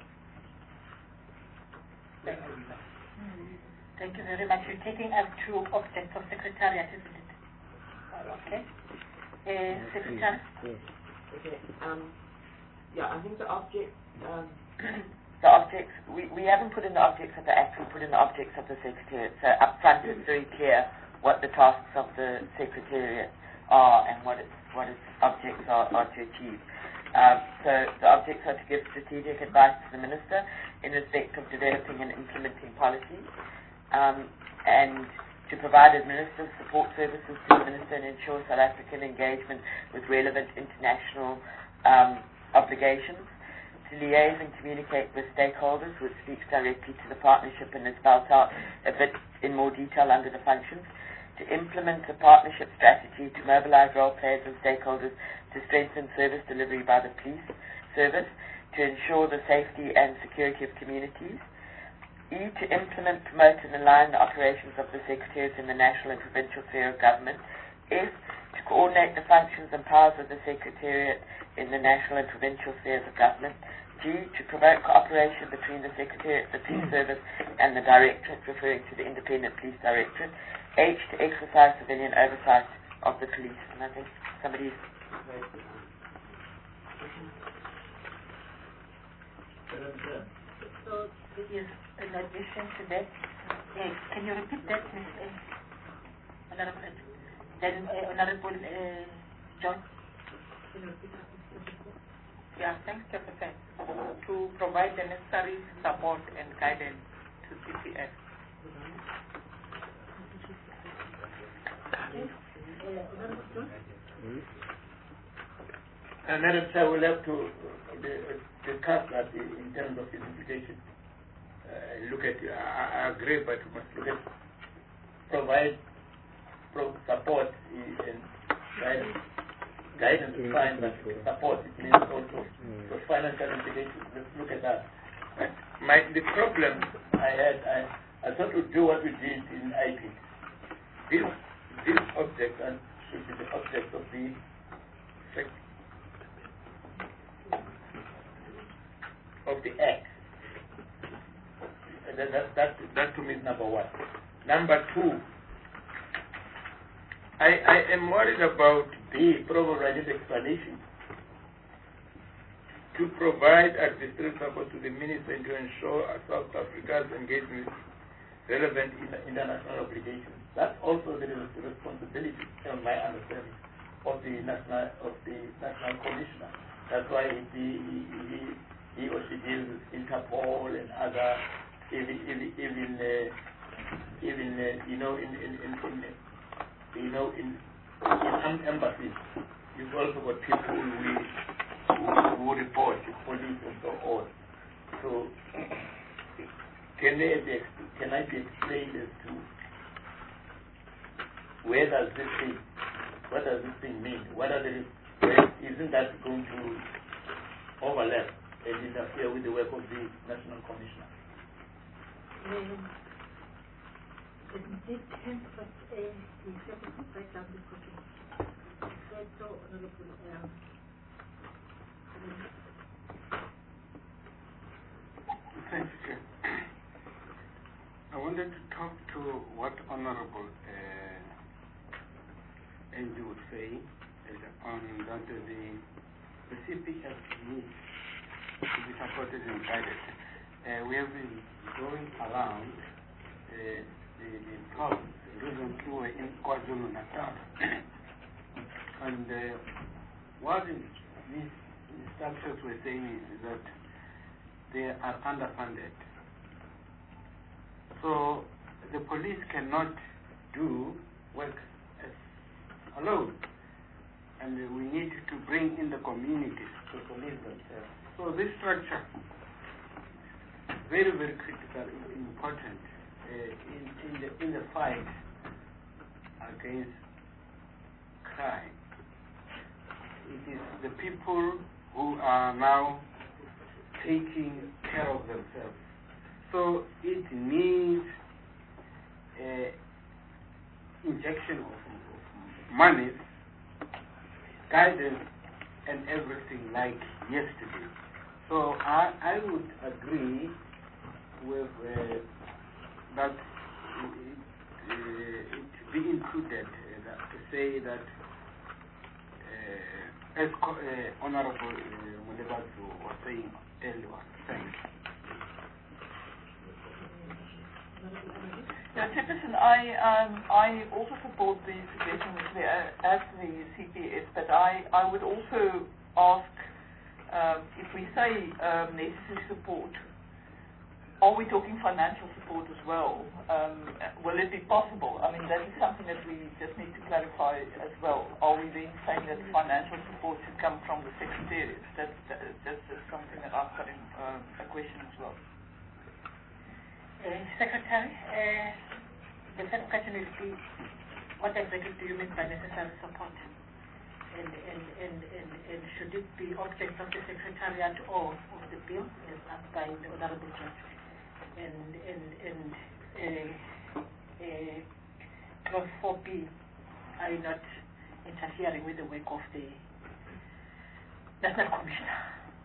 Thank you. Thank you very much. You're taking us through objects of secretariat, isn't it? Okay. Uh, Secretary? Okay. Um, yeah, I think the object, um, the objects, we, we haven't put in the objects of the Act, we put in the objects of the Secretariat. So up front it's very clear what the tasks of the Secretariat are and what its, what its objects are, are to achieve. Um, so the objects are to give strategic advice to the Minister in respect of developing and implementing policies, um, and to provide administrative support services to the Minister and ensure South African engagement with relevant international um, obligations, to liaise and communicate with stakeholders, which speaks directly to the partnership and is spelled out a bit in more detail under the functions, to implement a partnership strategy to mobilize role players and stakeholders to strengthen service delivery by the police service, to ensure the safety and security of communities, E, to implement, promote and align the operations of the Secretariat in the national and provincial sphere of government, F, to coordinate the functions and powers of the Secretariat in the national and provincial spheres of government, G, to promote cooperation between the Secretariat, the Police Service and the Directorate, referring to the Independent Police Directorate, H, to exercise civilian oversight of the police. And I think somebody's raised it. So, yes, in addition to that, uh, can you repeat that, Miz Uh, Honorable, then, uh, Honorable uh, John? Yeah, thanks, Chairperson. To provide the necessary support and guidance to C P F. And Madam Chair, we'll have to uh, discuss that in terms of its implication. Uh, look at, I, I agree, but we must look at, provide pro support and guidance. Guidance is fine, but support, it means also for financial implications. Let's look at that. My, the problem I had, I, I thought we'd do what we did in I P. This, this object and should be the object of the of the Act. That, that, that, that to me is number one. Number two, I, I am worried about the probably I need explanation to provide administrative support to the Minister and to ensure South Africa's engagement with relevant international obligations. That's also the responsibility, from my understanding, of the national of the national commissioner. That's why he he, he, he or she deals with Interpol and other even even even, uh, even uh, you know in in, in, in you know in in embassies. You've also got people who, who, who report to police and so on. So can they be can I be explained as to where does this thing, what does this thing mean? Whether there is, isn't that going to overlap and interfere with the work of the National Commissioner? Um, it depends, but uh, the executive write down this question. Said so, Honorable. Um, Thank you, Chair. I wanted to talk to what Honorable uh, Angie would say on that the, the C P F needs to be supported and guided. Uh, we have been going around uh, the, the province. Recently we were in KwaZulu-Natal. And uh, what these structures were saying is that they are underfunded. So the police cannot do work as alone, and we need to bring in the communities to police themselves. So this structure is very, very critical and important uh, in, in, the, in the fight against crime. It is the people who are now taking care of themselves. So it needs uh, injection of, of money, guidance, and everything like yesterday. So I, I would agree with uh, that it, uh, it be included, uh, that, to say that uh, as co- uh, Honorable uh, Mulebazu was saying earlier. Thanks. Yeah, Chairperson, I um, I also support the suggestion which we as the C P S, but I, I would also ask um, if we say um, necessary support, are we talking financial support as well? Um, will it be possible? I mean, that is something that we just need to clarify as well. Are we then saying that financial support should come from the Secretariat? That's, that's just something that I've got in um, a question as well. Uh, Secretary, uh, the first question is, please, what exactly do you mean by necessary support? And, and, and, and, and should it be object of the Secretariat or of the bill, as asked by the Honorable Judge? And, and, and uh, uh, clause four B, are you not interfering with the work of the National Commissioner?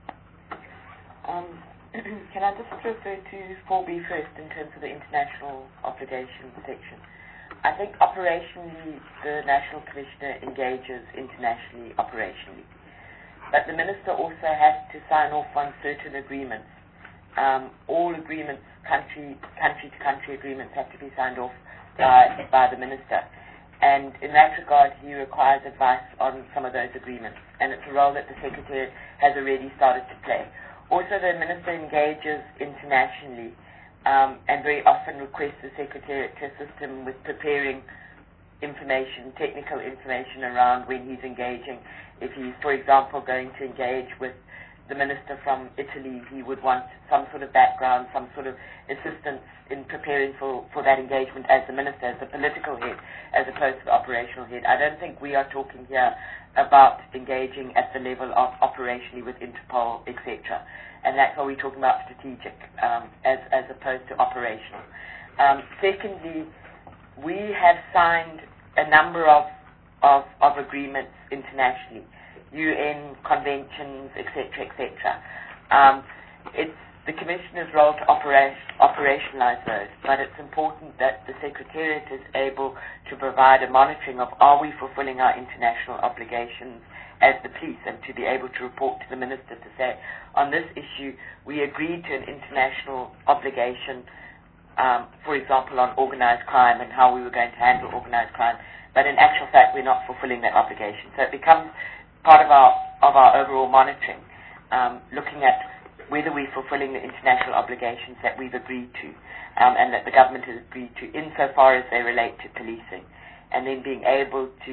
Um, Can I just refer to four B first in terms of the international obligation section? I think operationally the National Commissioner engages internationally operationally. But the Minister also has to sign off on certain agreements. Um, all agreements, country, country to country agreements have to be signed off by, by the Minister. And in that regard, he requires advice on some of those agreements. And it's a role that the Secretary has already started to play. Also, the Minister engages internationally um, and very often requests the Secretariat to assist him with preparing information, technical information around when he's engaging. If he's, for example, going to engage with the Minister from Italy, he would want some sort of background, some sort of assistance in preparing for, for that engagement as the Minister, as the political head, as opposed to the operational head. I don't think we are talking here about engaging at the level of operationally with Interpol, et cetera. And that's why we're talking about strategic um, as, as opposed to operational. Um, secondly, we have signed a number of, of, of agreements internationally, U N conventions, et cetera, et cetera. Um, it's the Commissioner's role to operate, operationalize those, but it's important that the Secretariat is able to provide a monitoring of are we fulfilling our international obligations as the police, and to be able to report to the Minister to say, on this issue, we agreed to an international obligation, um, for example, on organized crime and how we were going to handle organized crime, but in actual fact, we're not fulfilling that obligation. So it becomes part of our, of our overall monitoring, um, looking at whether we're fulfilling the international obligations that we've agreed to um, and that the government has agreed to insofar as they relate to policing, and then being able to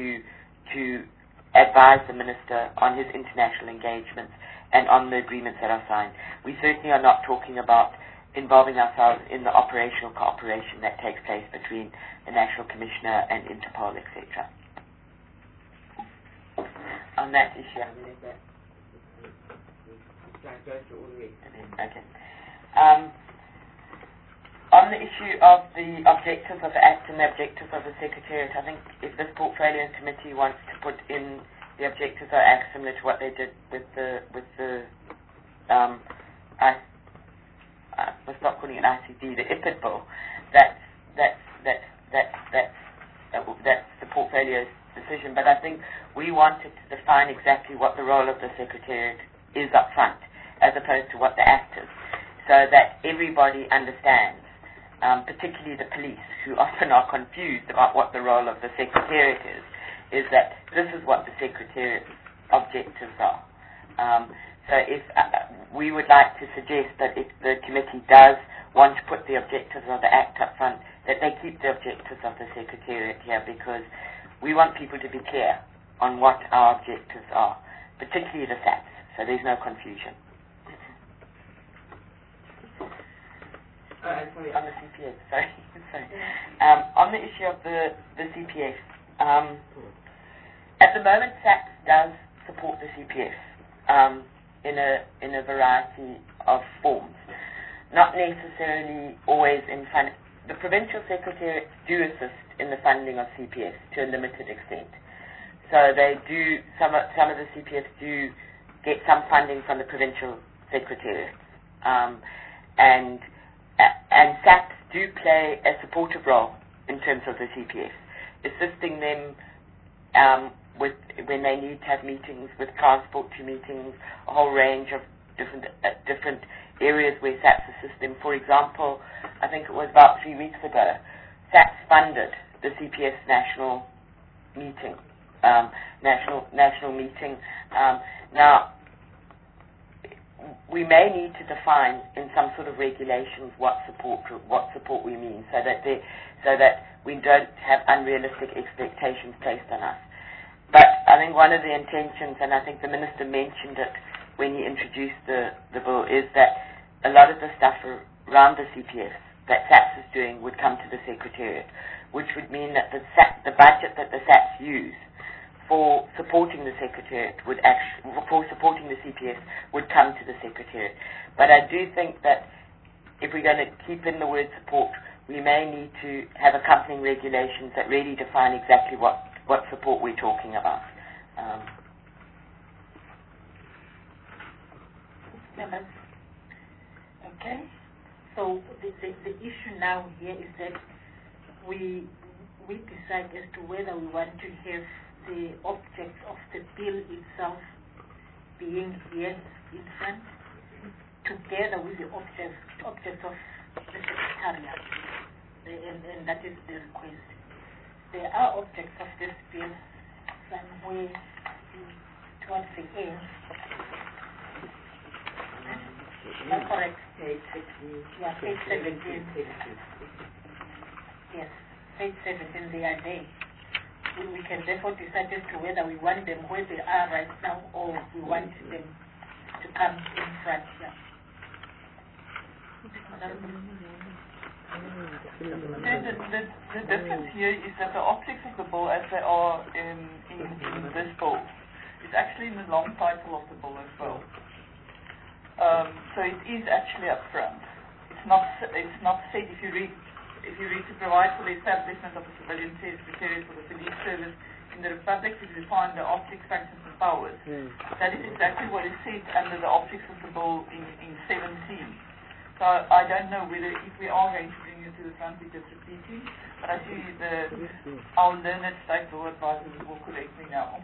to advise the Minister on his international engagements and on the agreements that are signed. We certainly are not talking about involving ourselves in the operational cooperation that takes place between the National Commissioner and Interpol, et cetera. On that issue, I believe that. Okay. Um, on the issue of the objectives of the Act and the objectives of the Secretariat, I think if this Portfolio Committee wants to put in the objectives of the Act similar to what they did with the with the um, I, I we'll stop calling it I C D, the I P I D bill, that's that's that's that's that's uh, that's the Portfolio's decision. But I think we wanted to define exactly what the role of the Secretariat is up front, as opposed to what the Act is, so that everybody understands, um, particularly the police, who often are confused about what the role of the Secretariat is, is that this is what the Secretariat's objectives are. Um, so if uh, we would like to suggest that if the committee does want to put the objectives of the Act up front, that they keep the objectives of the Secretariat here, because we want people to be clear on what our objectives are, particularly the S A Ps, so there's no confusion. Uh, sorry, on the C P F, sorry, sorry. Um, on the issue of the, the C P F, um, at the moment S A P does support the C P F um, in a in a variety of forms, not necessarily always in fin- the provincial secretariats do assist in the funding of C P Fs to a limited extent. So they do, some of, some of the C P Fs do get some funding from the provincial secretariats. Um, and, and S A Ps do play a supportive role in terms of the C P Fs, assisting them um, with when they need to have meetings, with transport to meetings, a whole range of different uh, different areas where S A Ps assist them. For example, I think it was about three weeks ago, S A Ps funded the C P F's national meeting. Um, national national meeting. Um, now, we may need to define in some sort of regulations what support what support we mean, so that they, so that we don't have unrealistic expectations placed on us. But I think one of the intentions, and I think the Minister mentioned it when he introduced the, the bill, is that a lot of the stuff around the C P F that S A Ps is doing would come to the Secretariat, which would mean that the, S A P, the budget that the S A Ps use for supporting the Secretariat would actually, for supporting the C P S would come to the Secretariat. But I do think that if we're going to keep in the word support, we may need to have accompanying regulations that really define exactly what, what support we're talking about. Um, Okay, so the, the, the issue now here is that we we decide as to whether we want to have the objects of the bill itself being here in front, together with the objects objects of the Secretariat, and, and that is the request. There are objects of this bill somewhere towards the end. That's correct. Page sixteen. Yeah, page seventeen. Yes, page seventeen, they are there. We, we can therefore decide as to whether we want them where they are right now or we want them to come in front here. The, the, the, the difference here is that the objects of the bill as they are in, in, in this bill is actually in the long title of the bill as well. Um, so it is actually up front. It's not. It's not said if you read. If you read to provide for the establishment of a civilian secretariat for the police service in the Republic to define the objects, functions, and powers. Mm. That is exactly what is said under the objects of the bill in, in seventeen. So I don't know whether if we are going to bring you to the front, we're just repeating. But I see the our learned state law advisors will correct me now.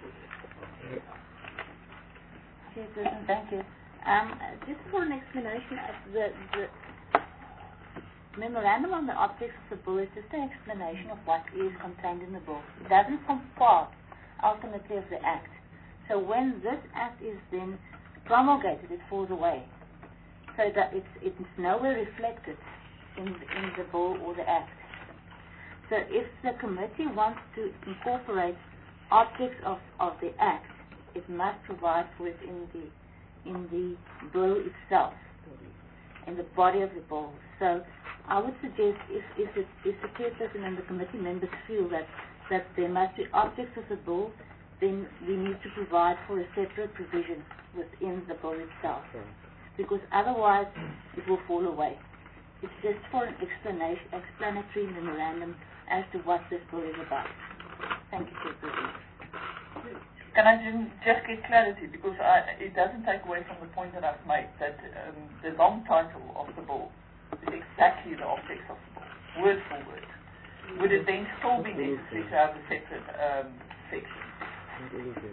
Chairperson, thank you. Um, just for an explanation of the, the memorandum on the objects of the bill is just an explanation of what is contained in the bill. It doesn't form part, ultimately, of the Act. So when this Act is then promulgated, it falls away. So that it's, it's nowhere reflected in, in the bill or the Act. So if the committee wants to incorporate objects of, of the Act, it must provide for it in the in the bill itself, in the body of the bill. So I would suggest if, if, it, if the chairperson and the committee members feel that, that there must be objects of the bill, then we need to provide for a separate provision within the bill itself. Because otherwise it will fall away. It's just for an explanation, explanatory memorandum as to what this bill is about. Thank you, Chairperson. Can I just get clarity, because I, it doesn't take away from the point that I've made, that um, the long title of the bill is exactly the objects of the bill, word for word. Would it then still be necessary to have a separate um, section?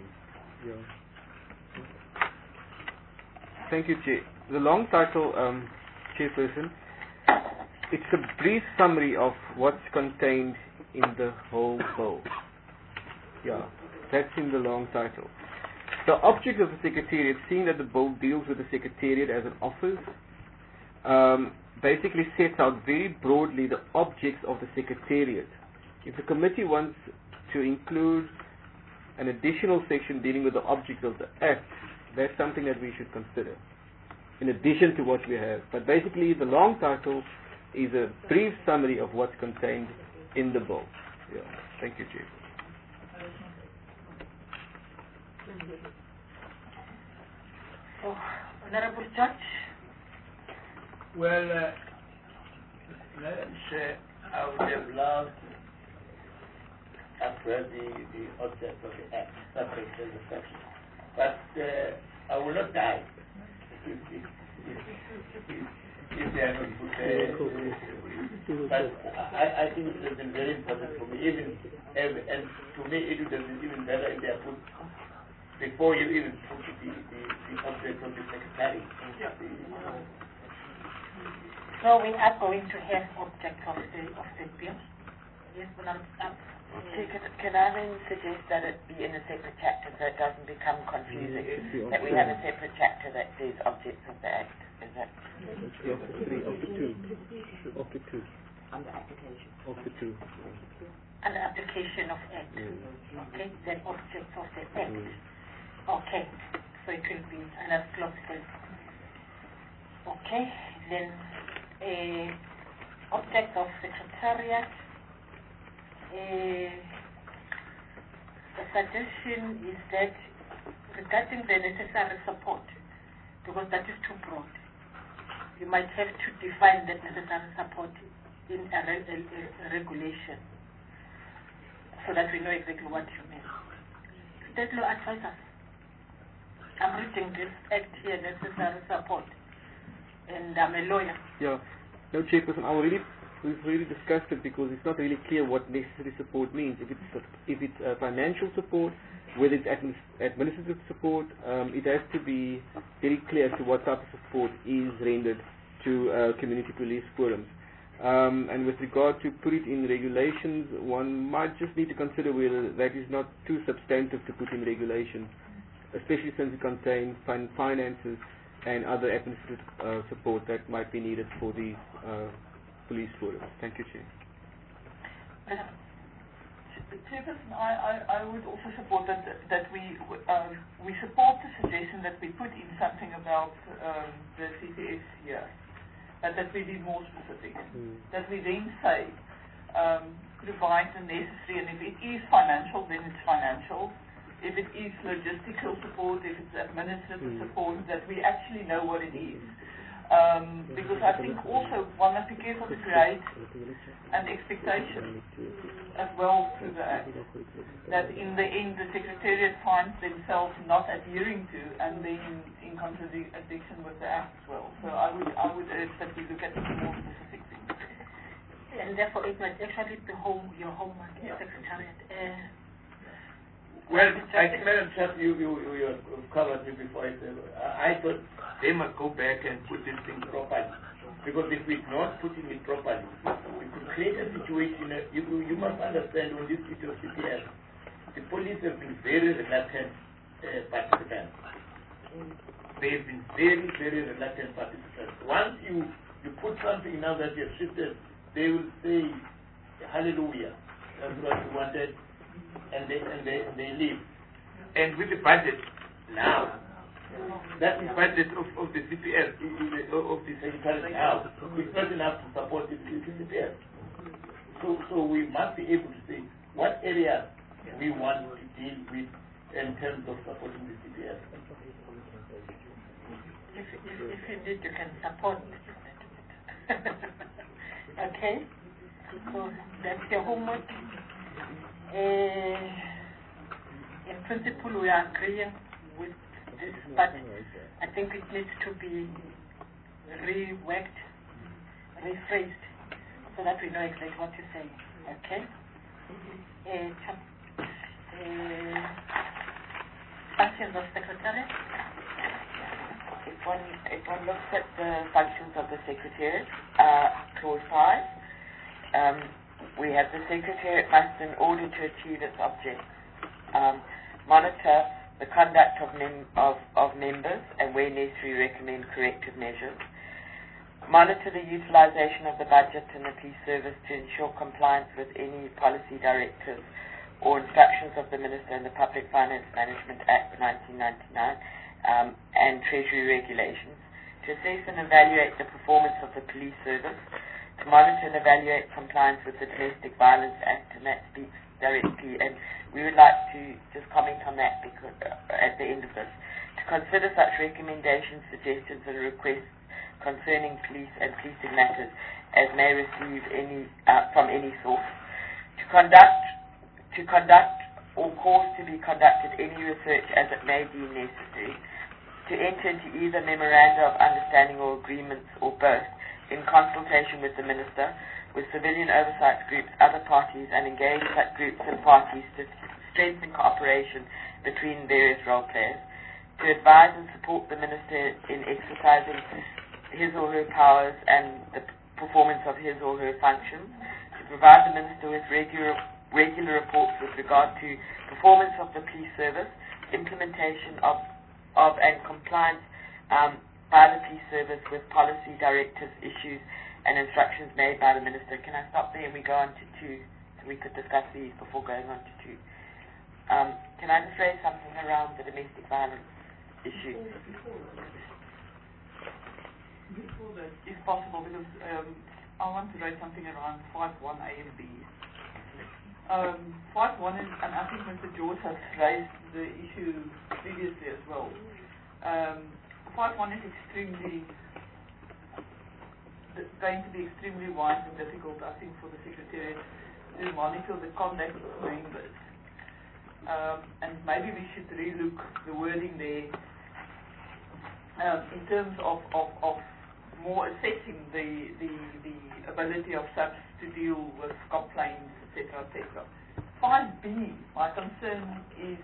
Thank you, Chair. The long title, um, Chairperson, it's a brief summary of what's contained in the whole bill. Yeah. That's in the long title. The object of the Secretariat, seeing that the bill deals with the Secretariat as an office, um, basically sets out very broadly the objects of the Secretariat. If the committee wants to include an additional section dealing with the objects of the Act, that's something that we should consider, in addition to what we have. But basically, the long title is a brief summary of what's contained in the bill. Yeah. Thank you, Chief. Oh, Honorable Judge. Well, uh, Madam Chair, I would have loved as well the, the object of the act, separate from the section. But uh, I will not die if, if, if, if, if they are not put there. But I, I think it has been very important for me, even, and to me it would have been even better if they are put before you even put the, the, the object of the secretary. So we are going to have object of the, of the bill. Yes, but I'm, I'm Okay, can, can I then suggest that it be in a separate chapter so it doesn't become confusing? That we have a separate chapter that says objects of the Act. Is that? Of the three, of the two. Of the two. Under application. Of the two. An application of Act. Mm. Okay, then objects of the Act. Mm. Okay, so it will be another clause then. Okay, then a object of Secretariat. Uh, the suggestion is that regarding the necessary support, because that is too broad, you might have to define that necessary support in a, re a, a regulation so that we know exactly what you mean. State law advisors, I'm reading this act here, necessary support, and I'm a lawyer. Yeah, no, Chairperson, I already We've really discussed it because it's not really clear what necessary support means. If it's if it's uh, financial support, whether it's administ administrative support, um, it has to be very clear as to what type of support is rendered to uh, community police forums. Um, and with regard to put it in regulations, one might just need to consider whether that is not too substantive to put in regulations, especially since it contains fin finances and other administrative uh, support that might be needed for the uh, police forums. Thank you, Chair. Chairperson, I, I, I would also support that that we uh, we support the suggestion that we put in something about um, the C P S here, but that we be more specific. Mm. That we then say um, provide the necessary, and if it is financial, then it's financial. If it is logistical support, if it's administrative Mm. support, that we actually know what it is. Um, because I think also one must be careful to create an expectation as well to the Act that in the end the Secretariat finds themselves not adhering to and then in contradiction with the Act as well. So I would I would urge that we look at more specific things. And therefore it might actually be home, your homework, yeah. Secretariat. Uh, Well, I think, Madam Chair, you, you, you, you covered me before. I, said, I thought they must go back and put this thing properly. Because if we're not putting it properly, we could create a situation. Uh, you, you must understand on this issue of C P S, the police have been very reluctant uh, participants. They've been very, very reluctant participants. Once you, you put something now that you've shifted, they will say, hallelujah, that's what you wanted. And they, and they, they leave. And with the budget now, that is budget of, of the C P S, of the Secretariat now, it's not enough to support the, the C P S. So, so we must be able to say what areas we want to deal with in terms of supporting the C P S. If, if, if you need, you can support. Okay? So that's your homework. Uh, in principle, we are agreeing with this, but I think it needs to be reworked, rephrased, so that we know exactly what you're saying. Okay? Uh, uh, functions of Secretariat. If one, if one looks at the functions of the Secretariat, uh, clause five, um, we have the Secretariat must, in order to achieve its objects, um, monitor the conduct of, mem of, of members and, where necessary, recommend corrective measures, monitor the utilization of the budget and the police service to ensure compliance with any policy directives or instructions of the Minister and the Public Finance Management Act nineteen ninety-nine um, and Treasury regulations, to assess and evaluate the performance of the police service, to monitor and evaluate compliance with the Domestic Violence Act, and that speaks directly, and we would like to just comment on that because, uh, at the end of this, to consider such recommendations, suggestions and requests concerning police and policing matters as may receive any uh, from any source, to conduct to conduct or cause to be conducted any research as it may deem necessary, to enter into either memoranda of understanding or agreements or both in consultation with the Minister, with civilian oversight groups, other parties, and engage such groups and parties to strengthen cooperation between various role players, to advise and support the Minister in exercising his or her powers and the performance of his or her functions, to provide the Minister with regular regular reports with regard to performance of the police service, implementation of, of and compliance um, by the police service with policy, directives, issues, and instructions made by the Minister. Can I stop there and we go on to two, so we could discuss these before going on to two? Um, can I just raise something around the domestic violence issue? Before that, if possible, because um, I want to raise something around five one A and B. Um, five one is, and I think Mister George has raised the issue previously as well. Um, five one is extremely, going to be extremely wide and difficult, I think, for the Secretariat to monitor the conduct of members. Um, and maybe we should relook the wording there um, in terms of, of, of more assessing the, the, the ability of S A P S to deal with complaints, et cetera, et cetera. five B, my concern is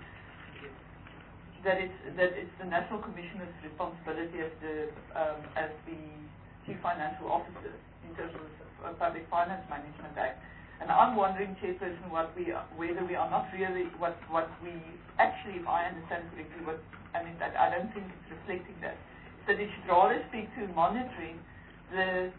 that it's that it's the National Commissioner's responsibility as the um, as the Chief Financial Officer in terms of the Public Finance Management Act. And I'm wondering, Chairperson, what we are, whether we are not really what what we actually, if I understand correctly, what I mean, that I don't think it's reflecting that. That it should rather speak to monitoring the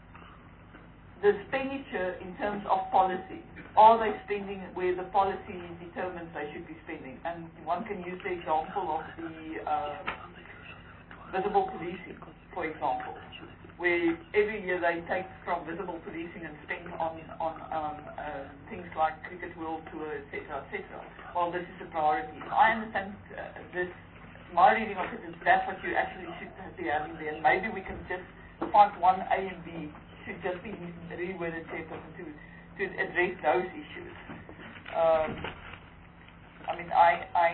the expenditure in terms of policy. Are they spending where the policy determines they should be spending? And one can use the example of the uh, visible policing, for example, where every year they take from visible policing and spend on, on um, uh, things like cricket world tour, et cetera, et cetera. Well, this is a priority. I understand uh, this. My reading of it is that's what you actually should be having there. And maybe we can just find one A and B should just be reworded, Chairperson, to, to address those issues. Um, I mean, I, I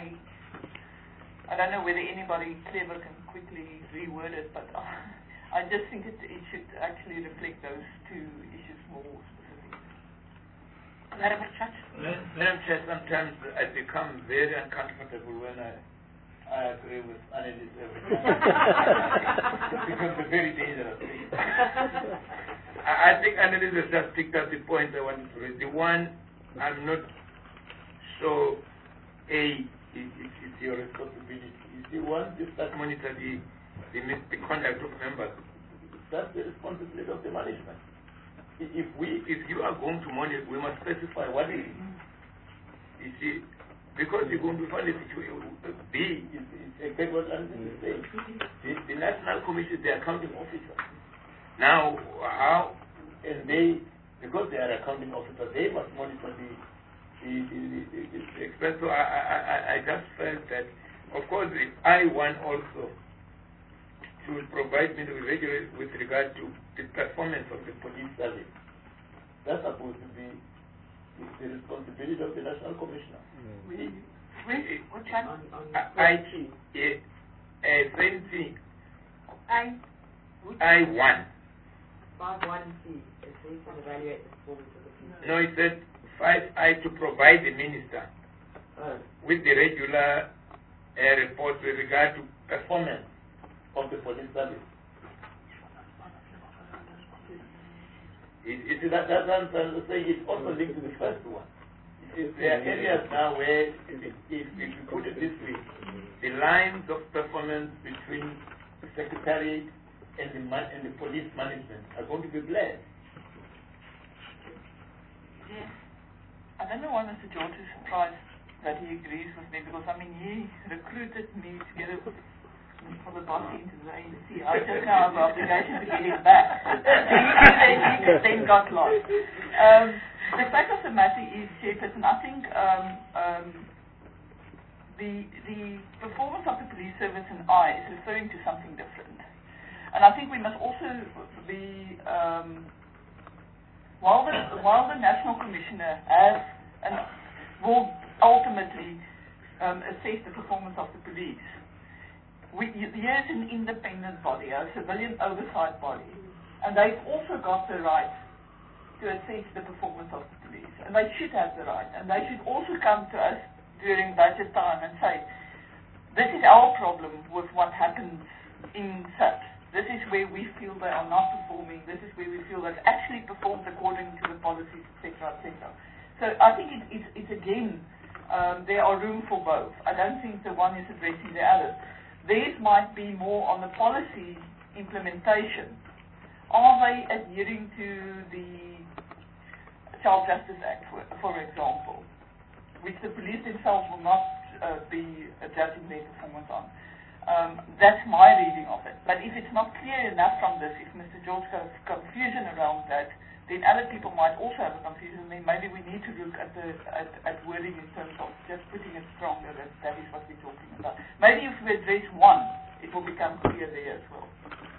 I don't know whether anybody clever can quickly reword it, but uh, I just think it, it should actually reflect those two issues more specifically. Madam Chair, Madam Chair, sometimes I become very uncomfortable when I I agree with Annelies every time. It becomes a very dangerous thing. I, I think Annelies has just picked up the point I wanted to raise. The one I'm not sure, A, it, it, it's your responsibility. Is the one to start monitor the, the, the conduct of members. That's the responsibility of the management. If we, if you are going to monitor, we must specify what it is. You see, because you're going to find a situation. B is exactly what I'm saying. The, the National Commission, the accounting officer. Now, how, and they, because they are accounting officer, they must monitor the the, the, the, the, the expense. So I, I, I, I just felt that, of course, if I want also to provide me with regular with regard to the performance of the police service, that's supposed to be the responsibility of the National Commissioner. Mm. Which, which one? I, I, uh, same thing. I, I one. five one C, it says to evaluate the performance of the police. No, it said five I to provide the minister oh. with the regular uh, reports with regard to performance of the police service. It, it, that, that's what I'm trying to say. It's also linked to the first one. It, there are areas now where, if, if, if you put it this way, the lines of performance between the secretariat and the, man, and the police management are going to be blurred. Yes. I don't know why Mister George is surprised that he agrees with me, because, I mean, he recruited me together with for the bossy into the A N C. I just now have the obligation to get him back. He then got lost. Um, the fact of the matter is, Chairperson, I think um, um, the the performance of the police service in I is referring to something different. And I think we must also be, um, while, the, while the National Commissioner has and will ultimately um, assess the performance of the police, we, here is an independent body, a civilian oversight body, and they've also got the right to assess the performance of the police, and they should have the right, and they should also come to us during budget time and say, this is our problem with what happens in S A P. This is where we feel they are not performing. This is where we feel they've actually performed according to the policies, et cetera, et cetera. So I think it, it's, it's again, um, there are room for both. I don't think the one is addressing the other. Theirs might be more on the policy implementation. Are they adhering to the Child Justice Act, for, for example, which the police themselves will not uh, be uh, judging their performance on? Um, that's my reading of it. But if it's not clear enough from this, if Mister George has confusion around that, then other people might also have a confusion. Then maybe we need to look at the at, at wording in terms of just putting it stronger. That that is what we're talking about. Maybe if we address one, it will become clear there as well.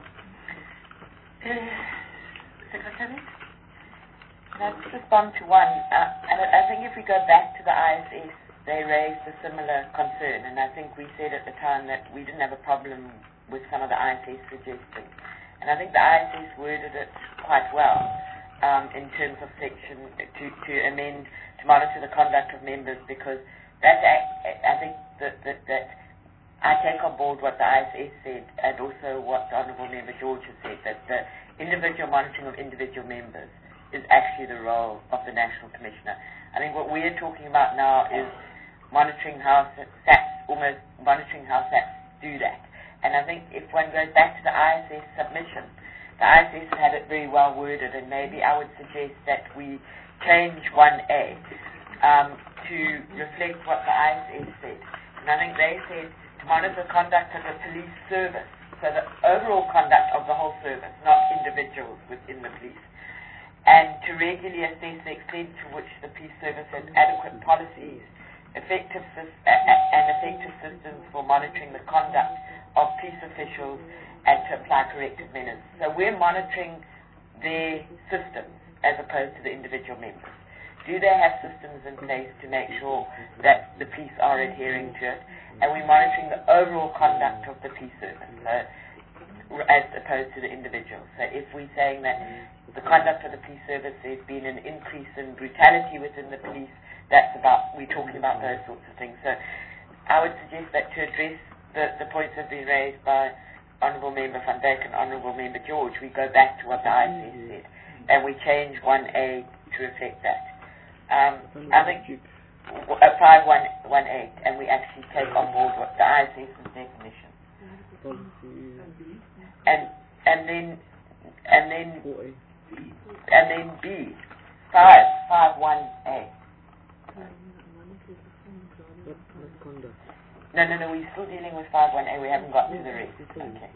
Uh, Secretary? Let's respond to one. Uh, and I think if we go back to the I S S, they raised a similar concern, and I think we said at the time that we didn't have a problem with some of the I S S suggestions. And I think the I S S worded it quite well um, in terms of section to, to amend, to monitor the conduct of members, because that's, I think that, that, that I take on board what the I S S said, and also what the Honourable Member George has said, that the individual monitoring of individual members is actually the role of the National Commissioner. I think what we're talking about now is monitoring how S A Ps, almost monitoring how S A Ps do that. And I think if one goes back to the I S S submission, the I S S had it very well worded, and maybe I would suggest that we change one A um, to reflect what the I S S said. And I think they said to monitor the conduct of the police service, so the overall conduct of the whole service, not individuals within the police, and to regularly assess the extent to which the police service has adequate policies, effective sy- and effective systems for monitoring the conduct of police officials and to apply corrective measures. So we're monitoring their systems as opposed to the individual members. Do they have systems in place to make sure that the police are adhering to it? And we're monitoring the overall conduct of the police service, so, as opposed to the individual. So if we're saying that the conduct of the police service, there's been an increase in brutality within the police, that's about, we're talking about those sorts of things. So I would suggest that to address the, the points that have been raised by Honourable Member Van Dijk and Honourable Member George, we go back to what the I S S said, and we change one A to reflect that. Um, I think uh, five one eight, and we actually take on board what the I S S's definition. And and then and then and then B five five one A. No, no, no. We're still dealing with five one A. We haven't got to the rest. Okay.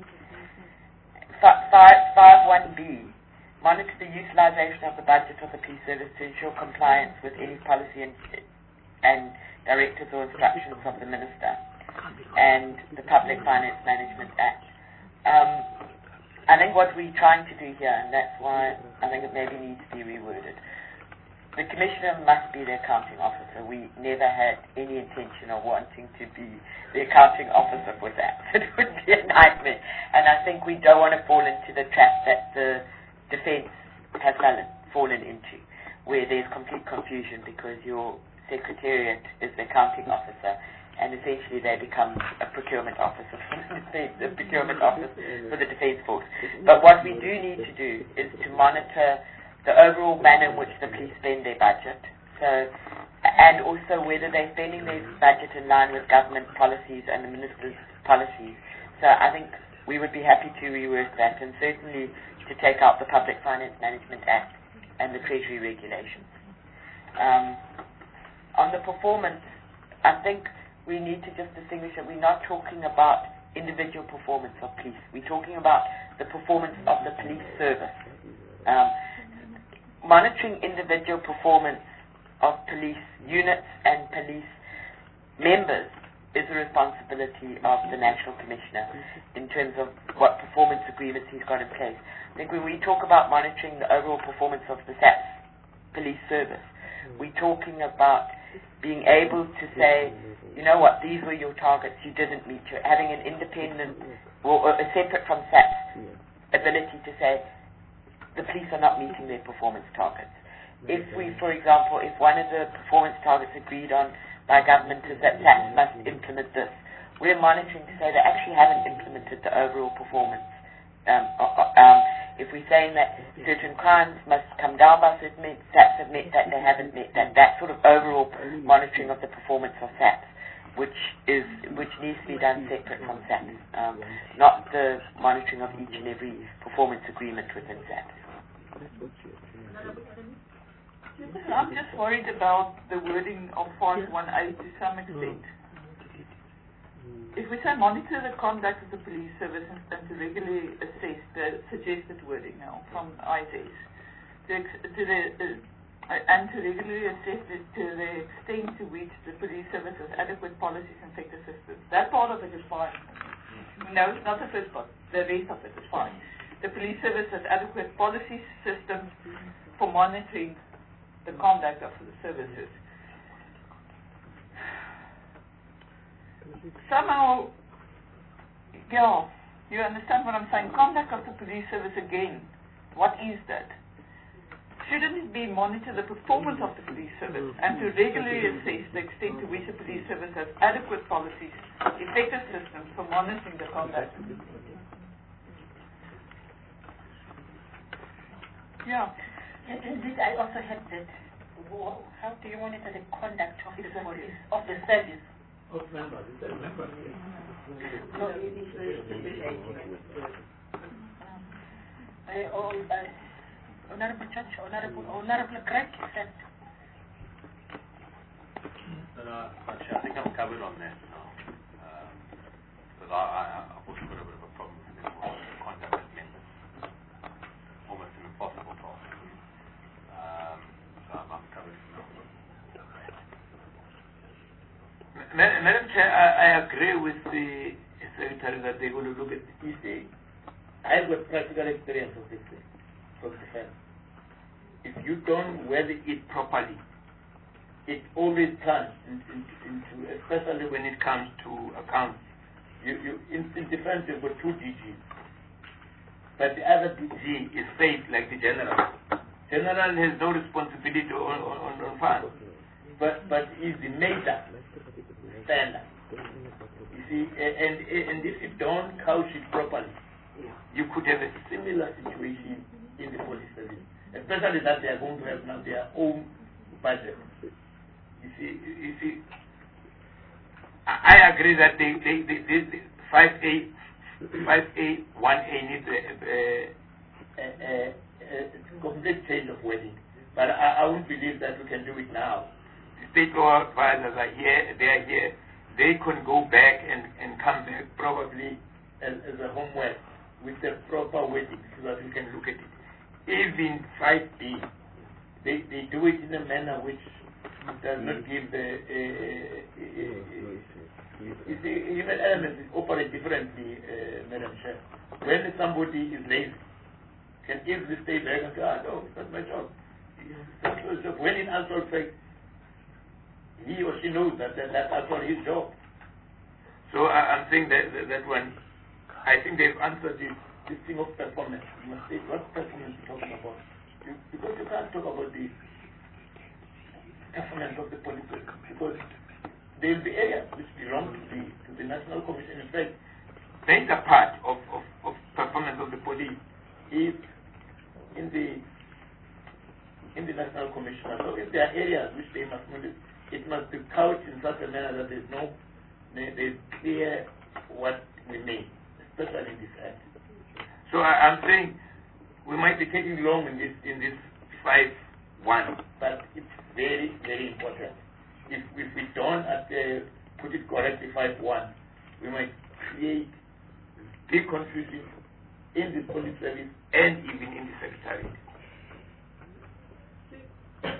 five one B. Monitor the utilization of the budget of the police service to ensure compliance with any policy and, and directives or instructions of the Minister and the Public Finance Management Act. Um, I think what we're trying to do here, and that's why I think it maybe needs to be reworded, the Commissioner must be the accounting officer. We never had any intention of wanting to be the accounting officer for that. It would be a nightmare. And I think we don't want to fall into the trap that the Defence has fallen, fallen into, where there's complete confusion because your Secretariat is the accounting officer, and essentially they become a procurement officer for the Defence, a procurement office for the Defence Force. But what we do need to do is to monitor the overall manner in which the police spend their budget, so, and also whether they're spending their budget in line with government policies and the Minister's policies. So I think we would be happy to rework that, and certainly to take out the Public Finance Management Act and the Treasury regulations. Um, on the performance, I think we need to just distinguish that we're not talking about individual performance of police. We're talking about the performance of the police service. Um, monitoring individual performance of police units and police members is the responsibility of the National Commissioner in terms of what performance agreements he's got in place. I think when we talk about monitoring the overall performance of the S A P police service, we're talking about being able to say, you know what, these were your targets, you didn't meet. You're having an independent, or, or a separate from S A P's ability to say, the police are not meeting their performance targets. If we, for example, if one of the performance targets agreed on by government is that S A P must implement this, we're monitoring to say they actually haven't implemented the overall performance. Um, uh, um, if we're saying that certain crimes must come down by certain means, S A Ps have met that, they haven't met that, that sort of overall monitoring of the performance of S A Ps, which is which needs to be done separate from S A Ps, um, not the monitoring of each and every performance agreement within S A Ps. I'm just worried about the wording of five one eight to some extent. If we say monitor the conduct of the police service and, and to regularly assess the suggested wording now from I S S, to, ex- to the, uh, and to regularly assess it to the extent to which the police service has adequate policies and sector systems. That part of it is fine. No, not the first part. The rest of it is fine. The police service has adequate policies, systems for monitoring the conduct of the services. Somehow, yeah, you understand what I'm saying? Conduct of the police service again. What is that? Shouldn't it be monitor the performance of the police service and to regularly assess the extent to which the police service has adequate policies, effective systems for monitoring the conduct? Yeah. Indeed, I also had that. How do you monitor the conduct of the police, of the service? Of members, it's a member. No, it is uh, oh, uh, Honorable Judge, Honorable, Honorable Greg said. No, no, actually, I think I'm covered on that now. Um, because I, I, I've also got a bit of a problem with this whole conduct of members. Almost an impossible task. Um, so I'm, I'm covered now. Madam Chair, I, I agree with the Secretary that they're going to look at the E C. I've got practical experience of this thing, from defense. If you don't weather it properly, it always turns into, into, especially when it comes to accounts. You, you, in, in defense, you've got two D Gs. But the other D G is paid like the general. General has no responsibility on, on, on funds, but, but is the major standard. You see, and, and if you don't couch it properly, you could have a similar situation in the police service, especially that they are going to have now their own budget. You see, you see, I agree that they, they, they, they, they five A, five A, one A needs a, a, a, a, a complete change of wording, but I, I won't believe that we can do it now. State law advisors are here, they are here. They can go back and, and come back probably as, as a homework with the proper wording so that we can look at it. Even five B, they, they do it in a manner which does not give the... Uh, uh, uh, you see, human elements operate differently, uh, Madam Chair. When somebody is lazy, can easily stay back and say, ah, no, it's not my job. So when in actual fact, he or she knows that, that that's actually his job. So I, I'm saying that, that that one, I think they've answered this, this thing of performance. You must say, what performance are you talking about? You, because you can't talk about the performance of the police, because there will be areas which belong to the, to the National Commission. In fact, major part of, of, of performance of the police is in the in the National Commission. So if there are areas which they must notice, it must be couched in such a manner that there's no, there's clear what we mean, especially in this act. So I, I'm saying we might be taking long in this in this five one, but it's very very important. If if we don't uh, put it correctly five one, we might create big confusion in the police service and even in the secretariat. I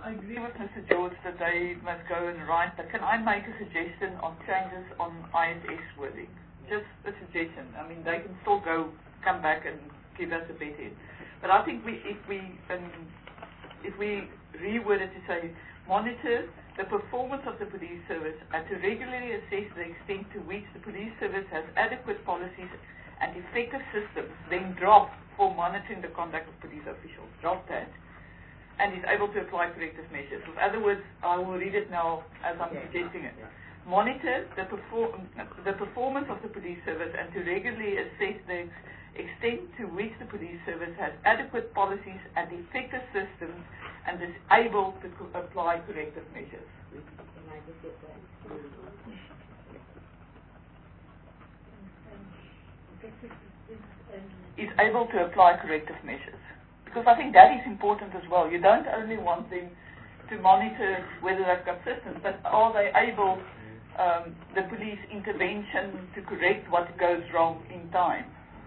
I agree with Mister George that they must go and write, but can I make a suggestion on changes on I S S wording? Just a suggestion. I mean, they can still go, come back and give us a better. But I think we, if we, um, if we reword it to say, monitor the performance of the police service and to regularly assess the extent to which the police service has adequate policies and effective systems, then drop for monitoring the conduct of police officials. Drop that. And is able to apply corrective measures. In other words, I will read it now as I'm yeah. suggesting it. Yeah. Monitor the, perform the performance of the police service and to regularly assess the extent to which the police service has adequate policies and effective systems and is able to co apply corrective measures. Is able to apply corrective measures. Because I think that is important as well. You don't only want them to monitor whether they've got systems, but are they able, um, the police intervention to correct what goes wrong in time?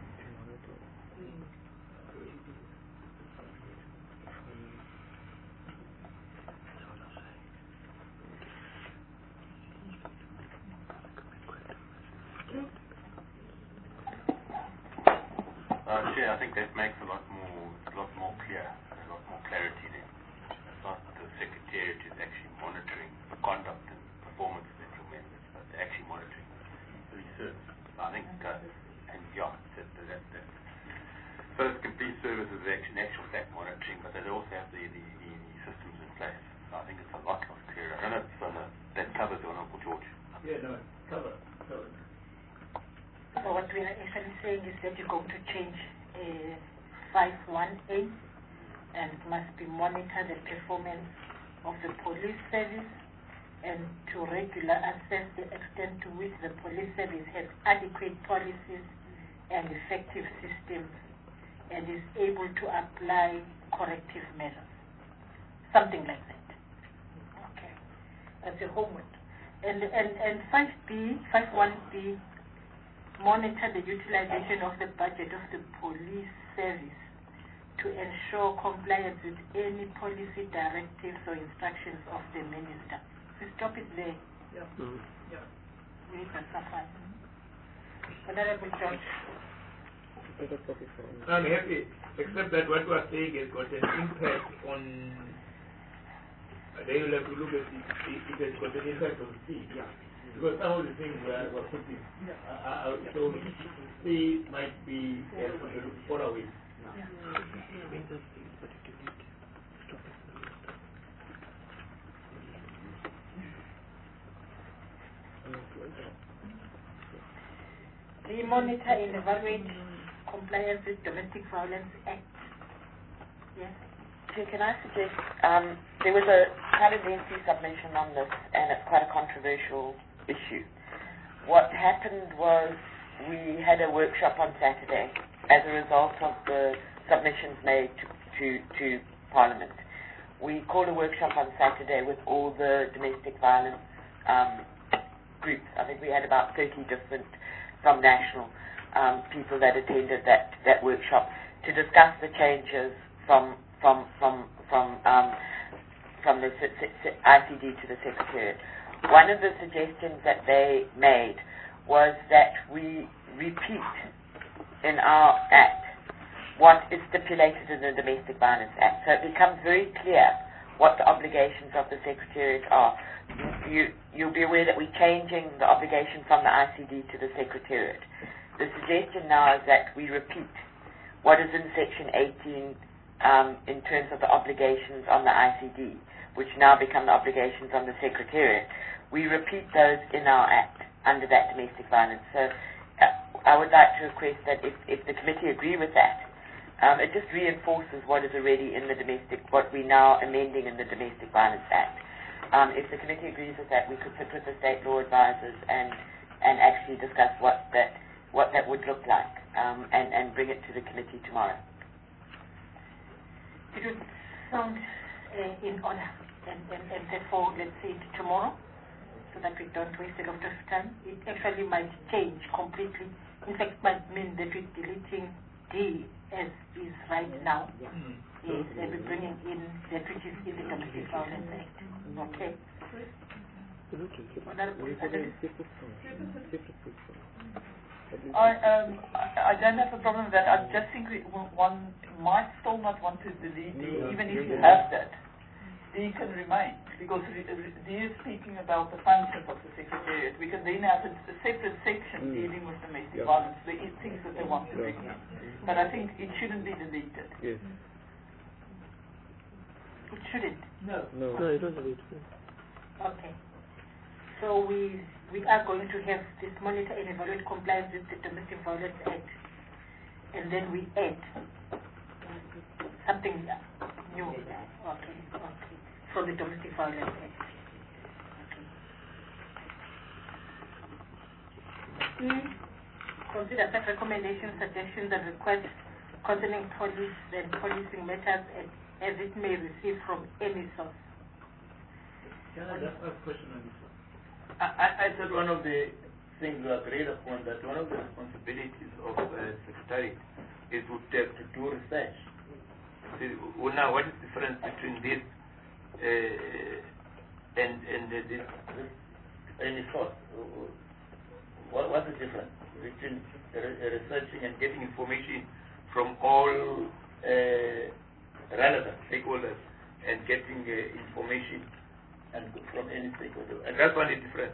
Uh, Chair, I think that makes a lot more, a lot more clear, a lot more clarity there. It's not the Secretariat is actually monitoring the conduct and performance of the members, but they're actually monitoring the research. I think, uh, and yeah, that, that, that. So the complete service is actually in actual fact monitoring, but they also have the, the, the, the systems in place. So I think it's a lot, lot clearer. I don't know if uh, that covers or not, Uncle George. Yeah, no, cover, cover. So what we are actually saying is that you're going to change uh, five one A and must be monitor the performance of the police service and to regular assess the extent to which the police service has adequate policies and effective systems and is able to apply corrective measures. Something like that. Okay. That's your homework. And and and five B, five one B, monitor the utilization of the budget of the police service to ensure compliance with any policy directives or instructions of the minister. So stop it there. Yeah. Mm-hmm. Yeah. We can suffice. Honorable George. I'm happy, except that what we are saying has got an impact on. Uh, they will have to look at it. It has got an impact on C. Yeah. Because some of the things were, were put in. Uh, uh, so C might be uh, far away. Yeah. Do you monitor and evaluate compliance with Domestic Violence Act? Yes. So can I suggest, um, there was a quite a lengthy submission on this, and it's quite a controversial issue. What happened was we had a workshop on Saturday as a result of the submissions made to, to, to Parliament. We called a workshop on Saturday with all the domestic violence um, groups. I think we had about thirty different from national um, people that attended that, that workshop to discuss the changes from from from from um, from the I C D to the Secretariat. One of the suggestions that they made was that we repeat in our Act what is stipulated in the Domestic Violence Act. So it becomes very clear what the obligations of the Secretariat are. You, you'll be aware that we're changing the obligation from the I C D to the Secretariat. The suggestion now is that we repeat what is in Section eighteen um, in terms of the obligations on the I C D, which now become the obligations on the Secretariat. We repeat those in our Act under that domestic violence. So uh, I would like to request that if, if the committee agree with that, um, it just reinforces what is already in the domestic, what we're now amending in the Domestic Violence Act. Um, if the committee agrees with that, we could sit with the state law advisors and, and actually discuss what that, what that would look like um, and, and bring it to the committee tomorrow. It would sound uh, in order, and, and, and therefore, let's say it tomorrow, so that we don't waste a lot of time. It actually might change completely. In fact, might mean that we're deleting D as is right now. Mm. Yes, they'll be bringing in deputies in the Domestic Violence Act. Okay. I, um, I I don't have a problem with that. I just think we, one might still not want to delete D, even if you have that. D can remain, because D is speaking about the functions of the Secretariat. We can then have a, a separate section mm. dealing with domestic yeah. violence, the things that they want to bring in. But I think it shouldn't be deleted. Yes. It shouldn't? No. No, no it doesn't. Okay. So we we are going to have this monitor and evaluate compliance with the Domestic Violence Act, and then we add something new. Okay, okay. For the Domestic Violence Act. Okay. E. Consider such recommendations, suggestions, and requests concerning police and policing matters as it may receive from any source. Can I just ask a question on this one? I, I thought one of the things we agreed upon that one of the responsibilities of uh, Secretariat is to, to do research. See, well, now, what is the difference between this uh, and and uh, this, this any source? What, what's the difference between re researching and getting information from all uh, relevant stakeholders and getting uh, information and from any stakeholder? And that's one is different.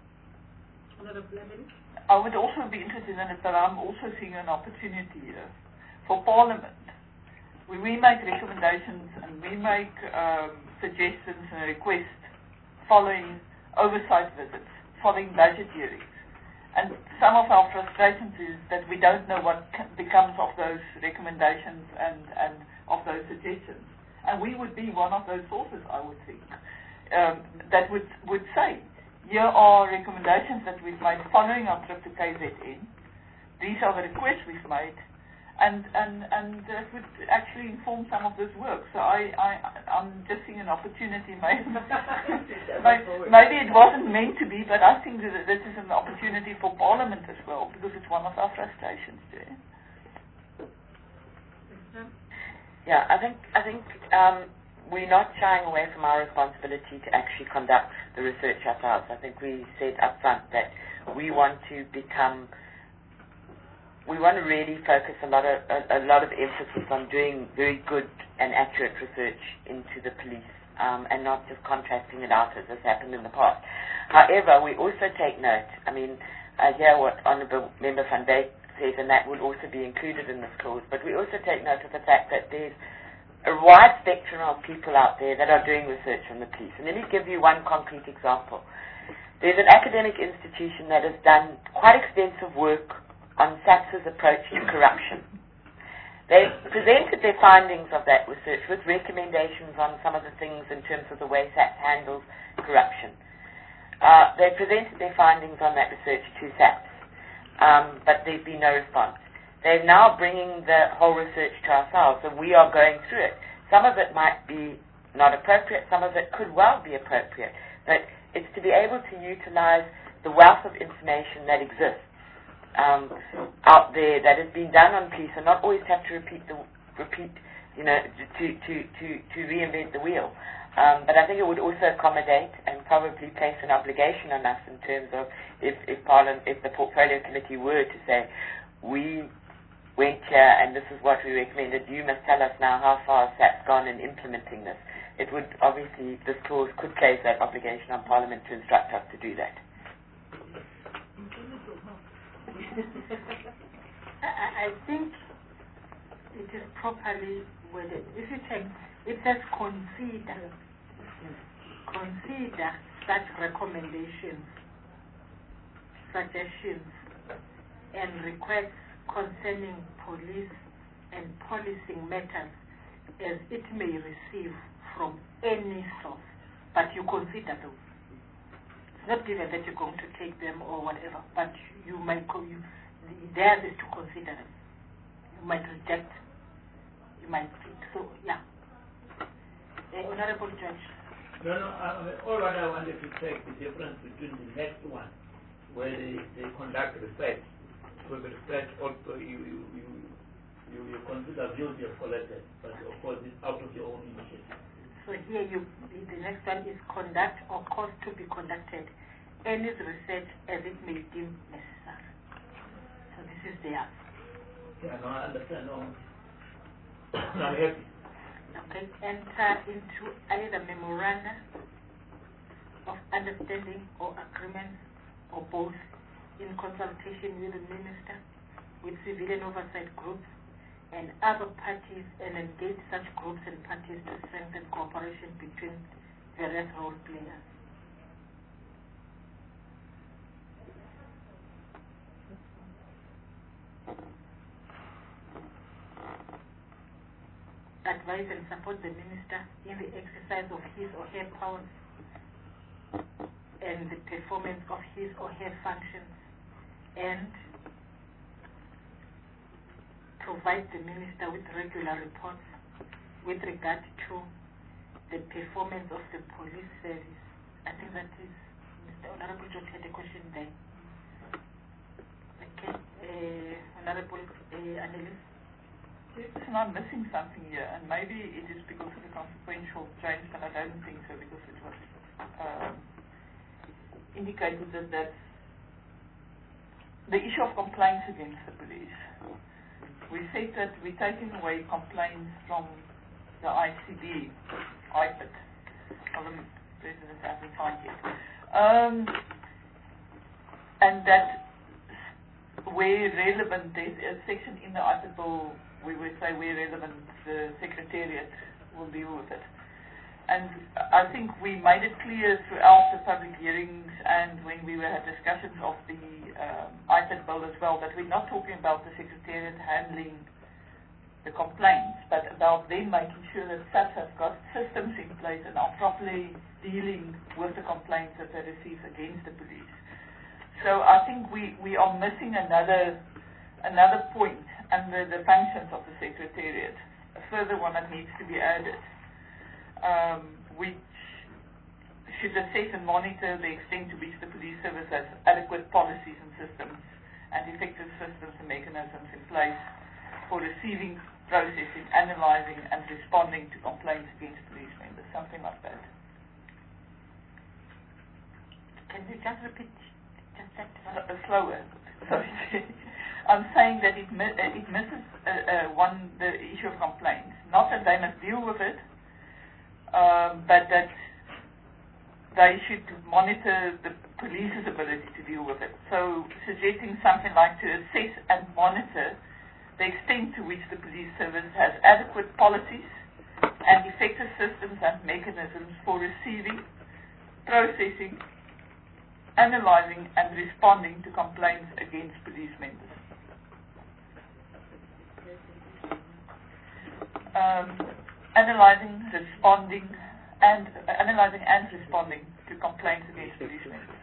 I would also be interested in it, but I'm also seeing an opportunity here for Parliament. When we make recommendations and we make um, suggestions and requests following oversight visits, following budget hearings. And some of our frustrations is that we don't know what becomes of those recommendations and, and of those suggestions. And we would be one of those sources, I would think. Um, that would, would say, here are recommendations that we've made following our trip to K Z N. These are the requests we've made, and and and that would actually inform some of this work. So I, I I'm just seeing an opportunity. Maybe, maybe it wasn't meant to be, but I think that this is an opportunity for Parliament as well, because it's one of our frustrations there. Yeah, I think I think. Um, We're not shying away from our responsibility to actually conduct the research ourselves. I think we said up front that we want to become, we want to really focus a lot of a, a lot of emphasis on doing very good and accurate research into the police, um, and not just contracting it out as has happened in the past. However, we also take note. I mean, I hear what Honourable Member van Dijk says, and that would also be included in this clause. But we also take note of the fact that there's a wide spectrum of people out there that are doing research on the police. And let me give you one concrete example. There's an academic institution that has done quite extensive work on SAPS's approach to corruption. They presented their findings of that research with recommendations on some of the things in terms of the way SAPS handles corruption. Uh, they presented their findings on that research to SAPS, um, but there's been no response. They're now bringing the whole research to ourselves, and we are going through it. Some of it might be not appropriate, some of it could well be appropriate, but it's to be able to utilize the wealth of information that exists um, out there that has been done on police, and not always have to repeat the repeat, you know, to to to to reinvent the wheel. Um, but I think it would also accommodate and probably place an obligation on us in terms of if if Parliament, if the Portfolio Committee were to say, we went here and this is what we recommended, you must tell us now how far SAP's gone in implementing this. It would obviously, this clause could place that obligation on Parliament to instruct us to do that. I, I think it is properly worded. If you take, it says consider, consider such recommendations, suggestions, and requests concerning police and policing matters as it may receive from any source, but you consider those. It's not given that you're going to take them or whatever, but you might, co you, theirs is to consider them. You might reject, you might think. So, yeah. Uh, Honorable Judge. No, no, I mean, all what I wanted to check the difference between the next one, where they, they conduct research. Because the research also, you, you, you you, you consider bills you have collected, but of course it's out of your own initiative. So here you, the next one is conduct or cause to be conducted any research as it may deem necessary. So this is the answer. Yeah, no, I understand. No. I'm happy. Okay, enter into either memoranda of understanding or agreements or both in consultation with the minister, with civilian oversight groups and other parties, and engage such groups and parties to strengthen cooperation between various role players. Advise and support the minister in the exercise of his or her powers and the performance of his or her functions, and provide the minister with regular reports with regard to the performance of the police service. I think that is, Mister Honorable George had a question there. Okay, uh, Honorable uh, Annelies. Chairperson, I'm missing something here, and maybe it is because of the consequential change, but I don't think so, because it was um, indicated that that's the issue of complaints against the police. We said that we're taking away complaints from the I C D, I P I D. Well, the President hasn't signed yet. Um, and that where relevant, there's a section in the I P I D bill we would say where relevant, the Secretariat will deal with it. And I think we made it clear throughout the public hearings and when we were had discussions of the um, I P I D bill as well, that we're not talking about the Secretariat handling the complaints, but about them making sure that S A P has got systems in place and are properly dealing with the complaints that they receive against the police. So I think we, we are missing another another point under the functions of the Secretariat, a further one that needs to be added, um, which should assess and monitor the extent to which the police service has adequate policies and systems and effective systems and mechanisms in place for receiving, processing, analyzing and responding to complaints against police members, something like that. Can you just repeat just that? Uh, slower. Sorry. I'm saying that it, mi uh, it misses uh, uh, one the issue of complaints. Not that they must deal with it, um, but that they should monitor the police's ability to deal with it. So suggesting something like to assess and monitor the extent to which the police service has adequate policies and effective systems and mechanisms for receiving, processing, analyzing and responding to complaints against police members. Um, analyzing, responding, and uh, analyzing and responding to complaints against police members.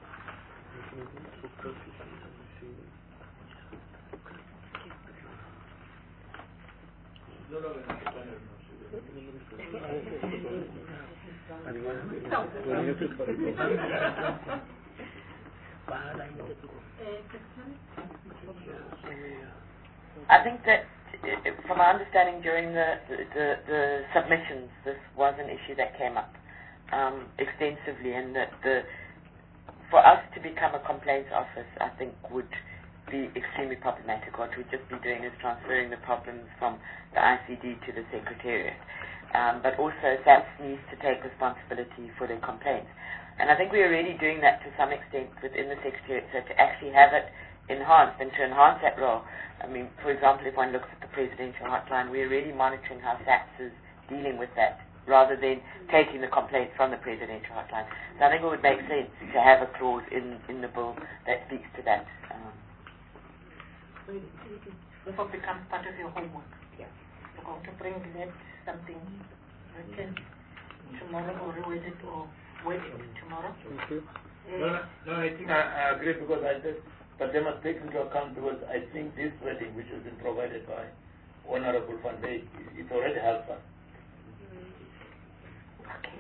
I think that from our understanding during the, the, the submissions, this was an issue that came up um, extensively, and that the, for us to become a complaints office, I think would be extremely problematic. What we'd just be doing is transferring the problems from the I C D to the Secretariat. Um, but also S A P needs to take responsibility for their complaints. And I think we're already doing that to some extent within the Secretariat, so to actually have it enhanced and to enhance that role. I mean, for example, if one looks at the presidential hotline, we're really monitoring how S A P is dealing with that rather than taking the complaints from the presidential hotline. So I think it would make sense to have a clause in, in the bill that speaks to that. Um, so it, it, it therefore becomes part of your homework. Yeah. You're going to bring that something written tomorrow or read it or wait it tomorrow. Thank you. Uh, no, no, no, I think I, I agree because I said, but they must take into account because I think this rating which has been provided by Honorable Van Dijk, it already helps us. Okay.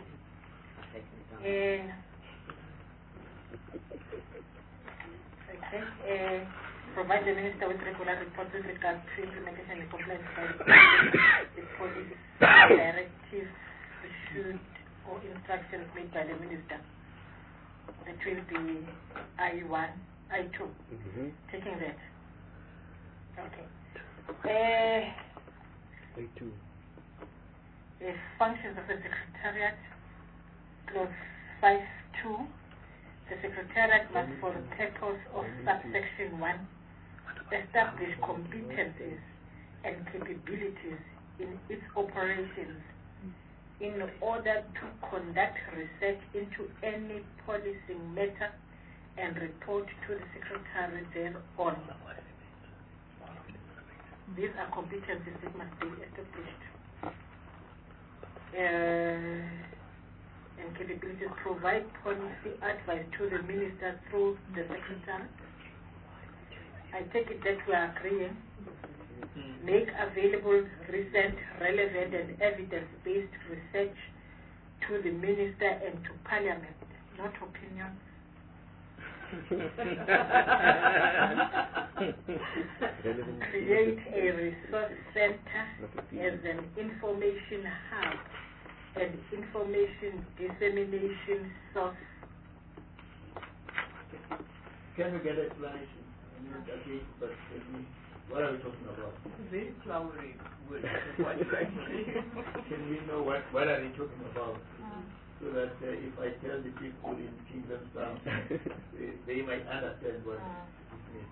Uh, okay. Uh, provide the Minister with regular reports with regard to implementation and compliance by the policies, directives issued or instructions made by the Minister. That will be I one, I two. Mm-hmm. Taking that. Okay. Uh, I two. The functions of the Secretariat, clause five two. The Secretariat must, for the purpose of subsection one, establish competencies and capabilities in its operations in order to conduct research into any policy matter and report to the Secretary thereon. These are competencies that must be established. Uh, and capabilities, provide policy advice to the Minister through the Secretary. I take it that we are agreeing. Make available recent, relevant and evidence-based research to the Minister and to Parliament, not opinion. Create a resource center as an information hub and information dissemination source. Can we get an explanation? I mean, okay, but uh, what are we talking about? Very flowery word. Can we know what, what are they talking about? Mm. So that uh, if I tell the people in Kingdom Town, they, they might understand what mm. it means.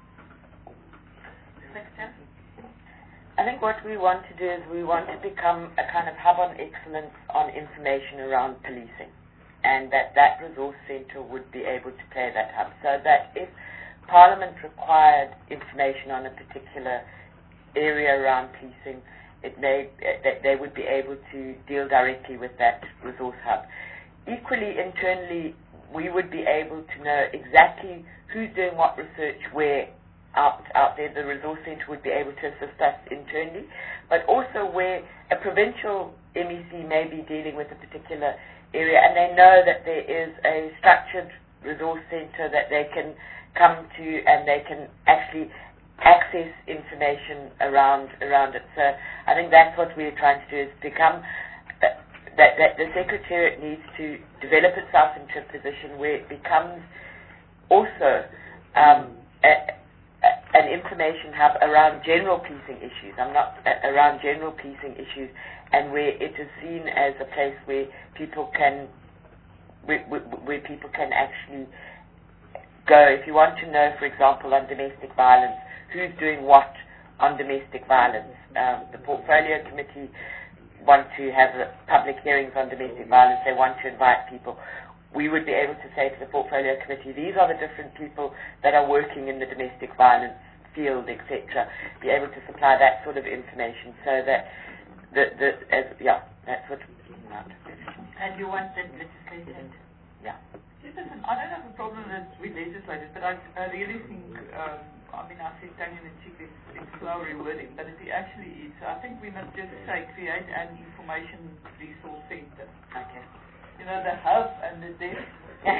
I think what we want to do is we want to become a kind of hub on excellence on information around policing, and that that resource centre would be able to play that hub, so that if Parliament required information on a particular area around policing, it may that they would be able to deal directly with that resource hub. Equally, internally, we would be able to know exactly who's doing what research where out out there. The resource centre would be able to assist us internally, but also where a provincial M E C may be dealing with a particular area and they know that there is a structured resource centre that they can come to and they can actually access information around around it. So I think that's what we're trying to do, is become uh, that, that the Secretariat needs to develop itself into a position where it becomes also um, a, a, an information hub around general policing issues. I'm not uh, around general policing issues, and where it is seen as a place where people can where, where, where people can actually go. If you want to know, for example, on domestic violence, who's doing what on domestic violence. Um, the Portfolio Committee want to have uh, public hearings on domestic violence. They want to invite people. We would be able to say to the Portfolio Committee, these are the different people that are working in the domestic violence field, et cetera. Be able to supply that sort of information so that the, the as, yeah, that's what we're talking about. And you want that legislated? Yeah. Listen, I don't have a problem that we legislated, but I, I really think, um, I mean, I said tongue in cheek, it's, it's flowery wording, but it actually is. I think we must just say create an information resource center. Okay. You know, the hub and the depth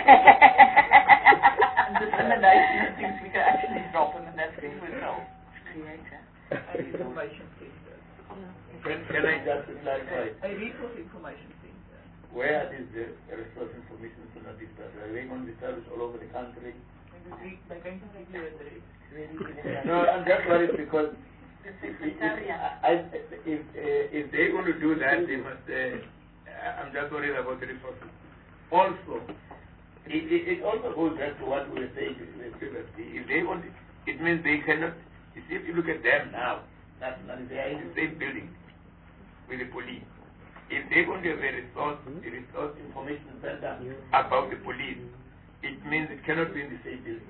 and dissemination of things we can actually drop them, and that's the result. Create an information center. Can, can I just clarify? A resource information center. Where is the resource information center established? Are they going to be established all over the country? They're going to give you a address. No, I'm just worried because if, if, I, if, uh, if they're going to do that, they must. Uh, I'm just worried about the resources. Also, it, it, it also goes back to what we were saying previously. If they want, it means they cannot. You see, if you look at them now, nationally, they are in the same building with the police. If they're going to have a resource, a resource information center about the police, it means it cannot be in the same building.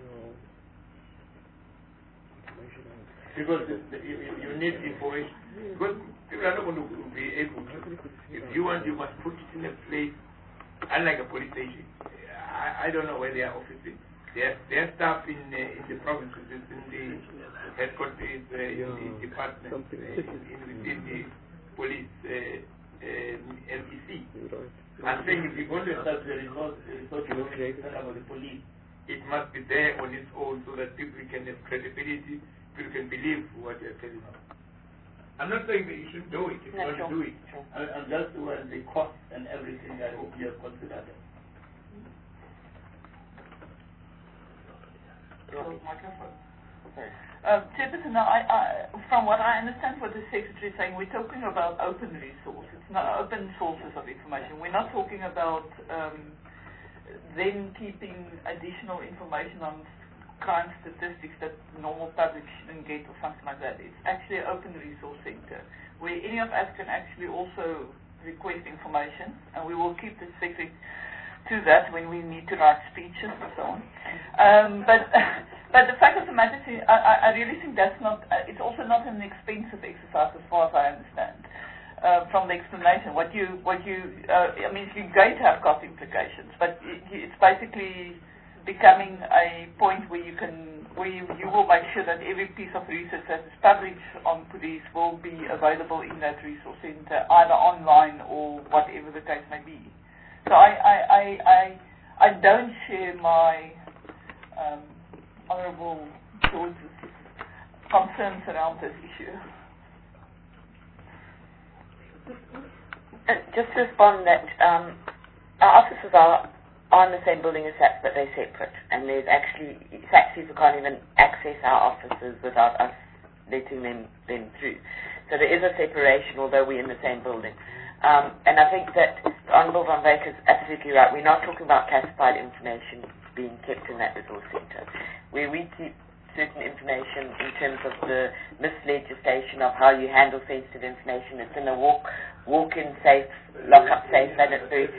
Because the, the, you, you need information. Because people are not going to be able to. If you want, you must put it in a place, unlike a police station. I, I don't know where they are offices. Their their staff in uh, in the provinces, in the headquarters, uh, in the department, uh, in, within the police. Uh, Uh, L E C. I'm saying if you're going to establish a resource, a resource about the police, it must be there on its own so that people can have credibility, people can believe what you're telling them. I'm not saying that you should do it, if you want to do it. And, and just when the cost and everything, I hope you have considered it. Um, Chairperson, I, I, from what I understand what the Secretary is saying, we're talking about open resources, not open sources of information. We're not talking about um, them keeping additional information on crime statistics that normal public shouldn't get or something like that. It's actually an open resource center where any of us can actually also request information, and we will keep the secret to that when we need to write speeches and so on. Um, but but the fact of the matter is, I, I really think that's not, uh, it's also not an expensive exercise as far as I understand. Uh, from the explanation, what you, what you, uh, I mean, you're going to have cost implications, but it, it's basically becoming a point where you can, where you, you will make sure that every piece of research that is published on police will be available in that resource center, either online or whatever the case may be. So I, I, I, I, I don't share my um, Honourable George's concerns around this issue. Uh, just to respond that um, our offices are on the same building as S A P, but they're separate, and there's actually, S A P people can't even access our offices without us letting them, them through. So there is a separation, although we're in the same building. Um, and I think that Honourable Van Wyk is absolutely right. We're not talking about classified information being kept in that resource centre. Where we keep certain information in terms of the mislegislation of how you handle sensitive information, it's in a walk, walk-in safe, lock-up safe, and it's very...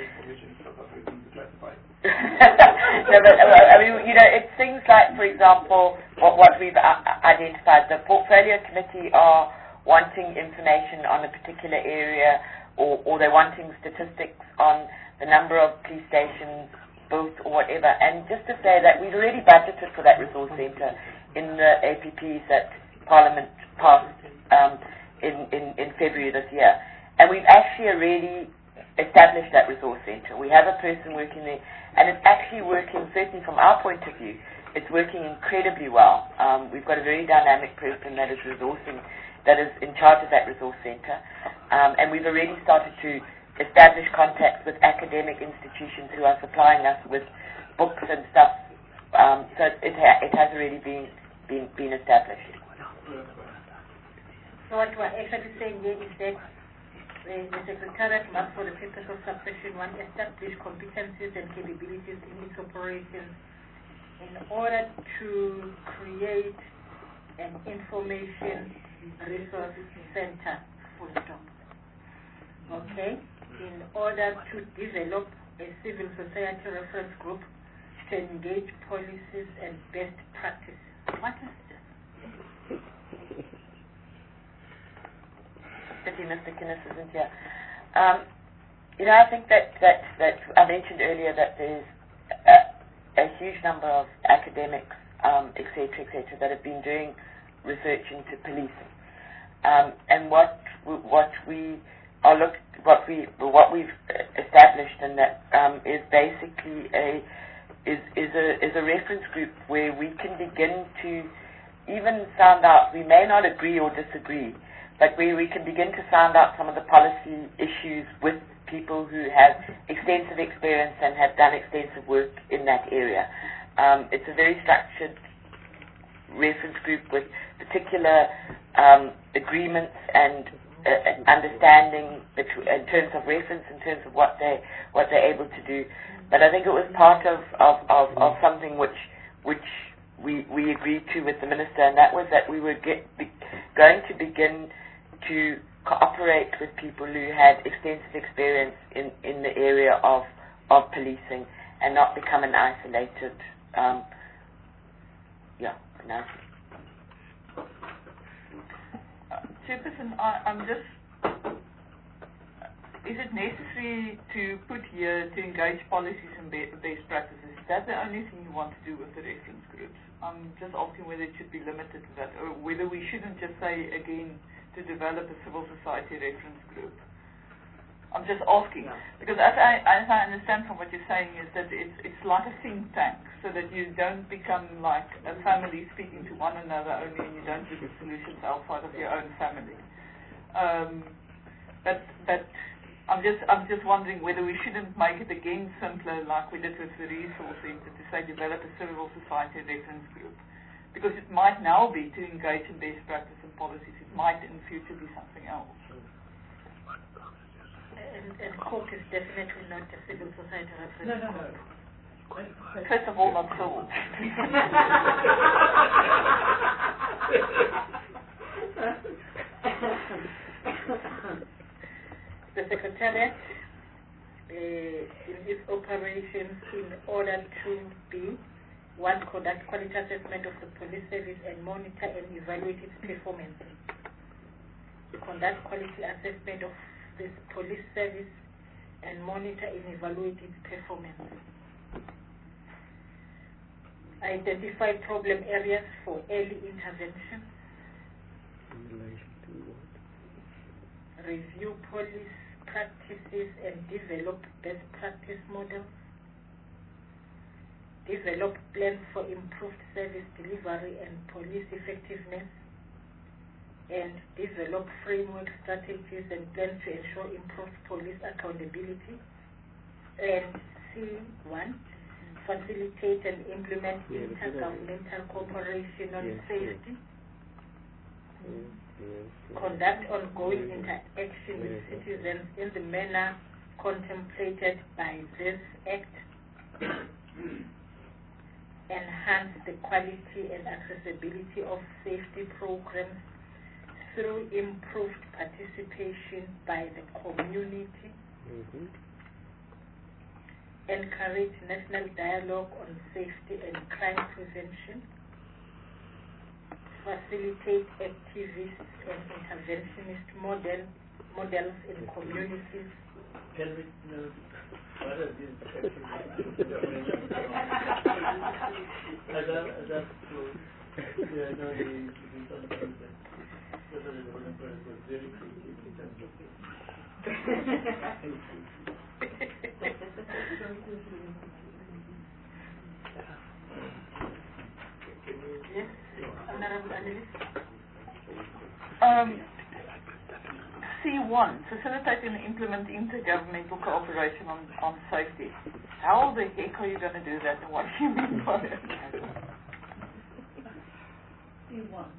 no, but, uh, I mean, you know, it's things like, for example, what, what we've uh, identified. The portfolio committee are wanting information on a particular area, or, or they're wanting statistics on the number of police stations built or whatever. And just to say that we've already budgeted for that resource centre in the A P Ps that Parliament passed um, in, in, in February this year. And we've actually already established that resource centre. We have a person working there, and it's actually working, certainly from our point of view, it's working incredibly well. Um, we've got a very dynamic person that is resourcing, that is in charge of that resource centre, um, and we've already started to establish contacts with academic institutions who are supplying us with books and stuff. Um, so it, ha- it has already been, been, been established. So what we're actually saying here is that the, the Secretariat must, for the purpose of subsection one, establish competencies and capabilities in its operations in order to create an information resource center, full stop. Okay? In order to develop a civil society reference group to engage policies and best practices. What is this? Pity Mister Kinnis isn't here. Um, you know, I think that, that, that I mentioned earlier that there's a, a huge number of academics, um, et cetera, et cetera, that have been doing research into policing. Um, and what what we are look what we what we've established in that um, is basically a is is a is a reference group where we can begin to even sound out. We may not agree or disagree, but where we can begin to sound out some of the policy issues with people who have extensive experience and have done extensive work in that area. Um, it's a very structured reference group with particular um, agreements and uh, understanding between, in terms of reference, in terms of what they what they're able to do. But I think it was part of, of, of, of something which which we we agreed to with the minister, and that was that we were get, be, going to begin to cooperate with people who had extensive experience in, in the area of of policing, and not become an isolated um, yeah. No. Uh, Chairperson, I, I'm just, is it necessary to put here to engage policies and be, best practices? Is that the only thing you want to do with the reference groups? I'm just asking whether it should be limited to that, or whether we shouldn't just say, again, to develop a civil society reference group. I'm just asking, because as I, as I understand from what you're saying is that it's, it's like a think tank, so that you don't become like a family speaking to one another only, and you don't do the solutions outside of your own family. Um, but, but I'm just, I'm just wondering whether we shouldn't make it again simpler, like we did with the resource center, to say develop a civil society reference group, because it might now be to engage in best practice and policies. It might in the future be something else. And, and CORE is definitely not a civil society reference. No, no, no. First of all, not civil. The Secretariat, uh, in its operations, in order to be, one, conduct quality assessment of the police service and monitor and evaluate its performance. Conduct quality assessment of this police service and monitor and evaluate its performance. Identify problem areas for early intervention. In relation to what? Review police practices and develop best practice models. Develop plans for improved service delivery and police effectiveness. And develop framework strategies and plans to ensure improved police accountability. And C one, facilitate and implement yeah, intergovernmental cooperation on yes, safety. Yes, yes, yes. Conduct ongoing yes, interaction yes, with yes, citizens in the manner contemplated by this Act. Enhance the quality and accessibility of safety programs through improved participation by the community. Mm-hmm. Encourage national dialogue on safety and crime prevention. Facilitate activist and interventionist model, models in communities. Can we know what are these activities? As a, as a, yeah, no, the, the sometimes the President was very creative in terms of this. Yes, Honorable Annelies. Um, C one, facilitate and implement intergovernmental cooperation on, on safety. How the heck are you going to do that, and what do you mean by it? C one.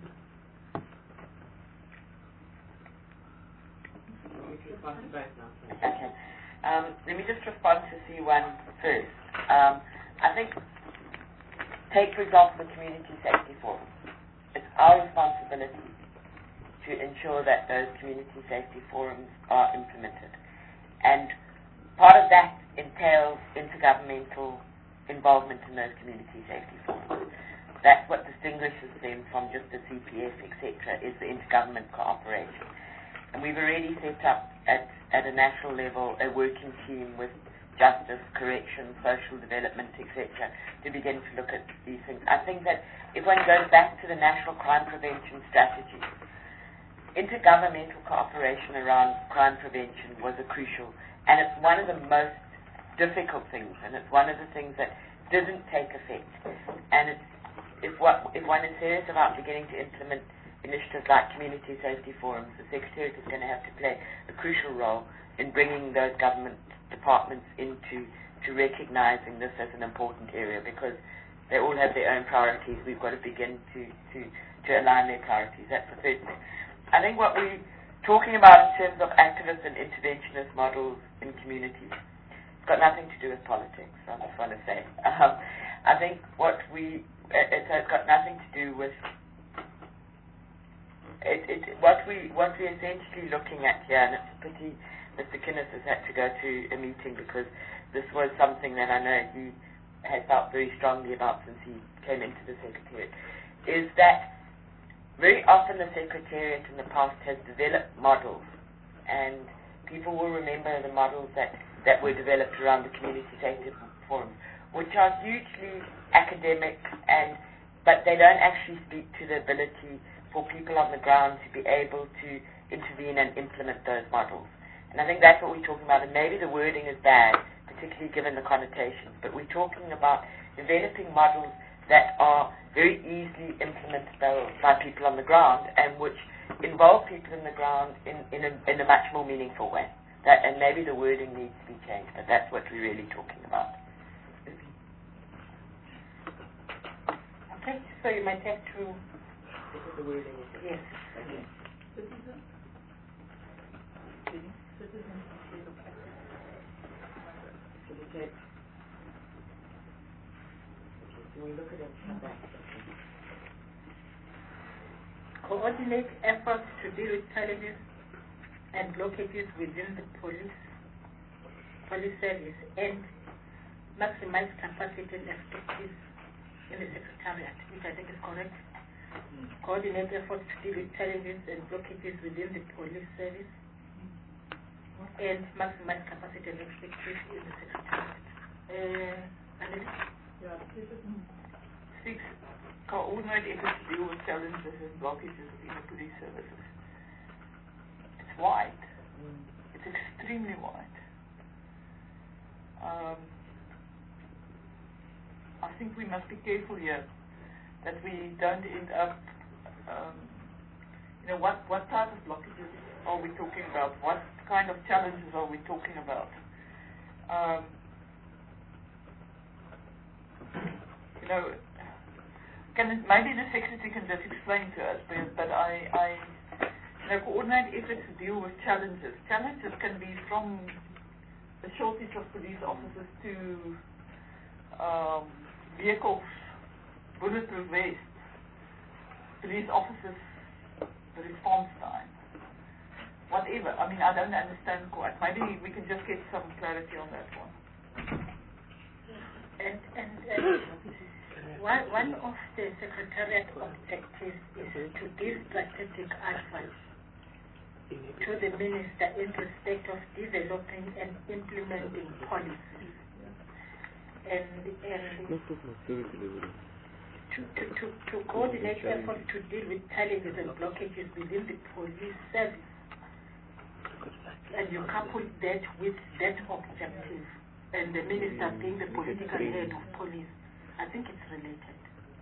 Okay. Um, let me just respond to C one first. Um, I think, take for example the community safety forum. It's our responsibility to ensure that those community safety forums are implemented. And part of that entails intergovernmental involvement in those community safety forums. That's what distinguishes them from just the C P F, et cetera, is the intergovernment cooperation. And we've already set up at, at a national level a working team with justice, correction, social development, et cetera, to begin to look at these things. I think that if one goes back to the National Crime Prevention Strategy, intergovernmental cooperation around crime prevention was a crucial, and it's one of the most difficult things, and it's one of the things that didn't take effect. And it's, if, what, if one is serious about beginning to implement initiatives like community safety forums, the Secretariat is going to have to play a crucial role in bringing those government departments into to recognizing this as an important area, because they all have their own priorities. We've got to begin to, to, to align their priorities. That's the first thing. I think what we're talking about in terms of activist and interventionist models in communities, it's got nothing to do with politics, I just want to say. Um, I think what we, it, it's got nothing to do with It, it, what we what we're essentially looking at here, and it's a pity Mister Kinnis has had to go to a meeting, because this was something that I know he has felt very strongly about since he came into the Secretariat, is that very often the Secretariat in the past has developed models, and people will remember the models that, that were developed around the community safety forums, which are hugely academic, and but they don't actually speak to the ability for people on the ground to be able to intervene and implement those models. And I think that's what we're talking about, and maybe the wording is bad, particularly given the connotations, but we're talking about developing models that are very easily implemented by, by people on the ground and which involve people in the ground in, in, a, in a much more meaningful way. That, and maybe the wording needs to be changed, but that's what we're really talking about. Okay, so you might have to... This is the wording. Yes. Okay. Citizen? Citizen instead of active. Facilitate. Can we look at it and come back? Coordinate efforts to deal with challenges and blockages within the police police service and maximize capacity and expertise in the Secretariat, which I think is correct. Mm. Coordinate efforts to deal with challenges and blockages within the police service mm. and maximize capacity and expertise in the Secretariat. Uh, and yeah, six, coordinate efforts to deal with challenges and blockages in the police services. It's wide. Mm. It's extremely wide. Um, I think we must be careful here that we don't end up, um, you know, what, what type of blockages are we talking about? What kind of challenges are we talking about? Um, you know, can it, maybe the secretary can just explain to us, but, but I, I you know, coordinate efforts to deal with challenges. Challenges can be from the shortage of police officers to um, vehicles, bulletproof vests, police officers, the response time, whatever. I mean, I don't understand quite. Maybe we can just get some clarity on that one. And, and uh, one, one of the Secretariat objectives is to give strategic advice to the Minister in respect of developing and implementing policies. And, and to, to, to, to coordinate efforts to deal with challenges and blockages within the police service. And you couple that with that objective, and the Minister being the political head of police, I think it's related.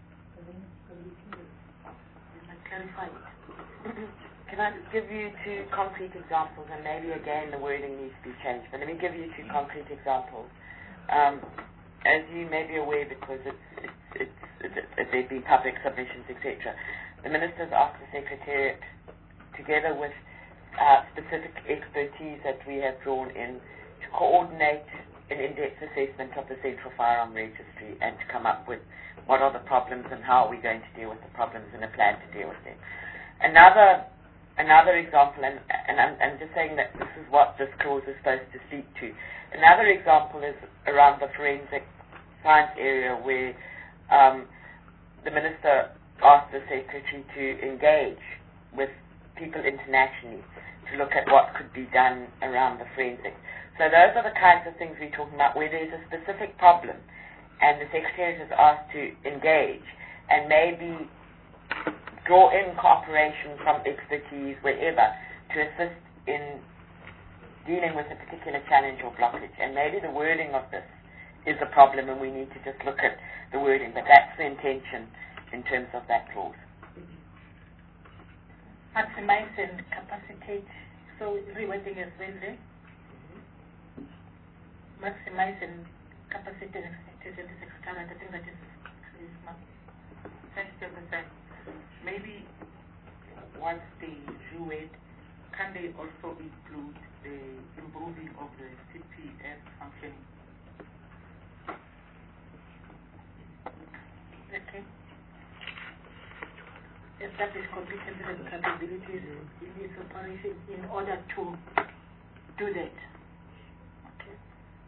You might clarify it. Can I give you two concrete examples, and maybe again the wording needs to be changed, but let me give you two concrete examples. Um, as you may be aware, because it's, it's, it's, it's, it's, there've been public submissions, et cetera, the Ministers asked the Secretariat, together with uh, specific expertise that we have drawn in, to coordinate an in-depth assessment of the Central Firearm Registry and to come up with what are the problems and how are we going to deal with the problems and a plan to deal with them. Another Another example, and, and I'm, I'm just saying that this is what this clause is supposed to speak to. Another example is around the forensic science area, where um, the Minister asked the Secretary to engage with people internationally to look at what could be done around the forensics. So those are the kinds of things we're talking about, where there's a specific problem and the Secretariat is asked to engage and maybe draw in cooperation from expertise wherever to assist in dealing with a particular challenge or blockage. And maybe the wording of this is a problem and we need to just look at the wording, but that's the intention in terms of that clause. Maximize and capacitate, so rewording as well there. Maximize and capacitate and expertise in the Secretariat. I think that is smart. Thanks, Jefferson. Maybe once they do it, can they also include the improving of the C P F functioning? Okay. Establish competencies and capabilities in its operation in order to do that. Okay.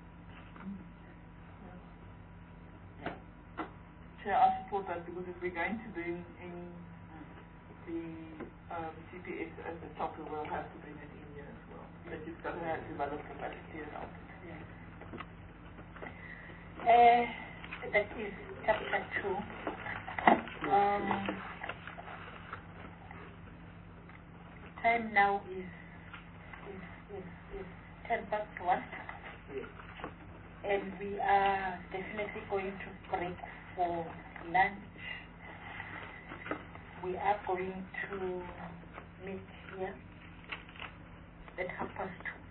Chair, I support that, because if we're going to bring in the um, C P S at the top, we will have to bring it in here as well. But you've got to have developed capacity around it. Yeah. Uh, that is chapter two. Um, time now is is is, is ten past one. And we are definitely going to break for lunch. We are going to meet here at half past two.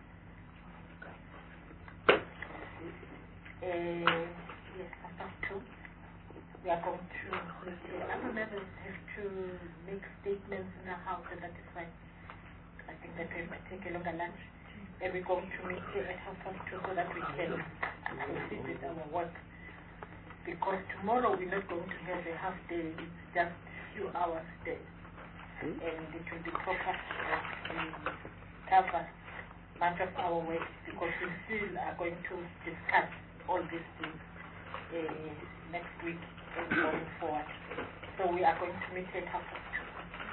Uh, yes, half past two. We are going to meet here. Other members have to make statements in the house, and that is fine. I think that we might take a longer lunch. And we're going to meet here at half past two so that we can proceed with our work. Because tomorrow we're not going to have a half day, it's just a few hours day. Hmm? And it will be proper to cover much of our work because we still are going to discuss all these things uh, next week and going forward. So we are going to meet at half past two.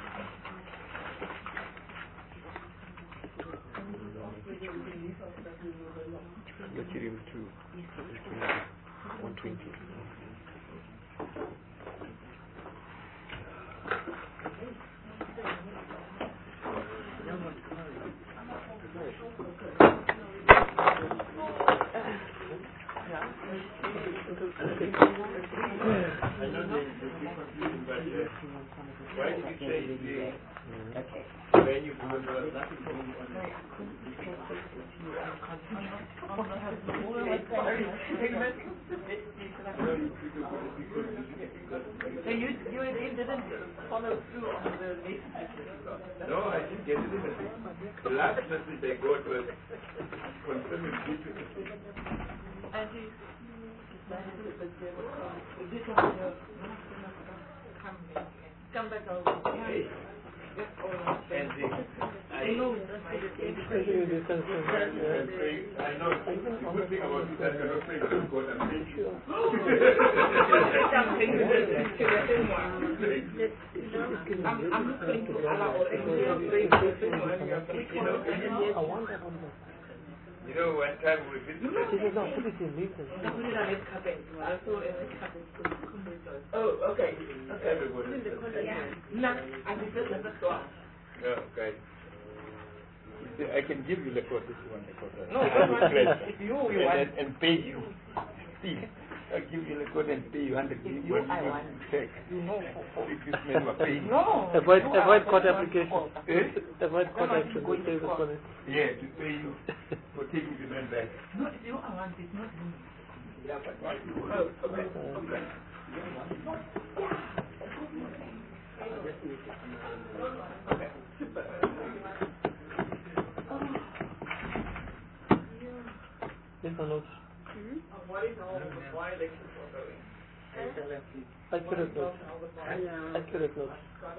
Material two, one twenty. I know they confusing, but why did you say when you go to nothing to move on? So you, you again didn't follow through on the next message? No, I didn't get the message. The last message I got was confirming duty. And you, come back over. Hey. And the, I know. I know. The good thing about it is that I cannot play good God and thank you. I'm, I'm just going to allow all you know, one time we visited. Oh, okay. Okay. Everybody. No, I just let us go. Yeah, okay. I can give you the code if you want the code. No, I want if you, you and, and, and pay you. See, I'll give you the code and pay you one hundred. If you, I want. Check. You know. If you smell my pay. No. Avoid, avoid court application. Eh? Avoid court action. Yeah, to pay you for taking the man back. No, if you, I want, it's not me. Yeah, but why you want? Oh, okay. Okay. Okay. Yes or no? Hmm? What is all why elections are going? Accurate notes. Accurate notes.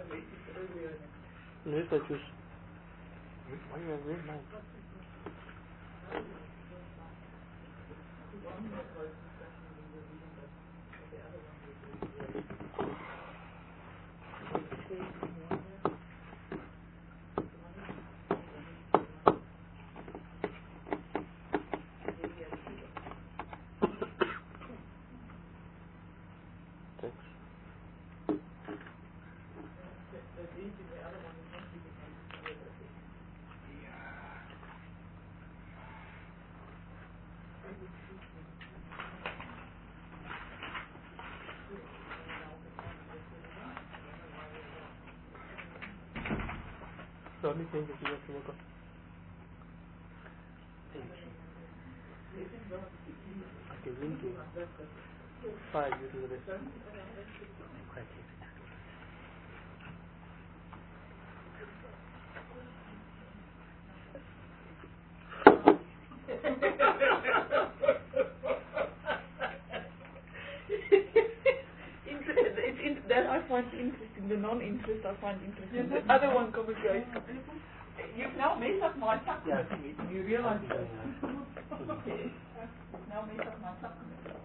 Yes, I choose. Why you have read mine? The only thing that you have to work on. Okay, we'll do five, you do the rest. It's in, that I find interesting. The non-interest I find interesting. The other one comes great. You've now made up my subcommittee meeting. You realize that? Yes. You've now made up my subcommittee.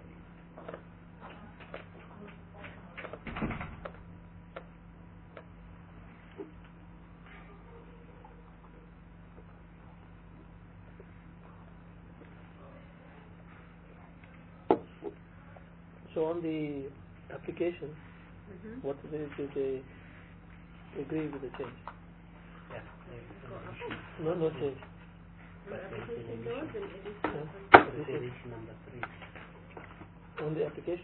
So on the application, mm-hmm. what is it if they agree with the change? Yeah. No, no change. On the application notes and edition. Reservation number three. On the application.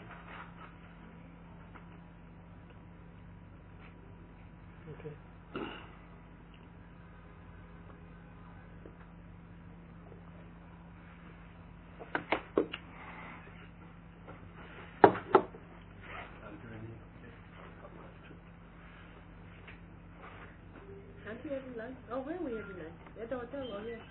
Okay. Aren't you having lunch? Oh, where are we having lunch? At the hotel or here?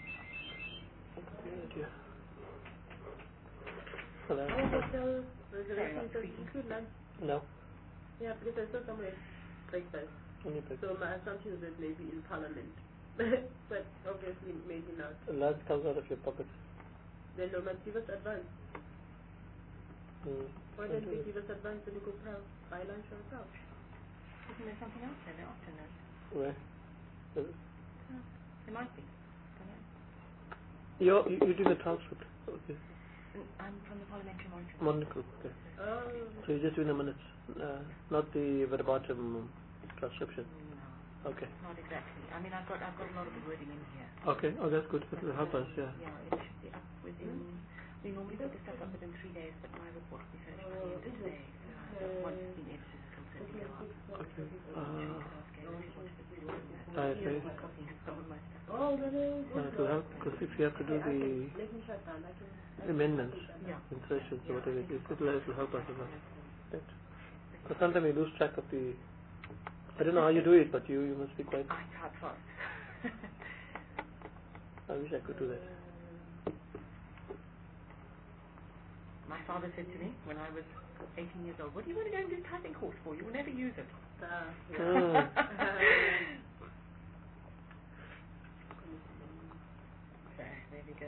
Hello. Our hotel reservation does include lunch. No. Yeah, because I saw somewhere breakfast. Only breakfast. So my assumption is that maybe in Parliament. But obviously maybe not. The lunch comes out of your pocket. Then they must give us advance. Mm. Why don't we give us advance and we go buy buy lunch ourselves? Isn't there something else there? There often is. Where? Is it? Oh, there might be. Don't know. You're, you you do the transcript. Okay. Mm, I'm from the Parliamentary Monitoring. Monitoring. Okay. Oh. So you're just doing the minutes, uh, not the verbatim transcription. No. Okay. Not exactly. I mean, I've got I've got a lot of the wording in here. Okay. Oh, that's good. That will help us. Yeah. Yeah, it should be up within. We normally put the stuff up within three days, but my report will be finished by the end of today. So uh, once it's been edited, it will certainly go up. Okay. Uh, I I see. Oh, that is. Uh, it will help because if you have to do the amendments Yeah. in sessions or whatever it is, it will, it will help us a lot. Right. Because sometimes you lose track of the. I don't know how you do it, but you, you must be quite. I type fast. I wish I could do that. My father said to me when I was eighteen years old, "What do you want to go and do a typing course for? You will never use it." Ah, yeah. Mm. So there we go.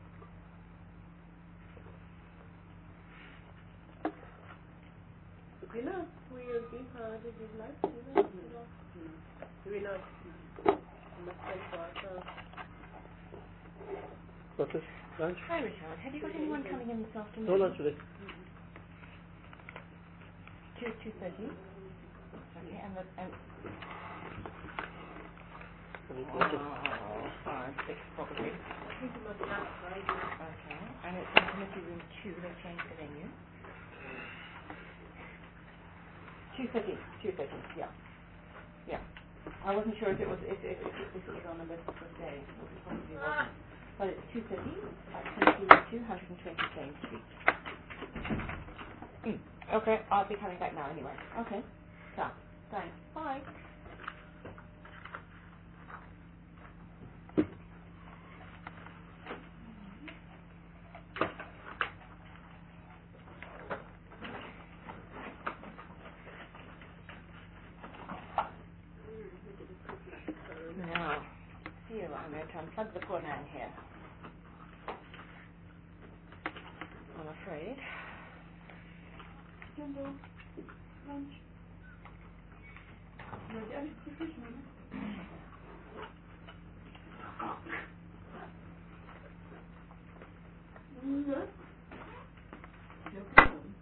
You know, we will give her the big life, you know, you know. Do we not? We must pray for ourselves. What is lunch? Hi Richard, have you got anyone coming in this afternoon? No lunch today. Two two thirty. Okay, and the and oh, five, six probably. Okay, and it's in committee room two. They changed the venue. Two thirty. Two thirty. Yeah. Yeah. I wasn't sure if it was if if, if, if it was on the list for today. It probably wasn't. But it's two thirty at committee room two, one hundred twenty James Street. Mm. Okay, I'll be coming back now anyway. Okay. So, thanks. Bye. Now, see you. I'm going to unplug the poor man here. I'm afraid. Hello. Lunch. You're the institution. Mm-hmm. No problem.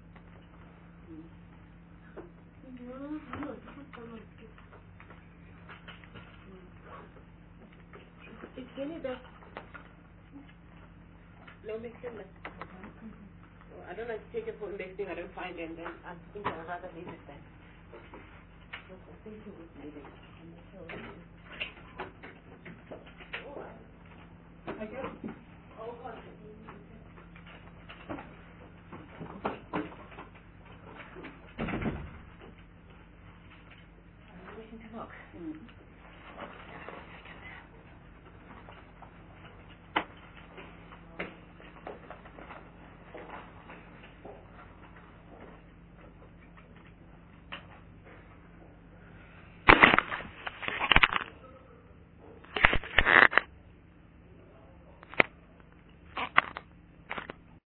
It's really the low mixing. I don't like to take it for mixing. I don't find it, and then I think I'd rather leave it then. Because I think it was leaving. I guess.